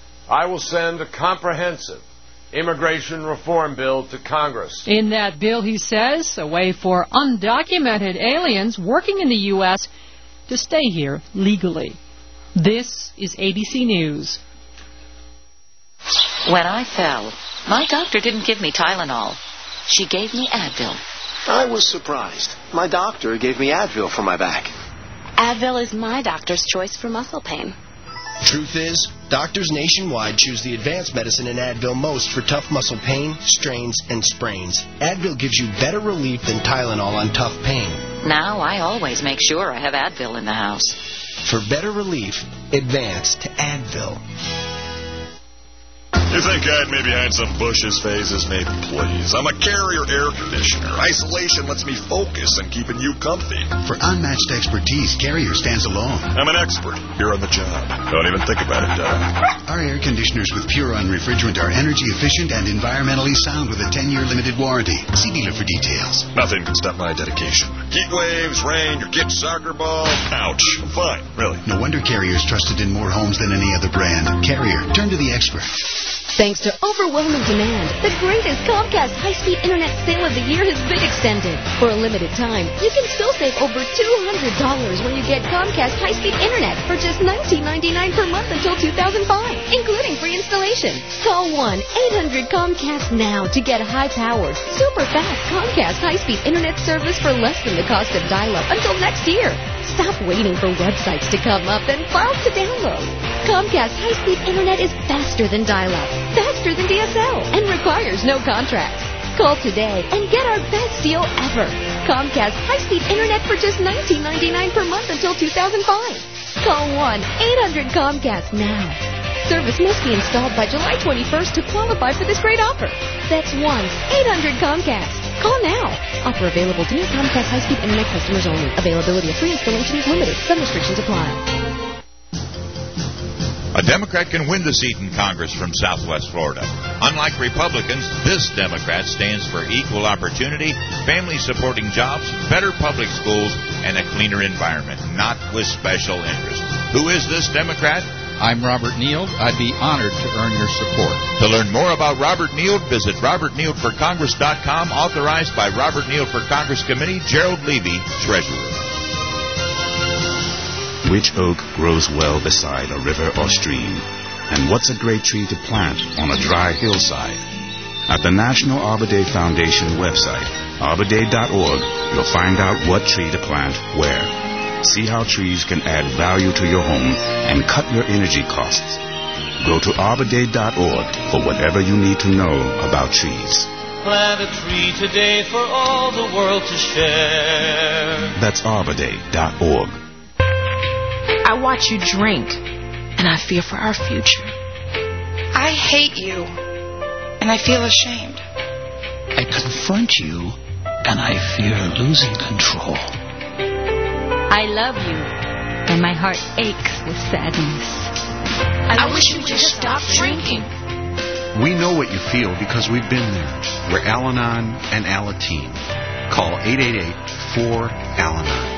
I will send a comprehensive immigration reform bill to Congress. In that bill, he says, a way for undocumented aliens working in the U.S. to stay here legally. This is ABC News. When I fell, my doctor didn't give me Tylenol. She gave me Advil. I was surprised. My doctor gave me Advil for my back. Advil is my doctor's choice for muscle pain. Truth is, doctors nationwide choose the advanced medicine in Advil most for tough muscle pain, strains, and sprains. Advil gives you better relief than Tylenol on tough pain. Now I always make sure I have Advil in the house. For better relief, advance to Advil. You think I'd maybe hide some bushes, phases? Maybe, please. I'm a Carrier air conditioner. Isolation lets me focus on keeping you comfy. For unmatched expertise, Carrier stands alone. I'm an expert. You're on the job. Don't even think about it, Doug. Our air conditioners with Puron refrigerant are energy efficient and environmentally sound with a 10-year limited warranty. See dealer for details. Nothing can stop my dedication. Heat waves, rain, your kid's soccer ball. Ouch. I'm fine, really. No wonder Carrier's trusted in more homes than any other brand. Carrier, turn to the expert. Thanks to overwhelming demand, the greatest Comcast high-speed internet sale of the year has been extended. For a limited time, you can still save over $200 when you get Comcast high-speed internet for just $19.99 per month until 2005, including free installation. Call 1-800-COMCAST now to get a high-powered, super-fast Comcast high-speed internet service for less than the cost of dial-up until next year. Stop waiting for websites to come up and files to download. Comcast high-speed internet is faster than dial-up, faster than DSL, and requires no contract. Call today and get our best deal ever. Comcast high-speed internet for just $19.99 per month until 2005. Call 1-800-COMCAST now. Service must be installed by July 21st to qualify for this great offer. That's 1-800-COMCAST. Call now. Offer available to new Comcast high-speed internet customers only. Availability of free installation is limited. Some restrictions apply. A A Democrat can win the seat in Congress from Southwest Florida. Unlike Republicans, this Democrat stands for equal opportunity, family-supporting jobs, better public schools, and a cleaner environment, not with special interest. Who is this Democrat? I'm Robert Neild. I'd be honored to earn your support. To learn more about Robert Neild, visit robertneildforcongress.com, authorized by Robert Neild for Congress Committee, Gerald Levy, Treasurer. Which oak grows well beside a river or stream? And what's a great tree to plant on a dry hillside? At the National Arbor Day Foundation website, arborday.org, you'll find out what tree to plant where. See how trees can add value to your home and cut your energy costs. Go to arborday.org for whatever you need to know about trees. Plant a tree today for all the world to share. That's arborday.org. I watch you drink, and I fear for our future. I hate you, and I feel ashamed. I confront you, and I fear losing control. I love you, and my heart aches with sadness. I wish you would just stop drinking. We know what you feel because we've been there. We're Al-Anon and Alateen. Call 888-4-ALANON.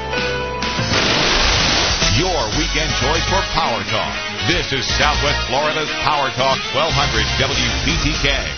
Your weekend choice for Power Talk. This is Southwest Florida's Power Talk 1200 WPTK.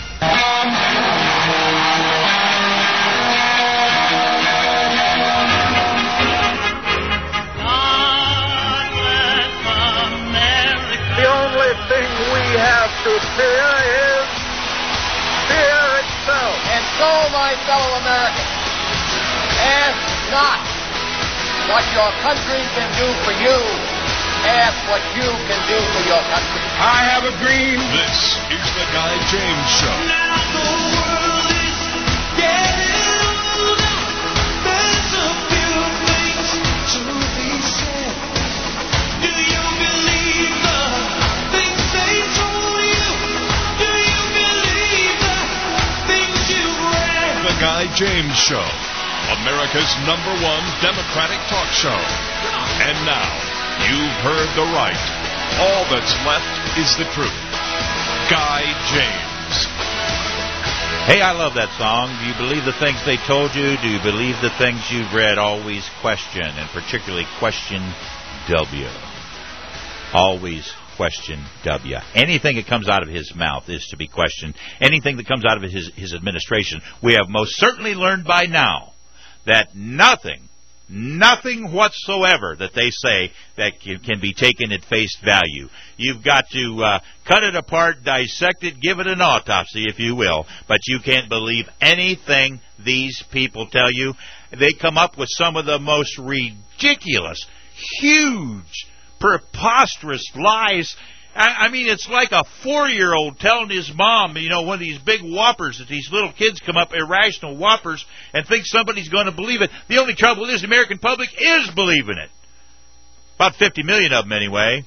The only thing we have to fear is fear itself. And so, my fellow Americans, ask not what your country can do for you. Ask what you can do for your country. I have a dream. This is the Guy James Show. Now the world is getting older. There's a few things to be said. Do you believe the things they told you? Do you believe the things you read? The Guy James Show, America's #1 Democratic talk show. And now, you've heard the right. All that's left is the truth. Guy James. Hey, I love that song. Do you believe the things they told you? Do you believe the things you've read? Always question, and particularly question W. Always question W. Anything that comes out of his mouth is to be questioned. Anything that comes out of his administration, we have most certainly learned by now that nothing whatsoever that they say that can be taken at face value. You've got to cut it apart, dissect it, give it an autopsy, if you will, but you can't believe anything these people tell you. They come up with some of the most ridiculous, huge, preposterous lies. I mean, it's like a 4-year-old telling his mom, one of these big whoppers that these little kids come up, irrational whoppers, and think somebody's going to believe it. The only trouble is the American public is believing it. About 50 million of them, anyway.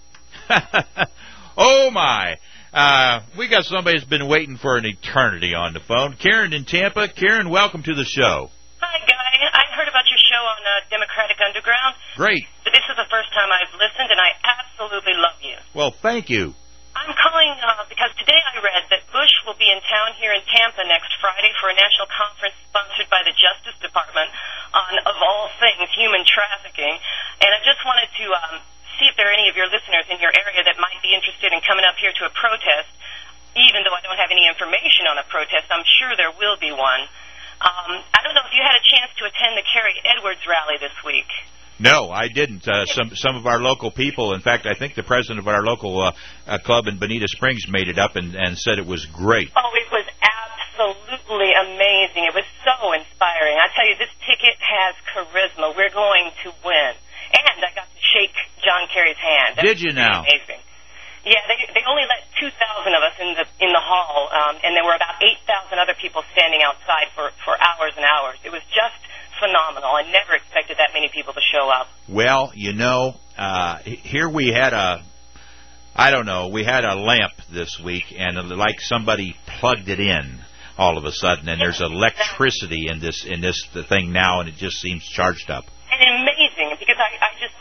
Oh, my. We got somebody that's been waiting for an eternity on the phone. Karen in Tampa. Karen, welcome to the show. Hi, Guy. I heard about your show on Democratic Underground. Great. But this is the first time I've listened, and I absolutely love you. Well, thank you. I'm calling because today I read that Bush will be in town here in Tampa next Friday for a national conference sponsored by the Justice Department on, of all things, human trafficking. And I just wanted to see if there are any of your listeners in your area that might be interested in coming up here to a protest. Even though I don't have any information on a protest, I'm sure there will be one. I don't know if you had a chance to attend the Carrie Edwards rally this week. No, I didn't. Some of our local people, in fact, I think the president of our local club in Bonita Springs made it up and said it was great. Oh, it was absolutely amazing. It was so inspiring. I tell you, this ticket has charisma. We're going to win. And I got to shake John Kerry's hand. Did you now? Amazing. Yeah, they only let 2,000 of us in the hall, and there were about 8,000 other people standing outside for hours and hours. It was just phenomenal. I never expected that many people to show up. Well, here we had we had a lamp this week, and like somebody plugged it in all of a sudden, and there's electricity in this thing now, and it just seems charged up. And amazing, because I just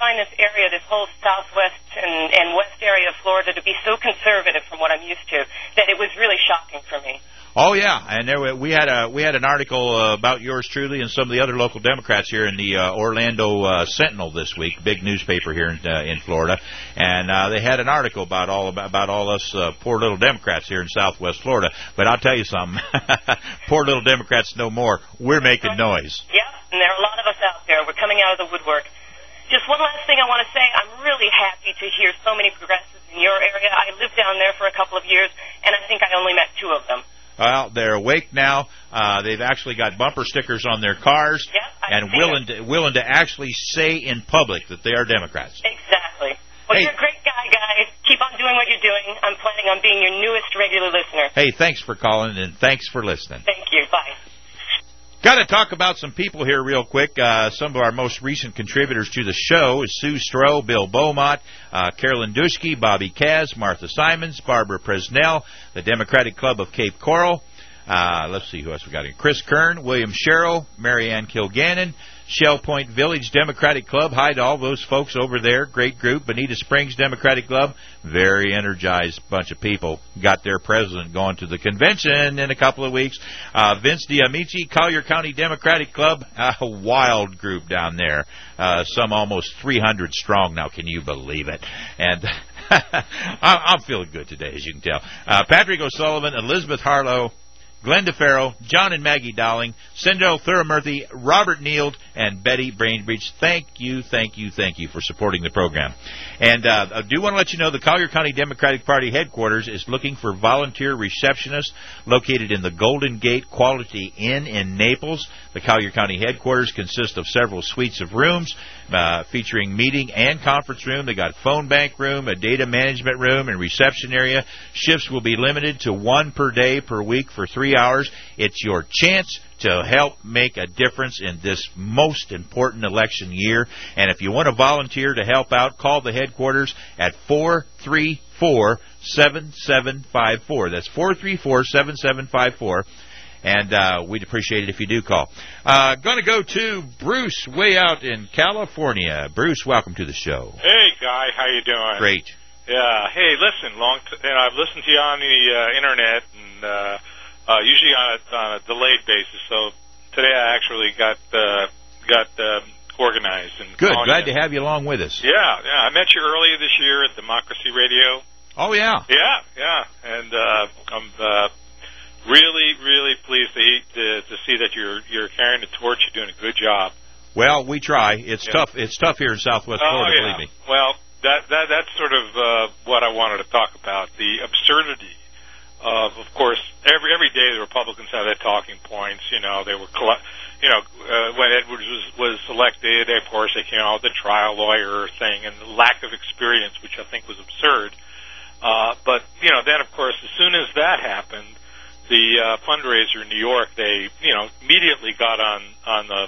find this area, this whole southwest and west area of Florida, to be so conservative from what I'm used to that it was really shocking for me. Oh yeah, and we had an article about yours truly and some of the other local Democrats here in the Orlando Sentinel this week, big newspaper here in Florida, and they had an article about all us poor little Democrats here in Southwest Florida. But I'll tell you something, poor little Democrats no more. We're making noise. Yeah, and there are a lot of us out there. We're coming out of the woodwork. Just one last thing I want to say. I'm really happy to hear so many progressives in your area. I lived down there for a couple of years, and I think I only met 2 of them. Well, they're awake now. They've actually got bumper stickers on their cars and willing to actually say in public that they are Democrats. Exactly. Well, you're a great guy, guys. Keep on doing what you're doing. I'm planning on being your newest regular listener. Hey, thanks for calling and thanks for listening. Thank you. Bye. Got to talk about some people here real quick. Some of our most recent contributors to the show is Sue Stroh, Bill Beaumont, Carolyn Dushke, Bobby Kaz, Martha Simons, Barbara Presnell, the Democratic Club of Cape Coral. Let's see who else we got here. Chris Kern, William Sherrill, Marianne Kilgannon, Shell Point Village Democratic Club. Hi to all those folks over there. Great group. Bonita Springs Democratic Club. Very energized bunch of people. Got their president going to the convention in a couple of weeks. Vince Diamici, Collier County Democratic Club. A wild group down there. Some almost 300 strong now. Can you believe it? And I'm feeling good today, as you can tell. Patrick O'Sullivan, Elizabeth Harlow, Glenn DeFaro, John and Maggie Dowling, Sindel Thuramurthy, Robert Neild, and Betty Bainbridge. Thank you for supporting the program. And I do want to let you know the Collier County Democratic Party headquarters is looking for volunteer receptionists located in the Golden Gate Quality Inn in Naples. The Collier County headquarters consists of several suites of rooms featuring meeting and conference room. They got phone bank room, a data management room, and reception area. Shifts will be limited to 1 per day per week for 3 hours. It's your chance to help make a difference in this most important election year. And if you want to volunteer to help out, call the headquarters at 434-7754. That's 434-7754. And we'd appreciate it if you do call. Going to go to Bruce way out in California. Bruce, welcome to the show. Hey, Guy. How you doing? Great. Yeah. Hey, listen, I've listened to you on the internet, and usually on a delayed basis. So today I actually got organized. And good. Glad to have you along with us. Yeah. I met you earlier this year at Democracy Radio. Oh, yeah. Yeah. And I'm really pleased to see that you're carrying the torch. You're doing a good job. Well, we try. It's tough. It's tough here in Southwest Florida, believe me. Well, that's sort of what I wanted to talk about. The absurdity of course, every day the Republicans have their talking points. You know, they were, when Edwards was elected, of course, they came out with the trial lawyer thing and the lack of experience, which I think was absurd. But then of course, as soon as that happened, the fundraiser in New York, they immediately got on the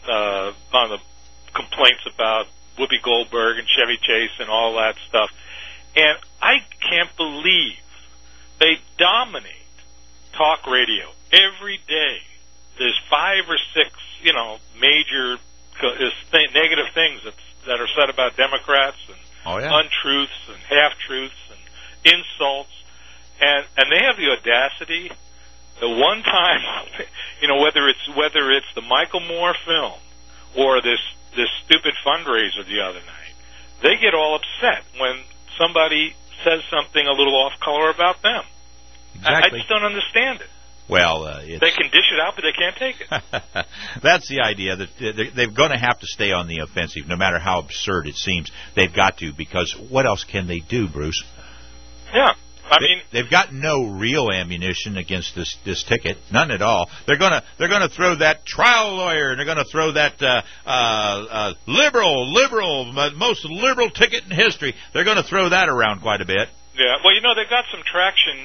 complaints about Whoopi Goldberg and Chevy Chase and all that stuff, and I can't believe they dominate talk radio every day. There's 5 or 6, major negative things that are said about Democrats and untruths and half-truths and insults, and they have the audacity. The one time, whether it's the Michael Moore film or this stupid fundraiser the other night, they get all upset when somebody says something a little off color about them. Exactly. I just don't understand it. Well, they can dish it out, but they can't take it. That's the idea, that they're going to have to stay on the offensive, no matter how absurd it seems. They've got to, because what else can they do, Bruce? Yeah. They've got no real ammunition against this ticket, none at all. They're gonna throw that trial lawyer, and they're gonna throw that most liberal ticket in history. They're gonna throw that around quite a bit. Yeah, well, they've got some traction,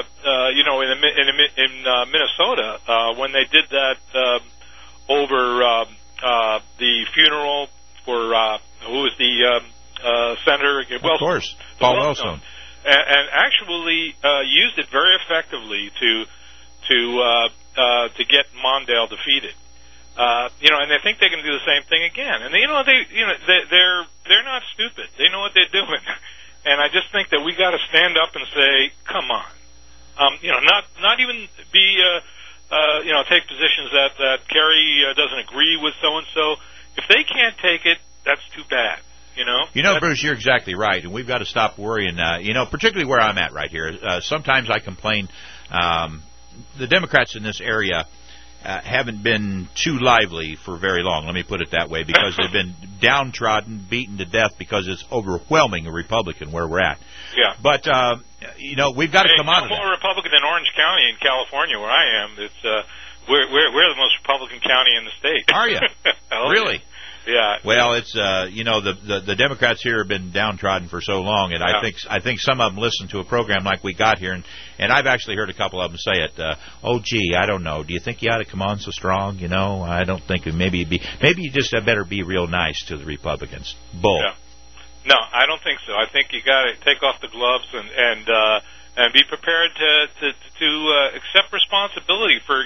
in Minnesota when they did that over the funeral for who was the senator? Of course, Paul Wellstone. And actually used it very effectively to get Mondale defeated. and they think they can do the same thing again. And they're not stupid. They know what they're doing. And I just think that we got to stand up and say, come on. Not even be, take positions that Kerry doesn't agree with so-and-so. If they can't take it, that's too bad. Bruce, you're exactly right, and we've got to stop worrying. Particularly where I'm at right here. Sometimes I complain. The Democrats in this area haven't been too lively for very long. Let me put it that way, because they've been downtrodden, beaten to death because it's overwhelming a Republican where we're at. Yeah. But we've got to come out of that. More Republican than Orange County in California, where I am. It's we're the most Republican county in the state. Are you? Really? Yeah. Well, it's the Democrats here have been downtrodden for so long, and I think some of them listen to a program like we got here, and I've actually heard a couple of them say it. I don't know. Do you think you ought to come on so strong? I don't think maybe you just better be real nice to the Republicans. Bull. Yeah. No, I don't think so. I think you got to take off the gloves and be prepared to accept responsibility for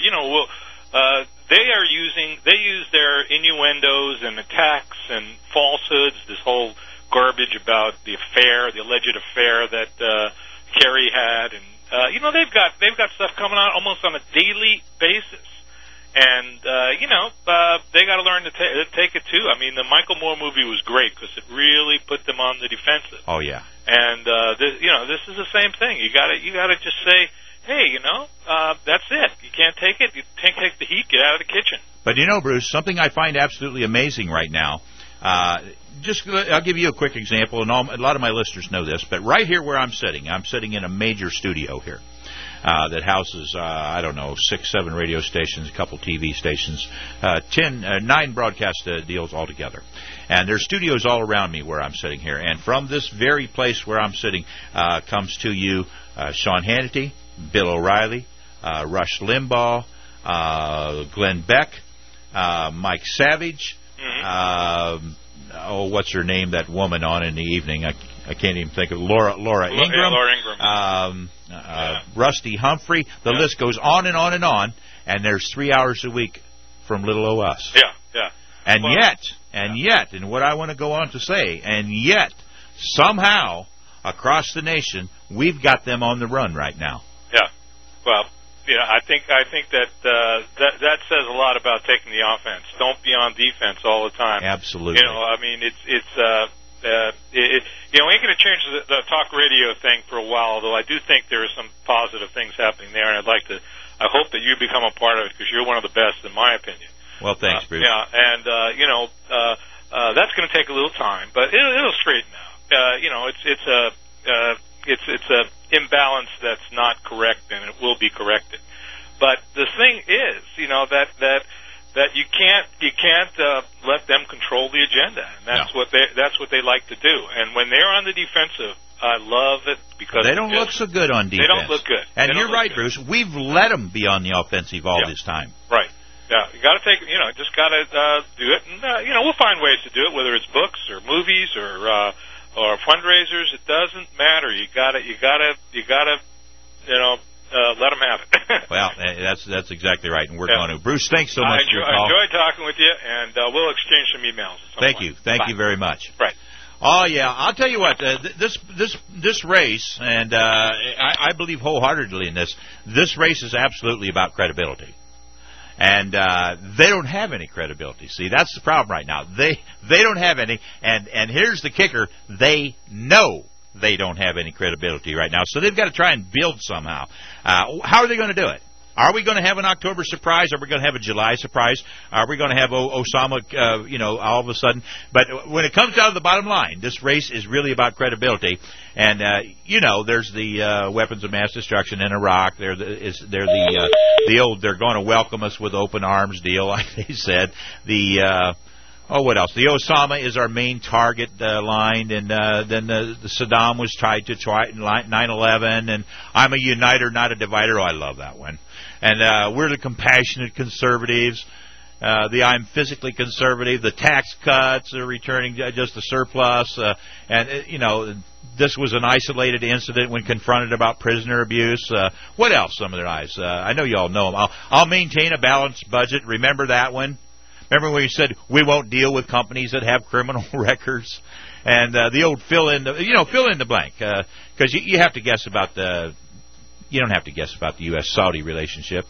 they use their innuendos and attacks and falsehoods, this whole garbage about the alleged affair that Kerry had, and they've got stuff coming out almost on a daily basis, and they got to learn to take it too. I mean, the Michael Moore movie was great because it really put them on the defensive. Oh yeah, and this is the same thing. You got to just say, hey, that's it. You can't take it. You can't take the heat. Get out of the kitchen. But Bruce, something I find absolutely amazing right now. I'll give you a quick example, and a lot of my listeners know this. But right here where I'm sitting in a major studio here that houses 6, 7 radio stations, a couple TV stations, 9 broadcast deals altogether. And there's studios all around me where I'm sitting here. And from this very place where I'm sitting comes to you Sean Hannity, Bill O'Reilly, Rush Limbaugh, Glenn Beck, Mike Savage, what's her name, that woman on in the evening? I can't even think of Laura Ingraham. Yeah, Laura Ingraham. Rusty Humphrey. The list goes on and on and on, and there's 3 hours a week from Little O' Us. Yeah. And yet, and what I want to go on to say, and yet, somehow, across the nation, we've got them on the run right now. Yeah. Well, I think that says a lot about taking the offense. Don't be on defense all the time. Absolutely. I mean, we ain't going to change the talk radio thing for a while, although I do think there are some positive things happening there, and I hope that you become a part of it because you're one of the best, in my opinion. Well, thanks, Bruce. Yeah, and that's going to take a little time, but it'll straighten out. It's a imbalance that's not correct, and it will be corrected. But the thing is, that you can't let them control the agenda, and that's what they like to do. And when they're on the defensive, I love it because they don't look so good on defense. They don't look good. And you're right, Bruce. We've let them be on the offensive all this time. Right. Yeah, you got to take. Just got to do it, and we'll find ways to do it, whether it's books or movies or fundraisers. It doesn't matter. You gotta let them have it. Well, that's exactly right, and we're going to. Bruce, thanks so much for your call. I enjoyed talking with you, and we'll exchange some emails. Thank you. Thank you very much. Right. Oh yeah, I'll tell you what. This race, and I believe wholeheartedly in this. This race is absolutely about credibility. And they don't have any credibility. See, that's the problem right now. They don't have any, and here's the kicker: they know they don't have any credibility right now. So they've got to try and build somehow. How are they going to do it? Are we going to have an October surprise? Are we going to have a July surprise? Are we going to have Osama, all of a sudden? But when it comes down to the bottom line, this race is really about credibility. And, there's the weapons of mass destruction in Iraq. They're going to welcome us with open arms deal, like they said. What else? The Osama is our main target line, and then the Saddam was tied to 9/11, and I'm a uniter, not a divider. Oh, I love that one. And we're the compassionate conservatives. The I'm physically conservative. The tax cuts are returning just a surplus. This was an isolated incident when confronted about prisoner abuse. What else? Some of their eyes. I know you all know them. I'll maintain a balanced budget. Remember that one? Remember when you said we won't deal with companies that have criminal records? And the old fill in the blank, because you have to guess about you don't have to guess about the U.S.-Saudi relationship.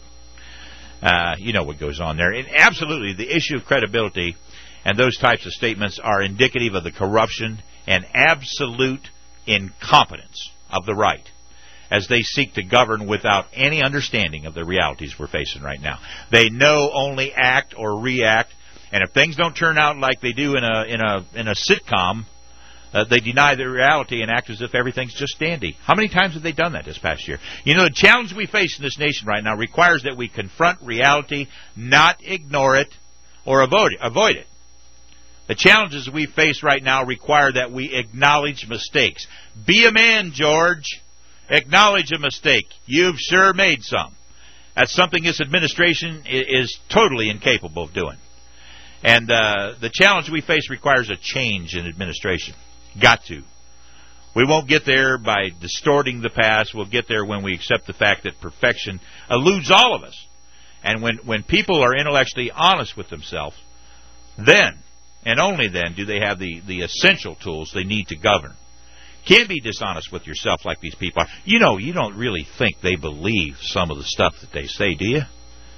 You know what goes on there. And absolutely, the issue of credibility and those types of statements are indicative of the corruption and absolute incompetence of the right as they seek to govern without any understanding of the realities we're facing right now. They know only act or react, and if things don't turn out like they do in a sitcom, they deny the reality and act as if everything's just dandy. How many times have they done that this past year? You know, the challenge we face in this nation right now requires that we confront reality, not ignore it or avoid it. The challenges we face right now require that we acknowledge mistakes. Be a man, George. Acknowledge a mistake. You've sure made some. That's something this administration is totally incapable of doing. And the challenge we face requires a change in administration. Got to. We won't get there by distorting the past. We'll get there when we accept the fact that perfection eludes all of us. And when people are intellectually honest with themselves, then, and only then, do they have the essential tools they need to govern. Can't be dishonest with yourself like these people are. You know, you don't really think they believe some of the stuff that they say, do you?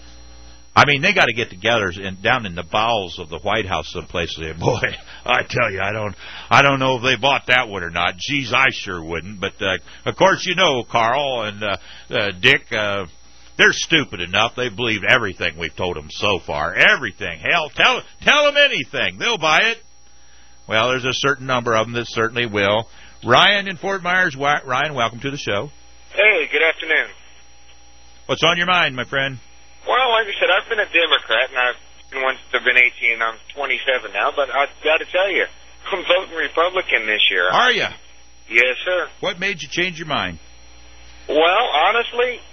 I mean, they got to get together down in the bowels of the White House someplace and say, boy, I tell you, I don't know if they bought that one or not. Geez, I sure wouldn't. But, of course, you know, Carl and Dick, they're stupid enough. They believe everything we've told them so far. Everything. Hell, tell them anything. They'll buy it. Well, there's a certain number of them that certainly will. Ryan in Fort Myers. Ryan, welcome to the show. Hey, good afternoon. What's on your mind, my friend? Well, like I said, I've been a Democrat, and I've been once I've been 18. I'm 27 now, but I've got to tell you, I'm voting Republican this year. Are you? Yes, sir. What made you change your mind? Well, honestly,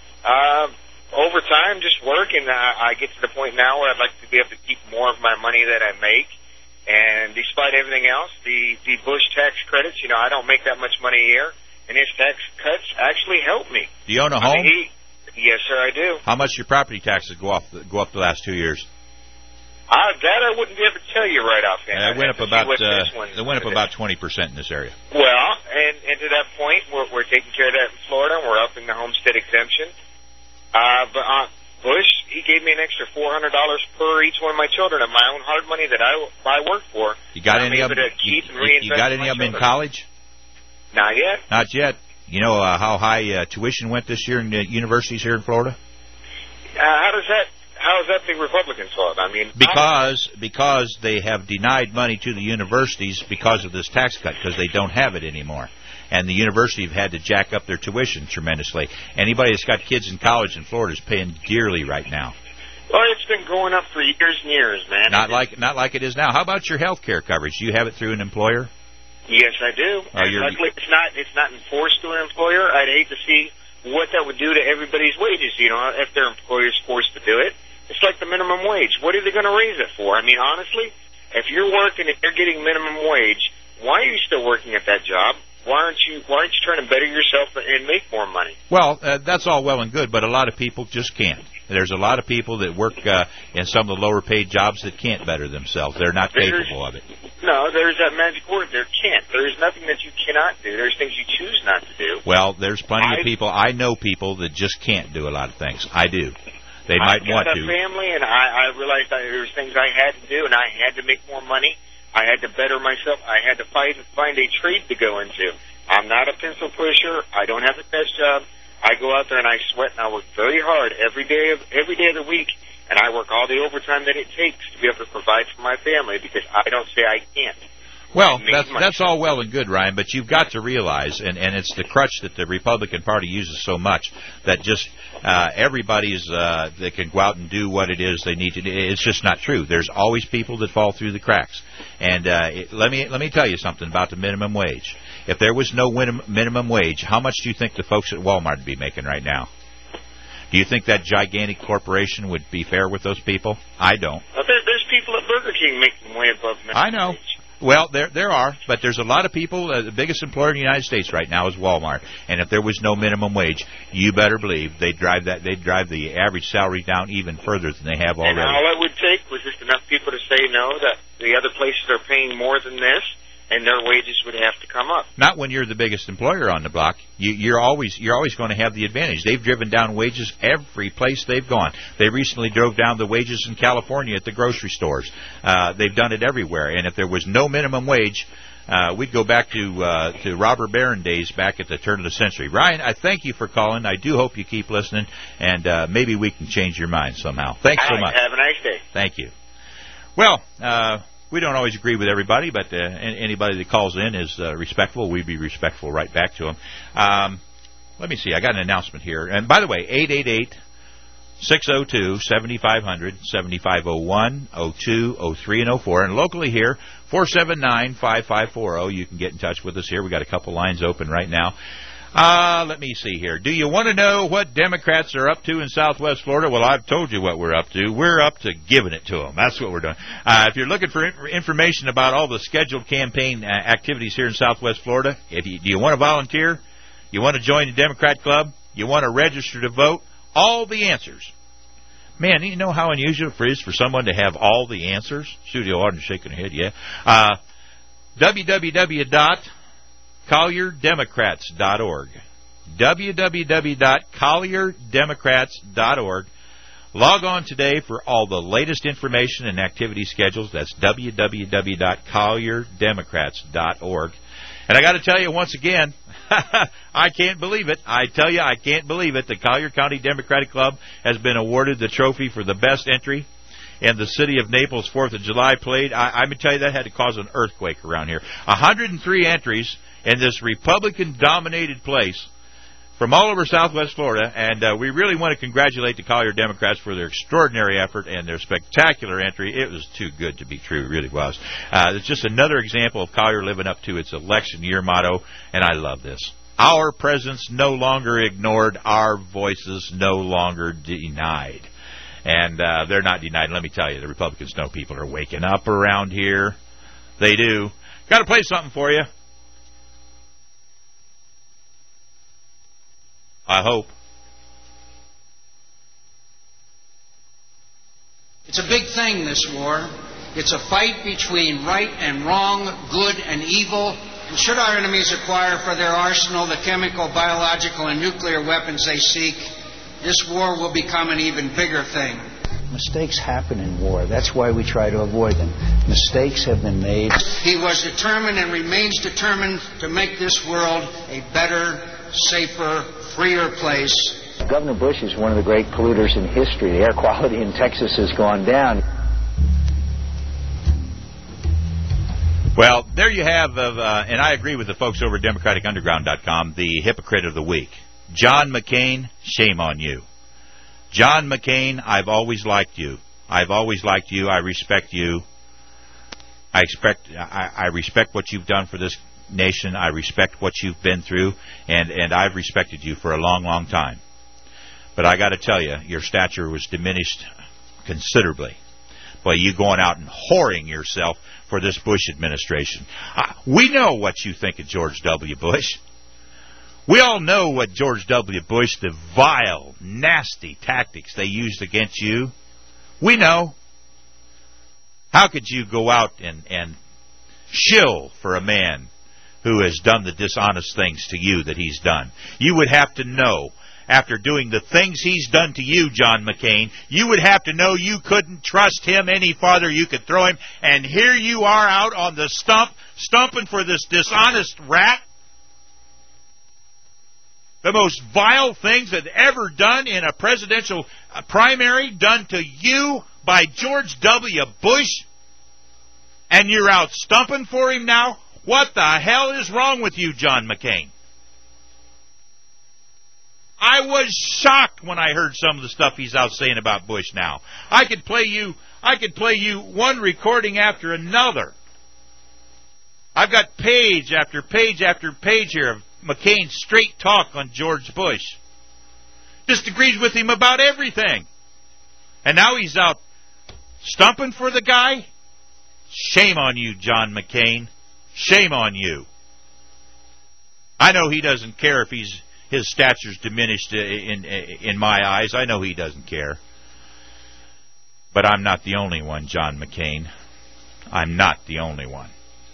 over time, just working, I get to the point now where I'd like to be able to keep more of my money that I make. And despite everything else, the Bush tax credits, you know, I don't make that much money a year, and his tax cuts actually help me. Do you own a home? Yes, sir, I do. How much your property taxes go up the last 2 years? That I wouldn't be able to tell you right offhand. It went up about 20% in this area. Well, and to that point, we're taking care of that in Florida, and we're upping the homestead exemption. But Bush, he gave me an extra $400 per each one of my children of my own hard money that I work for. You got any of them? You got any of them in college? Not yet. Not yet. You know how high tuition went this year in the universities here in Florida? How is that the Republicans' fault? I mean, because they have denied money to the universities because of this tax cut, because they don't have it anymore. And the university have had to jack up their tuition tremendously. Anybody that's got kids in college in Florida is paying dearly right now. Well, it's been going up for years and years, man. Not like it is now. How about your health care coverage? Do you have it through an employer? Yes, I do. Luckily, it's not enforced to an employer. I'd hate to see what that would do to everybody's wages. You know, if their employer's forced to do it, it's like the minimum wage. What are they going to raise it for? I mean, honestly, if you're working, if you're getting minimum wage, why are you still working at that job? Why aren't you trying to better yourself and make more money? Well, that's all well and good, but a lot of people just can't. There's a lot of people that work in some of the lower paid jobs that can't better themselves. They're not capable of it. No, there's that magic word there, can't. There's nothing that you cannot do. There's things you choose not to do. Well, there's plenty of people. I know people that just can't do a lot of things. I do. They might want to. I got a family, and I realized that there was things I had to do, and I had to make more money. I had to better myself. I had to find a trade to go into. I'm not a pencil pusher. I don't have a desk job. I go out there and I sweat and I work very hard every day of the week, and I work all the overtime that it takes to be able to provide for my family because I don't say I can't. Well, that's all well and good, Ryan, but you've got to realize, and it's the crutch that the Republican Party uses so much, that just everybody's they can go out and do what it is they need to do. It's just not true. There's always people that fall through the cracks. And let me tell you something about the minimum wage. If there was no minimum wage, how much do you think the folks at Walmart would be making right now? Do you think that gigantic corporation would be fair with those people? I don't. Well, there's people at Burger King making way above minimum I know. wage. Well, there are, but there's a lot of people. The biggest employer in the United States right now is Walmart, and if there was no minimum wage, you better believe they'd drive the average salary down even further than they have already. And all it would take was just enough people people to say no, that the other places are paying more than this, and their wages would have to come up. Not when you're the biggest employer on the block. You're always going to have the advantage. They've driven down wages every place they've gone. They recently drove down the wages in California at the grocery stores. They've done it everywhere. And if there was no minimum wage, we'd go back to robber baron days back at the turn of the century. Ryan, I thank you for calling. I do hope you keep listening, and maybe we can change your mind somehow. Thanks so much. Have a nice day. Thank you. Well, we don't always agree with everybody, but anybody that calls in is respectful. We'd be respectful right back to them. Let me see. I got an announcement here. And by the way, 888-602-7500, 7501, 02, 03, and 04. And locally here, 479-5540. You can get in touch with us here. We got a couple lines open right now. Let me see here. Do you want to know what Democrats are up to in Southwest Florida? Well, I've told you what we're up to. We're up to giving it to them. That's what we're doing. If you're looking for information about all the scheduled campaign activities here in Southwest Florida, do you want to volunteer? You want to join the Democrat Club? You want to register to vote? All the answers. Man, you know how unusual it is for someone to have all the answers? Studio audience shaking their head, yeah. www.collierdemocrats.org. www.collierdemocrats.org. Log on today for all the latest information and activity schedules. That's www.collierdemocrats.org. And I got to tell you once again, I can't believe it. I tell you, I can't believe it. The Collier County Democratic Club has been awarded the trophy for the best entry in the City of Naples 4th of July parade. I'm going to tell you, that had to cause an earthquake around here. 103 entries in this Republican-dominated place from all over Southwest Florida, and we really want to congratulate the Collier Democrats for their extraordinary effort and their spectacular entry. It was too good to be true, it really was. It's just another example of Collier living up to its election year motto, and I love this. Our presence no longer ignored, our voices no longer denied. And they're not denied. Let me tell you, the Republicans know people are waking up around here. They do. Got to play something for you. I hope. It's a big thing, this war. It's a fight between right and wrong, good and evil. And should our enemies acquire for their arsenal the chemical, biological, and nuclear weapons they seek, this war will become an even bigger thing. Mistakes happen in war. That's why we try to avoid them. Mistakes have been made. He was determined and remains determined to make this world a better, safer, freer place. Governor Bush is one of the great polluters in history. The air quality in Texas has gone down. Well, there you have, and I agree with the folks over at DemocraticUnderground.com, the hypocrite of the week. John McCain, shame on you. John McCain, I've always liked you. I've always liked you. I respect you. I respect what you've done for this nation. I respect what you've been through, and I've respected you for a long, long time. But I got to tell you, your stature was diminished considerably by you going out and whoring yourself for this Bush administration. We know what you think of George W. Bush. We all know what George W. Bush, the vile, nasty tactics they used against you. We know. How could you go out and shill for a man who has done the dishonest things to you that he's done? You would have to know, after doing the things he's done to you, John McCain, you would have to know you couldn't trust him any farther. You could throw him, and here you are out on the stump, stumping for this dishonest rat. The most vile things that ever done in a presidential primary done to you by George W. Bush, and you're out stumping for him now? What the hell is wrong with you, John McCain? I was shocked when I heard some of the stuff he's out saying about Bush now. I could play you one recording after another. I've got page after page after page here of McCain's straight talk on George Bush. Disagrees with him about everything. And now he's out stumping for the guy? Shame on you, John McCain. Shame on you. I know he doesn't care if his stature's diminished in my eyes. I know he doesn't care. But I'm not the only one, John McCain. I'm not the only one.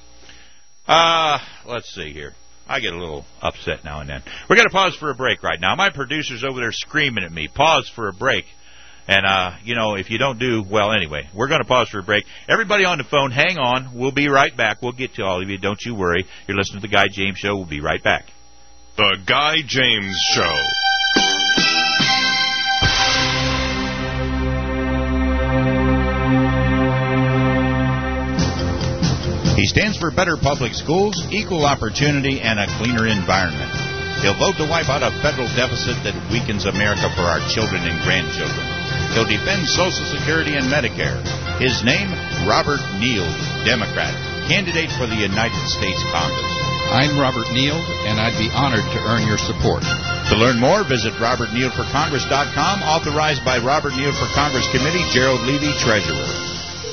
Let's see here. I get a little upset now and then. We're going to pause for a break right now. My producer's over there screaming at me. Pause for a break. And, if you don't do, well, anyway, we're going to pause for a break. Everybody on the phone, hang on. We'll be right back. We'll get to all of you. Don't you worry. You're listening to The Guy James Show. We'll be right back. The Guy James Show. He stands for better public schools, equal opportunity, and a cleaner environment. He'll vote to wipe out a federal deficit that weakens America for our children and grandchildren. He'll defend Social Security and Medicare. His name, Robert Neild, Democrat, candidate for the United States Congress. I'm Robert Neild, and I'd be honored to earn your support. To learn more, visit RobertNeildForCongress.com, authorized by Robert Neild for Congress Committee, Gerald Levy, Treasurer.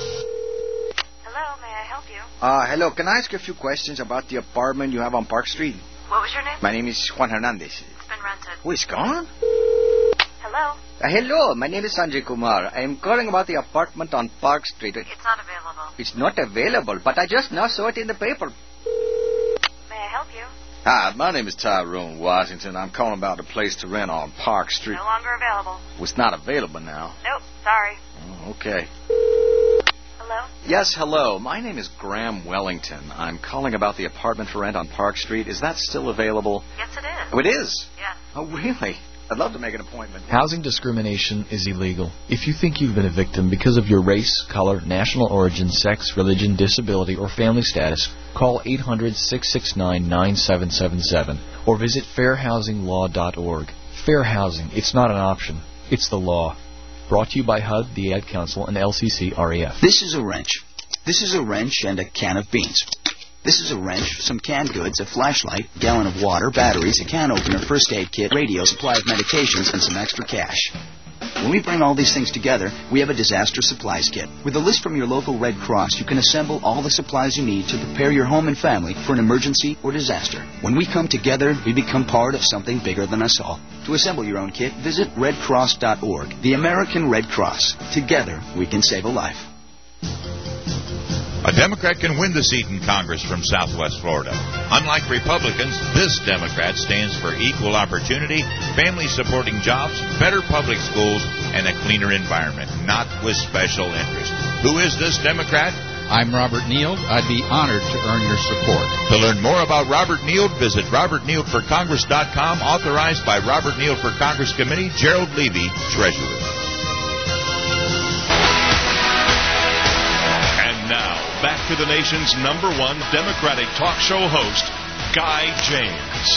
Hello, can I ask you a few questions about the apartment you have on Park Street? What was your name? My name is Juan Hernandez. It's been rented. Who is gone? Hello? Hello, my name is Sanjay Kumar. I am calling about the apartment on Park Street. It's not available. It's not available, but I just now saw it in the paper. May I help you? Hi, my name is Tyrone Washington. I'm calling about a place to rent on Park Street. No longer available. Well, it's not available now. Nope, sorry. Oh, okay. Hello? Yes, hello. My name is Graham Wellington. I'm calling about the apartment for rent on Park Street. Is that still available? Yes, it is. Oh, it is? Yes. Oh, really? I'd love to make an appointment. Housing discrimination is illegal. If you think you've been a victim because of your race, color, national origin, sex, religion, disability, or family status, call 800-669-9777 or visit fairhousinglaw.org. Fair housing. It's not an option. It's the law. Brought to you by HUD, the Ad Council, and LCC-REF. This is a wrench. This is a wrench and a can of beans. This is a wrench, some canned goods, a flashlight, gallon of water, batteries, a can opener, first aid kit, radio, supply of medications, and some extra cash. When we bring all these things together, we have a disaster supplies kit. With a list from your local Red Cross, you can assemble all the supplies you need to prepare your home and family for an emergency or disaster. When we come together, we become part of something bigger than us all. To assemble your own kit, visit redcross.org. The American Red Cross. Together, we can save a life. A Democrat can win the seat in Congress from Southwest Florida. Unlike Republicans, this Democrat stands for equal opportunity, family-supporting jobs, better public schools, and a cleaner environment, not with special interest. Who is this Democrat? I'm Robert Neild. I'd be honored to earn your support. To learn more about Robert Neild, visit RobertNeildForCongress.com, authorized by Robert Neild for Congress Committee, Gerald Levy, Treasurer. Back to the nation's number one Democratic talk show host, Guy James.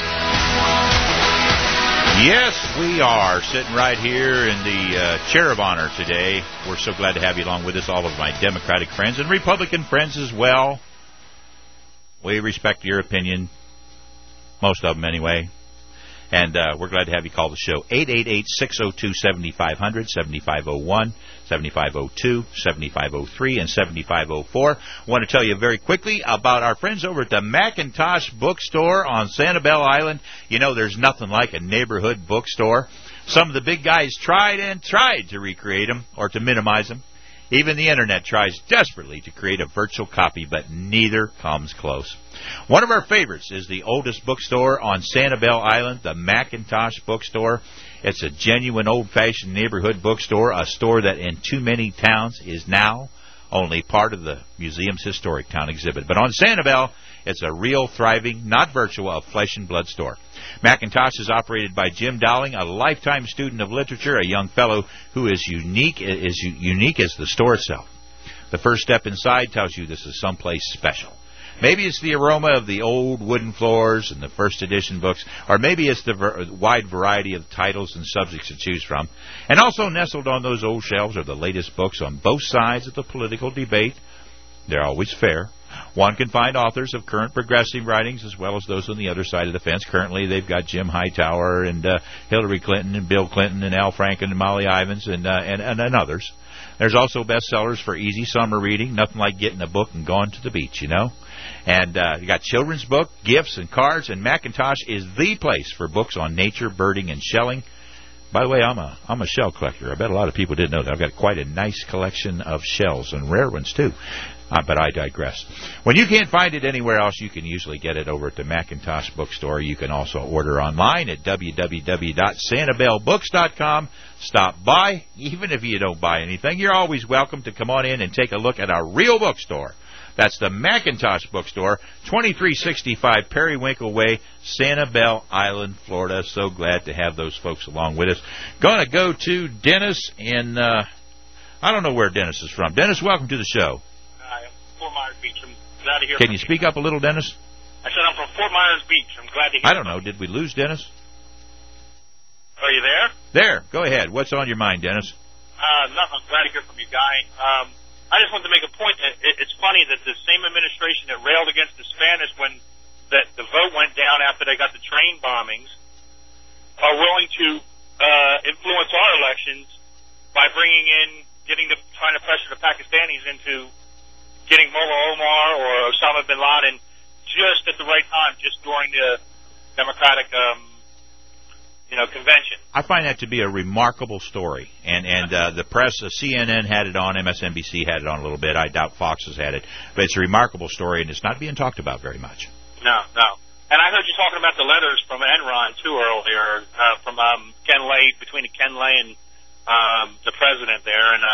Yes, we are sitting right here in the chair of honor today. We're so glad to have you along with us, all of my Democratic friends and Republican friends as well. We respect your opinion, most of them anyway. And we're glad to have you call the show. 888-602-7500, 7501, 7502, 7503, and 7504. I want to tell you very quickly about our friends over at the Macintosh Bookstore on Sanibel Island. You know, there's nothing like a neighborhood bookstore. Some of the big guys tried to recreate them or to minimize them. Even the Internet tries desperately to create a virtual copy, but neither comes close. One of our favorites is the oldest bookstore on Sanibel Island, the Macintosh Bookstore. It's a genuine old-fashioned neighborhood bookstore, a store that in too many towns is now only part of the museum's historic town exhibit. But on Sanibel, it's a real, thriving, not virtual, a flesh and blood store. Macintosh is operated by Jim Dowling, a lifetime student of literature, a young fellow who is unique as the store itself. The first step inside tells you this is someplace special. Maybe it's the aroma of the old wooden floors and the first edition books, or maybe it's the wide variety of titles and subjects to choose from. And also nestled on those old shelves are the latest books on both sides of the political debate. They're always fair. One can find authors of current progressive writings as well as those on the other side of the fence. Currently, they've got Jim Hightower and Hillary Clinton and Bill Clinton and Al Franken and Molly Ivins and others. There's also bestsellers for easy summer reading, nothing like getting a book and going to the beach, you know. And you got children's book, gifts, and cards, and Macintosh is the place for books on nature, birding, and shelling. By the way, I'm a shell collector. I bet a lot of people didn't know that. I've got quite a nice collection of shells, and rare ones, too. But I digress. When you can't find it anywhere else, you can usually get it over at the Macintosh Bookstore. You can also order online at www.santabellbooks.com. Stop by. Even if you don't buy anything, you're always welcome to come on in and take a look at our real bookstore. That's the Macintosh Bookstore, 2365 Periwinkle Way, Sanibel Island, Florida. So glad to have those folks along with us. Going to go to Dennis in, I don't know where Dennis is from. Dennis, welcome to the show. I'm Fort Myers Beach. I'm glad to hear Can from you speak up a little, Dennis? I said I'm from Fort Myers Beach. I'm glad to hear I don't know. Did we lose Dennis? Are you there? There. Go ahead. What's on your mind, Dennis? Nothing. I'm glad to hear from you, Guy. I just wanted to make a point. It's funny that the same administration that railed against the Spanish when the vote went down after they got the train bombings are willing to influence our elections by trying to pressure the Pakistanis into getting Mullah Omar or Osama bin Laden just at the right time, just during the Democratic convention. I find that to be a remarkable story, and the press, CNN had it on, MSNBC had it on a little bit. I doubt Fox has had it, but it's a remarkable story, and it's not being talked about very much. No. And I heard you talking about the letters from Enron too earlier, from Ken Lay, between Ken Lay and the president there, and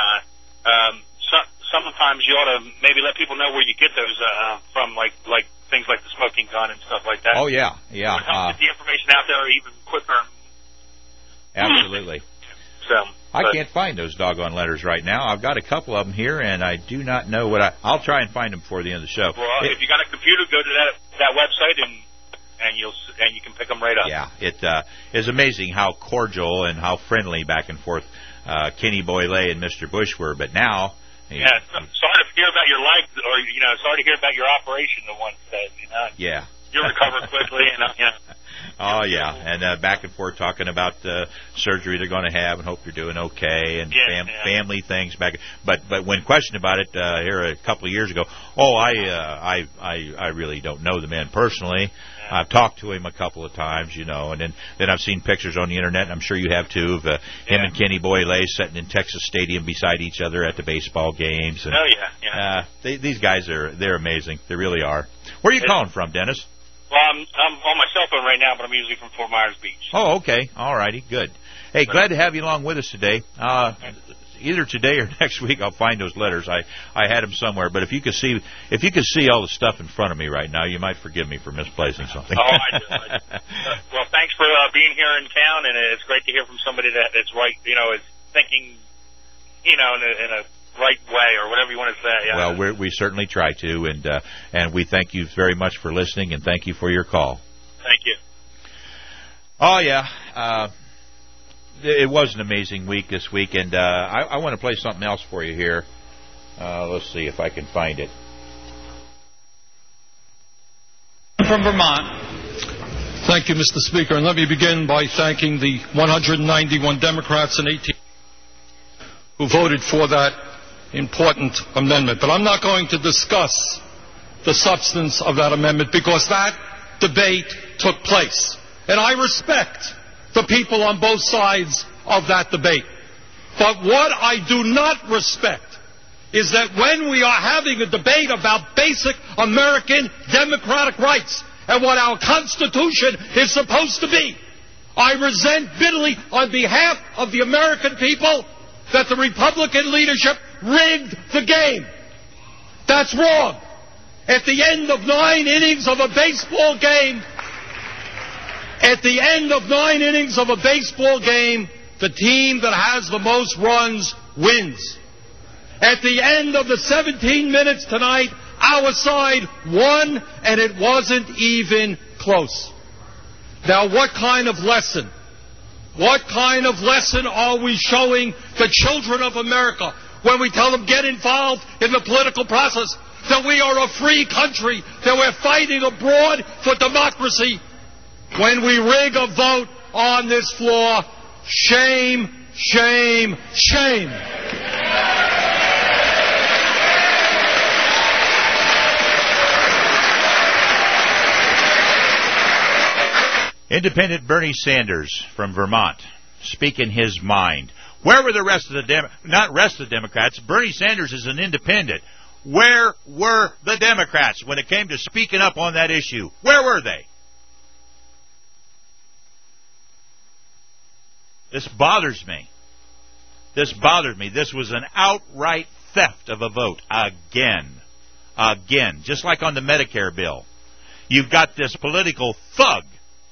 sometimes you ought to maybe let people know where you get those from, like things like the smoking gun and stuff like that. Oh yeah. Get the information out there even quicker. Absolutely. So I can't find those doggone letters right now. I've got a couple of them here, and I do not know what I'll try and find them before the end of the show. Well, if you got a computer, go to that website and you can pick them right up. Yeah, it is amazing how cordial and how friendly back and forth Kenny Boyle and Mr. Bush were, but now. Yeah, sorry to hear about your life, or sorry to hear about your operation. The one said, Yeah. You'll recover quickly, and Oh yeah, and back and forth talking about surgery they're going to have, and hope you're doing okay, and family things back. But when questioned about it here a couple of years ago, I really don't know the man personally. I've talked to him a couple of times, and then I've seen pictures on the internet, and I'm sure you have too, of him and Kenny Boyle sitting in Texas Stadium beside each other at the baseball games. And, these guys they're amazing. They really are. Where are you calling from, Dennis? Well, I'm on my cell phone right now, but I'm usually from Fort Myers Beach. Oh, okay. All righty. Good. Hey, glad to have you along with us today. Either today or next week, I'll find those letters. I had them somewhere, but if you could see all the stuff in front of me right now, you might forgive me for misplacing something. Oh, I do. Well, thanks for being here in town, and it's great to hear from somebody that's right, is thinking, in a right way, or whatever you want to say. Well, we certainly try to, and we thank you very much for listening, and thank you for your call. Thank you. Oh yeah, it was an amazing week this week, and I want to play something else for you here. Let's see if I can find it. From Vermont. Thank you, Mr. Speaker, and let me begin by thanking the 191 Democrats and 18 who voted for that important amendment. But I'm not going to discuss the substance of that amendment because that debate took place. And I respect the people on both sides of that debate. But what I do not respect is that when we are having a debate about basic American democratic rights and what our Constitution is supposed to be, I resent bitterly on behalf of the American people that the Republican leadership rigged the game. That's wrong. At the end of 9 innings of a baseball game, the team that has the most runs wins. At the end of the 17 minutes tonight, our side won, and it wasn't even close. Now, what kind of lesson are we showing the children of America when we tell them get involved in the political process, that we are a free country, that we're fighting abroad for democracy? When we rig a vote on this floor, shame, shame, shame. Independent Bernie Sanders from Vermont. speaking his mind. Where were the rest of the not rest of the Democrats? Bernie Sanders is an independent. Where were the Democrats when it came to speaking up on that issue? Where were they? This bothers me. This bothered me. This was an outright theft of a vote. Again. Just like on the Medicare bill. You've got this political thug.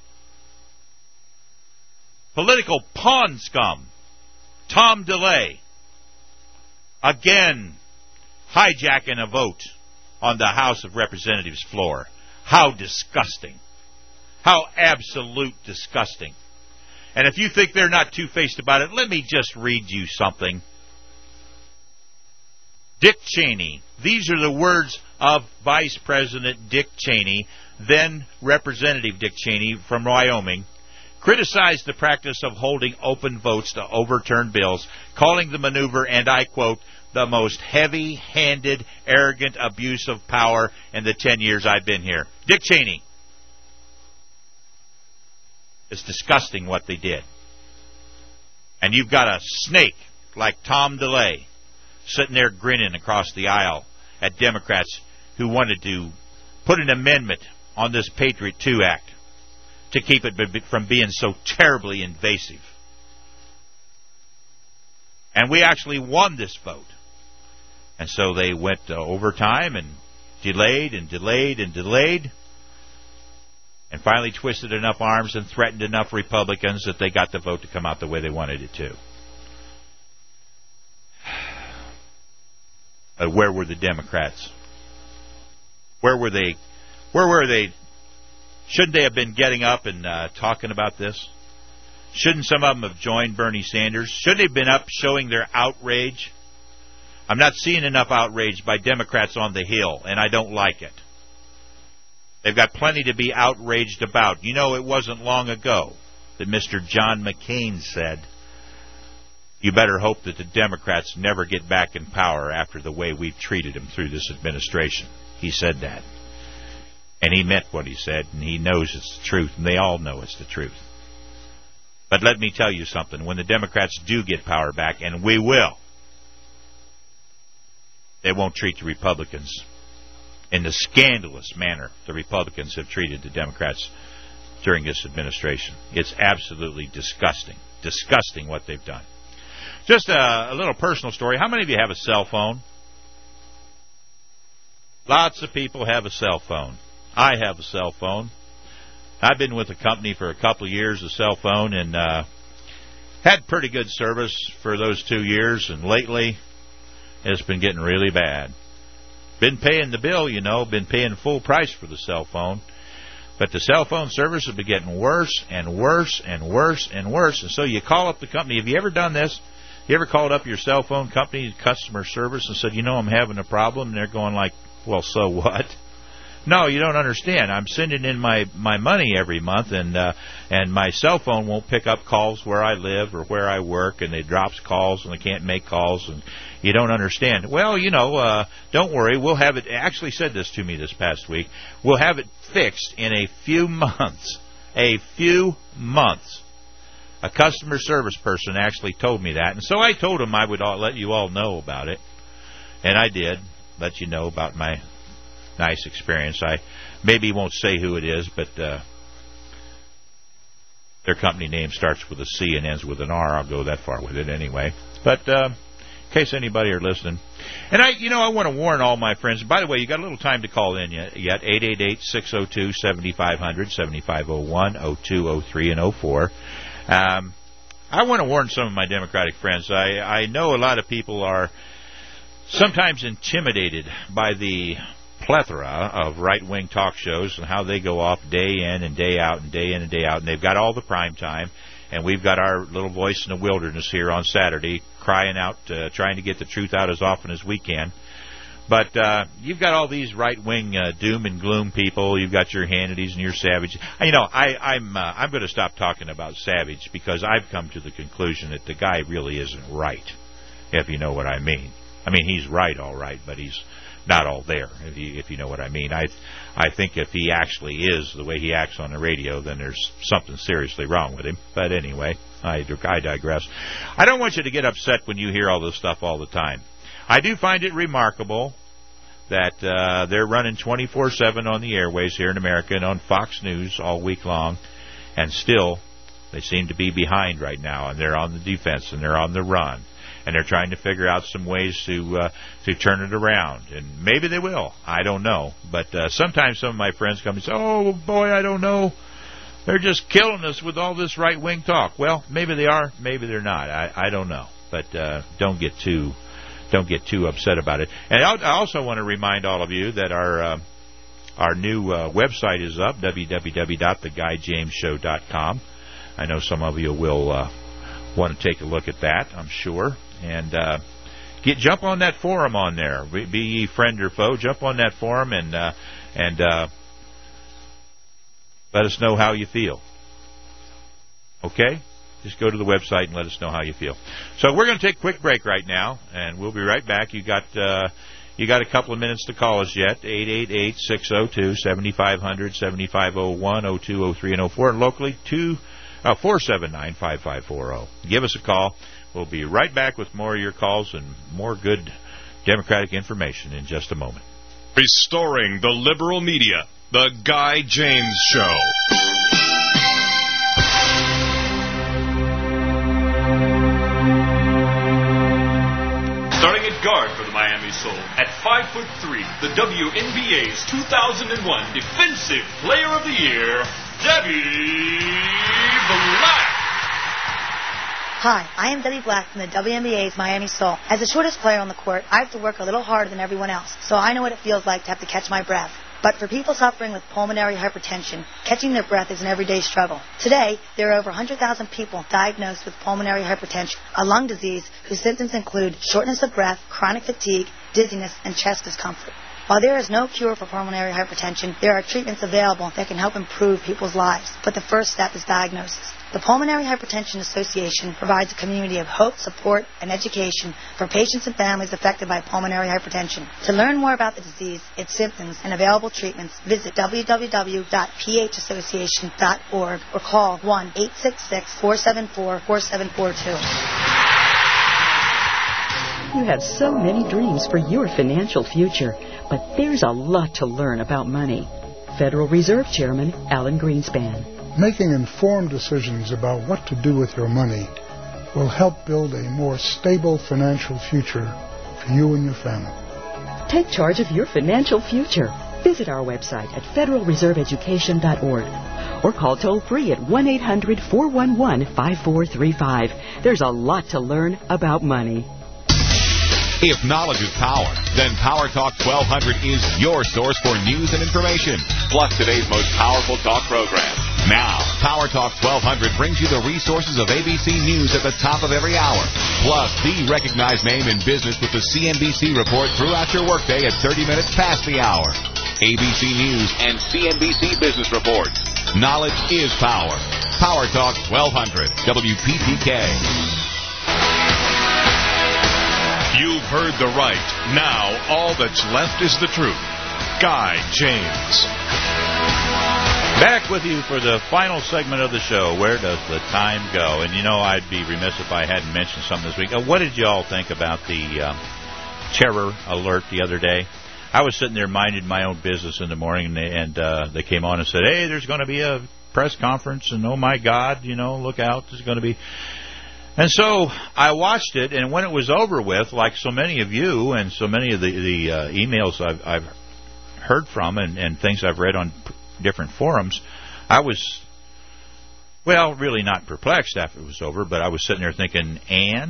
Political pawn scum. Tom DeLay. Again, hijacking a vote on the House of Representatives floor. How disgusting. How absolute disgusting. And if you think they're not two-faced about it, let me just read you something. Dick Cheney. These are the words of Vice President Dick Cheney, then Representative Dick Cheney from Wyoming, criticized the practice of holding open votes to overturn bills, calling the maneuver, and I quote, the most heavy-handed, arrogant abuse of power in the 10 years I've been here. Dick Cheney. It's disgusting what they did. And you've got a snake like Tom DeLay sitting there grinning across the aisle at Democrats who wanted to put an amendment on this Patriot 2 Act to keep it from being so terribly invasive. And we actually won this vote. And so they went overtime and delayed and delayed and delayed, and finally twisted enough arms and threatened enough Republicans that they got the vote to come out the way they wanted it to. Where were the Democrats? Where were they? Where were they? Shouldn't they have been getting up and talking about this? Shouldn't some of them have joined Bernie Sanders? Shouldn't they have been up showing their outrage? I'm not seeing enough outrage by Democrats on the Hill, and I don't like it. They've got plenty to be outraged about. You know, it wasn't long ago that Mr. John McCain said, you better hope that the Democrats never get back in power after the way we've treated them through this administration. He said that. And he meant what he said, and he knows it's the truth, and they all know it's the truth. But let me tell you something. When the Democrats do get power back, and we will, they won't treat the Republicans in the scandalous manner the Republicans have treated the Democrats during this administration. It's absolutely disgusting. Disgusting what they've done. Just a little personal story. How many of you have a cell phone? Lots of people have a cell phone. I have a cell phone. I've been with the company for a couple of years, a cell phone, and had pretty good service for those 2 years, and lately it's been getting really bad. Been paying the bill, you know, been paying full price for the cell phone, but the cell phone service has been getting worse and worse and worse and worse, and so you call up the company. Have you ever done this? You ever called up your cell phone company, customer service, and said, you know, I'm having a problem, and they're going like, well, so what? No, you don't understand. I'm sending in my money every month, and my cell phone won't pick up calls where I live or where I work, and it drops calls, and I can't make calls, and you don't understand. Well, you know, don't worry. We'll have it. Actually said this to me this past week. We'll have it fixed in a few months. A few months. A customer service person actually told me that, and so I told him I would let you all know about it, and I did let you know about my nice experience. I maybe won't say who it is, but their company name starts with a C and ends with an R. I'll go that far with it anyway. But in case anybody are listening, and I want to warn all my friends. By the way, you got a little time to call in yet. 888-602-7500, 7501, 0203, and 04. I want to warn some of my Democratic friends. I know a lot of people are sometimes intimidated by the plethora of right-wing talk shows and how they go off day in and day out and day in and day out, and they've got all the prime time, and we've got our little voice in the wilderness here on Saturday crying out, trying to get the truth out as often as we can. But you've got all these right-wing doom and gloom people. You've got your Hannitys and your Savage. You know, I'm going to stop talking about Savage because I've come to the conclusion that the guy really isn't right, if you know what I mean. I mean, he's right, all right, but he's not all there, if you know what I mean. I think if he actually is the way he acts on the radio, then there's something seriously wrong with him. But anyway, I digress. I don't want you to get upset when you hear all this stuff all the time. I do find it remarkable that they're running 24/7 on the airways here in America and on Fox News all week long, and still they seem to be behind right now, and they're on the defense, and they're on the run, and they're trying to figure out some ways to turn it around, and maybe they will. I don't know, but sometimes some of my friends come and say, "Oh boy, I don't know. They're just killing us with all this right-wing talk." Well, maybe they are, maybe they're not. I don't know, but don't get too upset about it. And I also want to remind all of you that our new website is up, www.theguyjamesshow.com. I know some of you will want to take a look at that, I'm sure. And jump on that forum on there. Be ye friend or foe. Jump on that forum and let us know how you feel. Okay? Just go to the website and let us know how you feel. So we're going to take a quick break right now, and we'll be right back. You got a couple of minutes to call us yet. 888-602-7500, 7501, 02, 03, and 04. And locally, 479-5540. Give us a call. We'll be right back with more of your calls and more good Democratic information in just a moment. Restoring the liberal media, The Guy James Show. Starting at guard for the Miami Soul, at 5'3", the WNBA's 2001 Defensive Player of the Year, Debbie Black. Hi, I am Debbie Black from the WNBA's Miami Soul. As the shortest player on the court, I have to work a little harder than everyone else, so I know what it feels like to have to catch my breath. But for people suffering with pulmonary hypertension, catching their breath is an everyday struggle. Today, there are over 100,000 people diagnosed with pulmonary hypertension, a lung disease whose symptoms include shortness of breath, chronic fatigue, dizziness, and chest discomfort. While there is no cure for pulmonary hypertension, there are treatments available that can help improve people's lives. But the first step is diagnosis. The Pulmonary Hypertension Association provides a community of hope, support, and education for patients and families affected by pulmonary hypertension. To learn more about the disease, its symptoms, and available treatments, visit www.phassociation.org or call 1-866-474-4742. You have so many dreams for your financial future, but there's a lot to learn about money. Federal Reserve Chairman Alan Greenspan. Making informed decisions about what to do with your money will help build a more stable financial future for you and your family. Take charge of your financial future. Visit our website at federalreserveeducation.org or call toll-free at 1-800-411-5435. There's a lot to learn about money. If knowledge is power, then Power Talk 1200 is your source for news and information, plus today's most powerful talk program. Now, Power Talk 1200 brings you the resources of ABC News at the top of every hour, plus the recognized name in business with the CNBC report throughout your workday at 30 minutes past the hour. ABC News and CNBC Business Reports. Knowledge is power. Power Talk 1200, WPTK. You've heard the right. Now, all that's left is the truth. Guy James. Back with you for the final segment of the show. Where does the time go? And, you know, I'd be remiss if I hadn't mentioned something this week. What did you all think about the terror alert the other day? I was sitting there minding my own business in the morning, and they came on and said, hey, there's going to be a press conference, and oh, my God, you know, look out, there's going to be... And so I watched it, and when it was over with, like so many of you and so many of the emails I've heard from and things I've read on different forums, I was, well, really not perplexed after it was over, but I was sitting there thinking,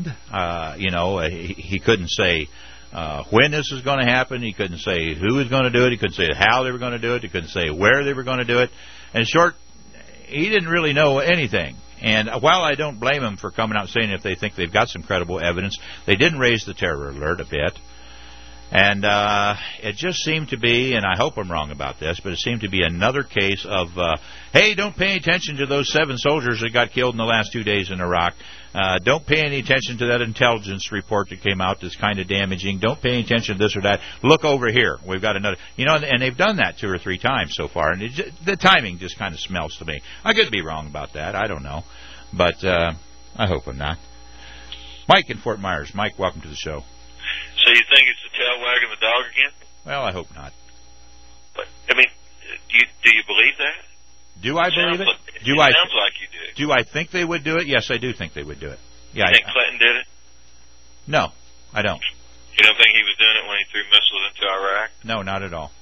he couldn't say when this is going to happen. He couldn't say who was going to do it. He couldn't say how they were going to do it. He couldn't say where they were going to do it. In short, he didn't really know anything. And while I don't blame them for coming out saying if they think they've got some credible evidence, they didn't raise the terror alert a bit. And it just seemed to be, and I hope I'm wrong about this, but it seemed to be another case of, hey, don't pay attention to those 7 soldiers that got killed in the last 2 days in Iraq. Don't pay any attention to that intelligence report that came out that's kind of damaging. Don't pay attention to this or that. Look over here. We've got another. And they've done that 2 or 3 times so far, and the timing just kind of smells to me. I could be wrong about that. I don't know. But I hope I'm not. Mike in Fort Myers. Mike, welcome to the show. So you think it's the tail wagging the dog again? Well, I hope not. But I mean, do you believe that? Do I believe it? Sounds like you do. Do I think they would do it? Yes, I do think they would do it. Yeah. You think Clinton did it? No, I don't. You don't think he was doing it when he threw missiles into Iraq? No, not at all.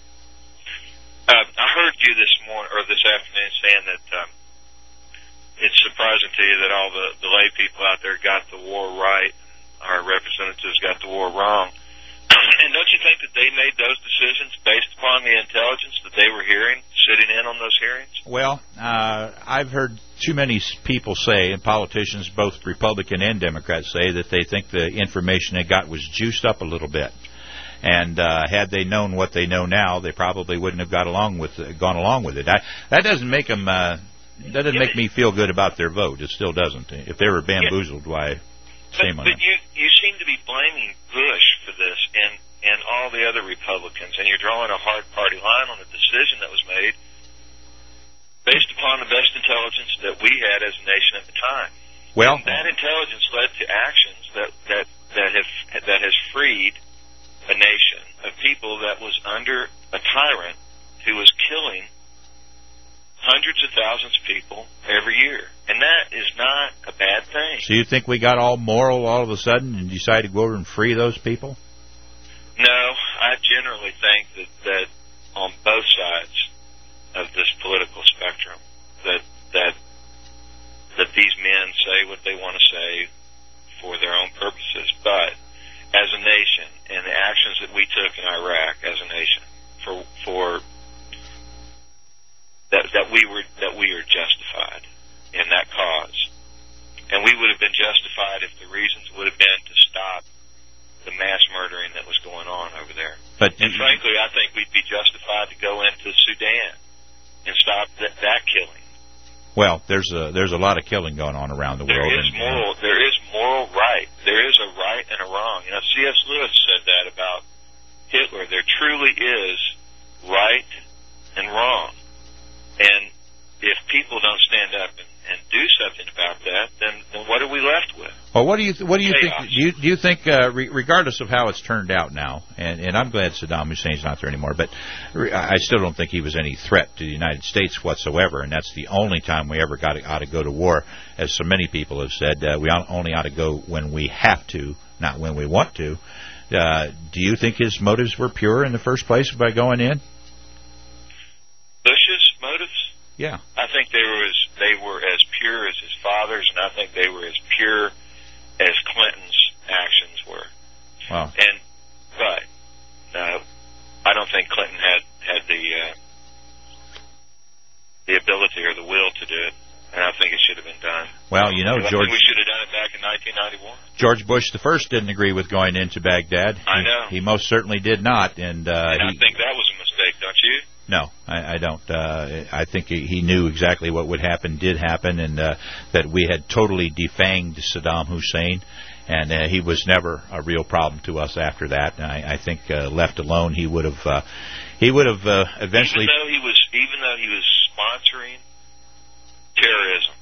I heard you this morning or this afternoon saying that it's surprising to you that all the lay people out there got the war right. Our representatives got the war wrong. And don't you think that they made those decisions based upon the intelligence that they were hearing, sitting in on those hearings? Well, I've heard too many people say, and politicians, both Republican and Democrats, say that they think the information they got was juiced up a little bit. And had they known what they know now, they probably wouldn't have gone along with it. That doesn't make them. That doesn't make me feel good about their vote. It still doesn't. If they were bamboozled, why? Shame on them. But you seem to be blaming Bush for this and all the other Republicans, and you're drawing a hard party line on the decision that was made based upon the best intelligence that we had as a nation at the time. Well, and that intelligence led to actions that has freed a nation of people that was under a tyrant who was killing hundreds of thousands of people every year. And that is not a bad thing. So you think we got all moral all of a sudden and decided to go over and free those people? No, I generally think that on both sides of this political spectrum, that these men say what they want to say for their own purposes. But as a nation, and the actions that we took in Iraq as a nation, for that we are justified in that cause, and we would have been justified if the reasons would have been to stop the mass murdering that was going on over there. And frankly, I think we'd be justified to go into Sudan and stop that killing. Well, there's a lot of killing going on around the world. There is moral right. There is a right and a wrong. You know, C.S. Lewis said that about Hitler. There truly is right and wrong. And if people don't stand up and do something about that, then what are we left with? Well, what do you think? Do you think, regardless of how it's turned out now, and I'm glad Saddam Hussein's not there anymore, but I still don't think he was any threat to the United States whatsoever, and that's the only time we ever ought to go to war, as so many people have said. We only ought to go when we have to, not when we want to. Do you think his motives were pure in the first place by going in? Bush's motives? Yeah. I think they were as pure as his father's, and I think they were as pure as Clinton's actions were. Wow. But I don't think Clinton had the ability or the will to do it, and I think it should have been done. Well, you know, George, we should have done it back in 1991. George Bush the first didn't agree with going into Baghdad. I know. He most certainly did not, and I think that was a mistake, don't you? No, I don't. I think he knew exactly what would happen, did happen, and that we had totally defanged Saddam Hussein, and he was never a real problem to us after that. And I think left alone, he would have eventually. Even though he was sponsoring terrorism,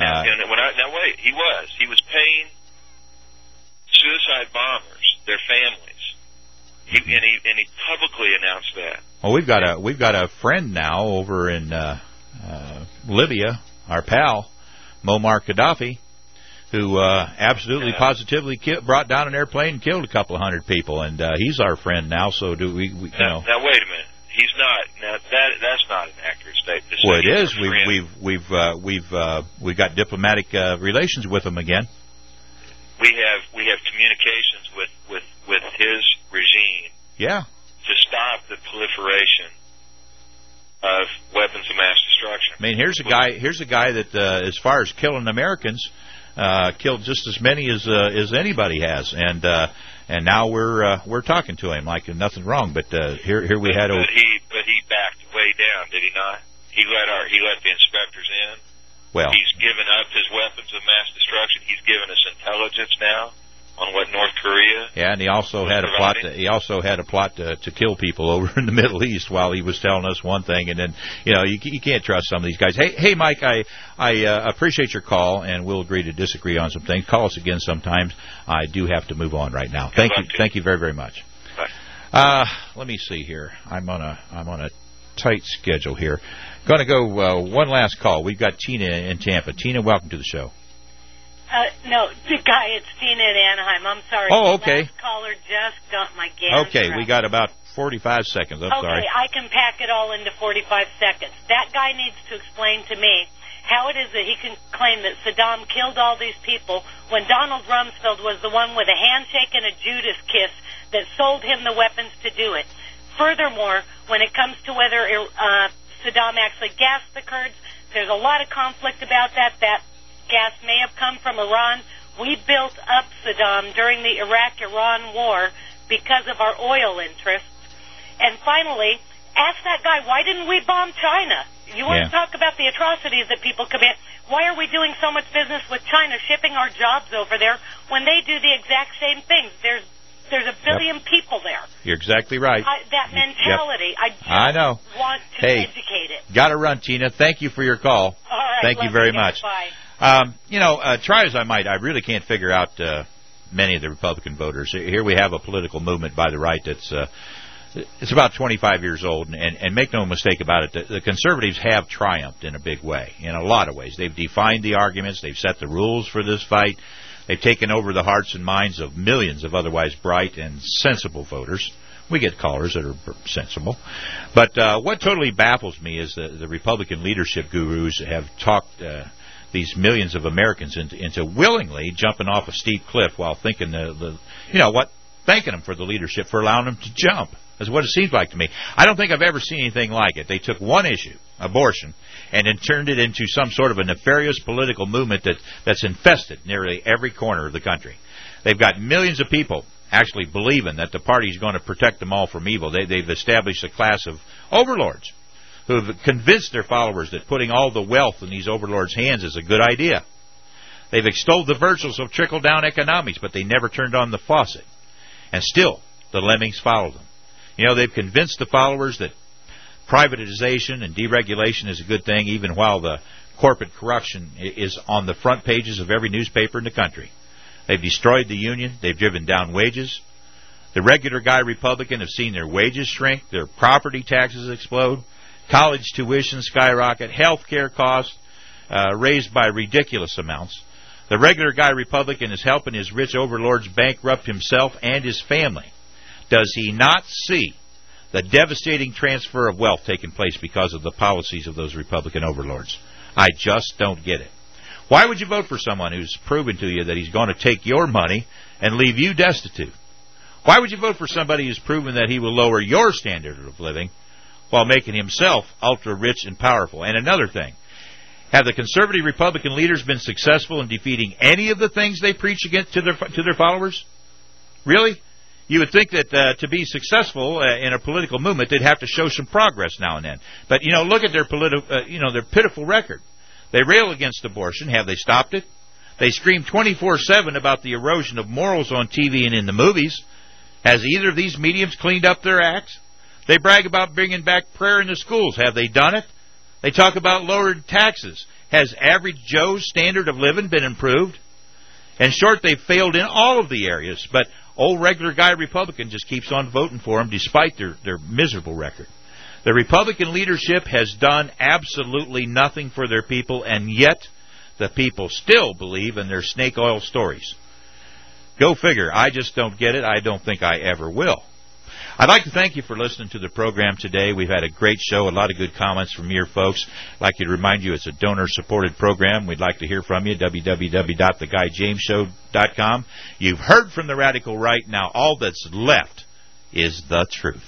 he was paying suicide bombers their families. And he publicly announced that. Well, we've got a friend now over in Libya, our pal Muammar Gaddafi, who absolutely positively brought down an airplane and killed a couple of hundred people, and he's our friend now. So do we? You know. Now wait a minute. He's not. Now that's not an accurate statement. Well, it is. We've got diplomatic relations with him again. We have communications with his regime. Yeah. To stop the proliferation of weapons of mass destruction. I mean, here's a guy that, as far as killing Americans, killed just as many as anybody has, and And now we're talking to him like nothing wrong. But here we had. But he backed way down, did he not? He let the inspectors in. Well, he's given up his weapons of mass destruction. He's given us intelligence now on what North Korea. Yeah, and he also had a plot to kill people over in the Middle East while he was telling us one thing, and then you can't trust some of these guys. Hey, Mike, I appreciate your call, and we'll agree to disagree on some things. Call us again sometimes. I do have to move on right now. Thank you very, very much. Bye. Let me see here. I'm on a tight schedule here. Going to go one last call. We've got Tina in Tampa. Tina, welcome to the show. No, it's Tina in Anaheim. I'm sorry. Oh, okay. The last caller just got my gas. Okay, we got about 45 seconds. I'm sorry. Okay, I can pack it all into 45 seconds. That guy needs to explain to me how it is that he can claim that Saddam killed all these people when Donald Rumsfeld was the one with a handshake and a Judas kiss that sold him the weapons to do it. Furthermore, when it comes to whether Saddam actually gassed the Kurds, there's a lot of conflict about that. That gas may have come from Iran. We built up Saddam during the Iraq-Iran war because of our oil interests. And finally, ask that guy, why didn't we bomb China? You want to talk about the atrocities that people commit. Why are we doing so much business with China, shipping our jobs over there, when they do the exact same things? There's a billion people there. You're exactly right. That mentality, I know. Want to educate it. Got to run, Tina. Thank you for your call. All right. Thank you very much. Bye. Try as I might, I really can't figure out many of the Republican voters. Here we have a political movement by the right that's it's about 25 years old, and make no mistake about it, the conservatives have triumphed in a big way, in a lot of ways. They've defined the arguments. They've set the rules for this fight. They've taken over the hearts and minds of millions of otherwise bright and sensible voters. We get callers that are sensible. But what totally baffles me is the Republican leadership gurus have talked these millions of Americans into willingly jumping off a steep cliff while thinking thanking them for the leadership for allowing them to jump. That's what it seems like to me. I don't think I've ever seen anything like it. They took one issue, abortion, and then turned it into some sort of a nefarious political movement that's infested nearly every corner of the country. They've got millions of people actually believing that the party's going to protect them all from evil. They've established a class of overlords who have convinced their followers that putting all the wealth in these overlords' hands is a good idea. They've extolled the virtues of trickle-down economics, but they never turned on the faucet. And still, the lemmings followed them. They've convinced the followers that privatization and deregulation is a good thing, even while the corporate corruption is on the front pages of every newspaper in the country. They've destroyed the union. They've driven down wages. The regular guy Republican have seen their wages shrink, their property taxes explode, college tuition skyrocket, health care costs raised by ridiculous amounts. The regular guy Republican is helping his rich overlords bankrupt himself and his family. Does he not see the devastating transfer of wealth taking place because of the policies of those Republican overlords? I just don't get it. Why would you vote for someone who's proven to you that he's going to take your money and leave you destitute? Why would you vote for somebody who's proven that he will lower your standard of living while making himself ultra-rich and powerful? And another thing, have the conservative Republican leaders been successful in defeating any of the things they preach against to their followers? Really? You would think that to be successful in a political movement, they'd have to show some progress now and then. But look at their their pitiful record. They rail against abortion. Have they stopped it? They scream 24/7 about the erosion of morals on TV and in the movies. Has either of these mediums cleaned up their acts? They brag about bringing back prayer in the schools. Have they done it? They talk about lowered taxes. Has average Joe's standard of living been improved? In short, they've failed in all of the areas, but old regular guy Republican just keeps on voting for them despite their miserable record. The Republican leadership has done absolutely nothing for their people, and yet the people still believe in their snake oil stories. Go figure. I just don't get it. I don't think I ever will. I'd like to thank you for listening to the program today. We've had a great show, a lot of good comments from your folks. I'd like to remind you it's a donor-supported program. We'd like to hear from you, www.theguyjamesshow.com. You've heard from the radical right. Now all that's left is the truth.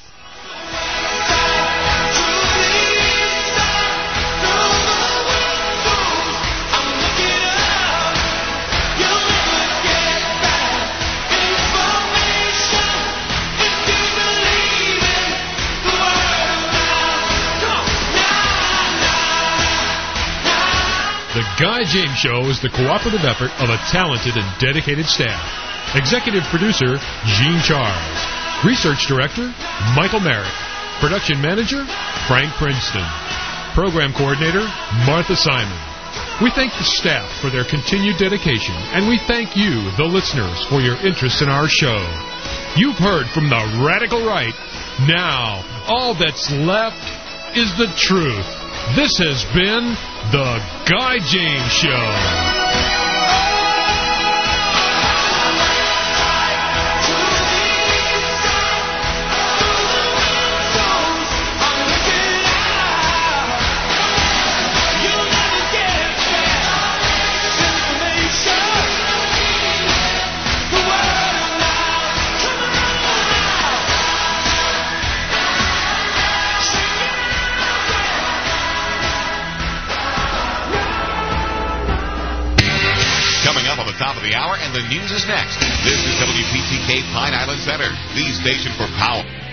Guy James Show is the cooperative effort of a talented and dedicated staff. Executive producer, Gene Charles. Research director, Michael Merrick. Production manager, Frank Princeton. Program coordinator, Martha Simon. We thank the staff for their continued dedication, and we thank you, the listeners, for your interest in our show. You've heard from the radical right. Now, all that's left is the truth. This has been The Guy James Show. Top of the hour, and the news is next. This is WPTK Pine Island Center, the station for power.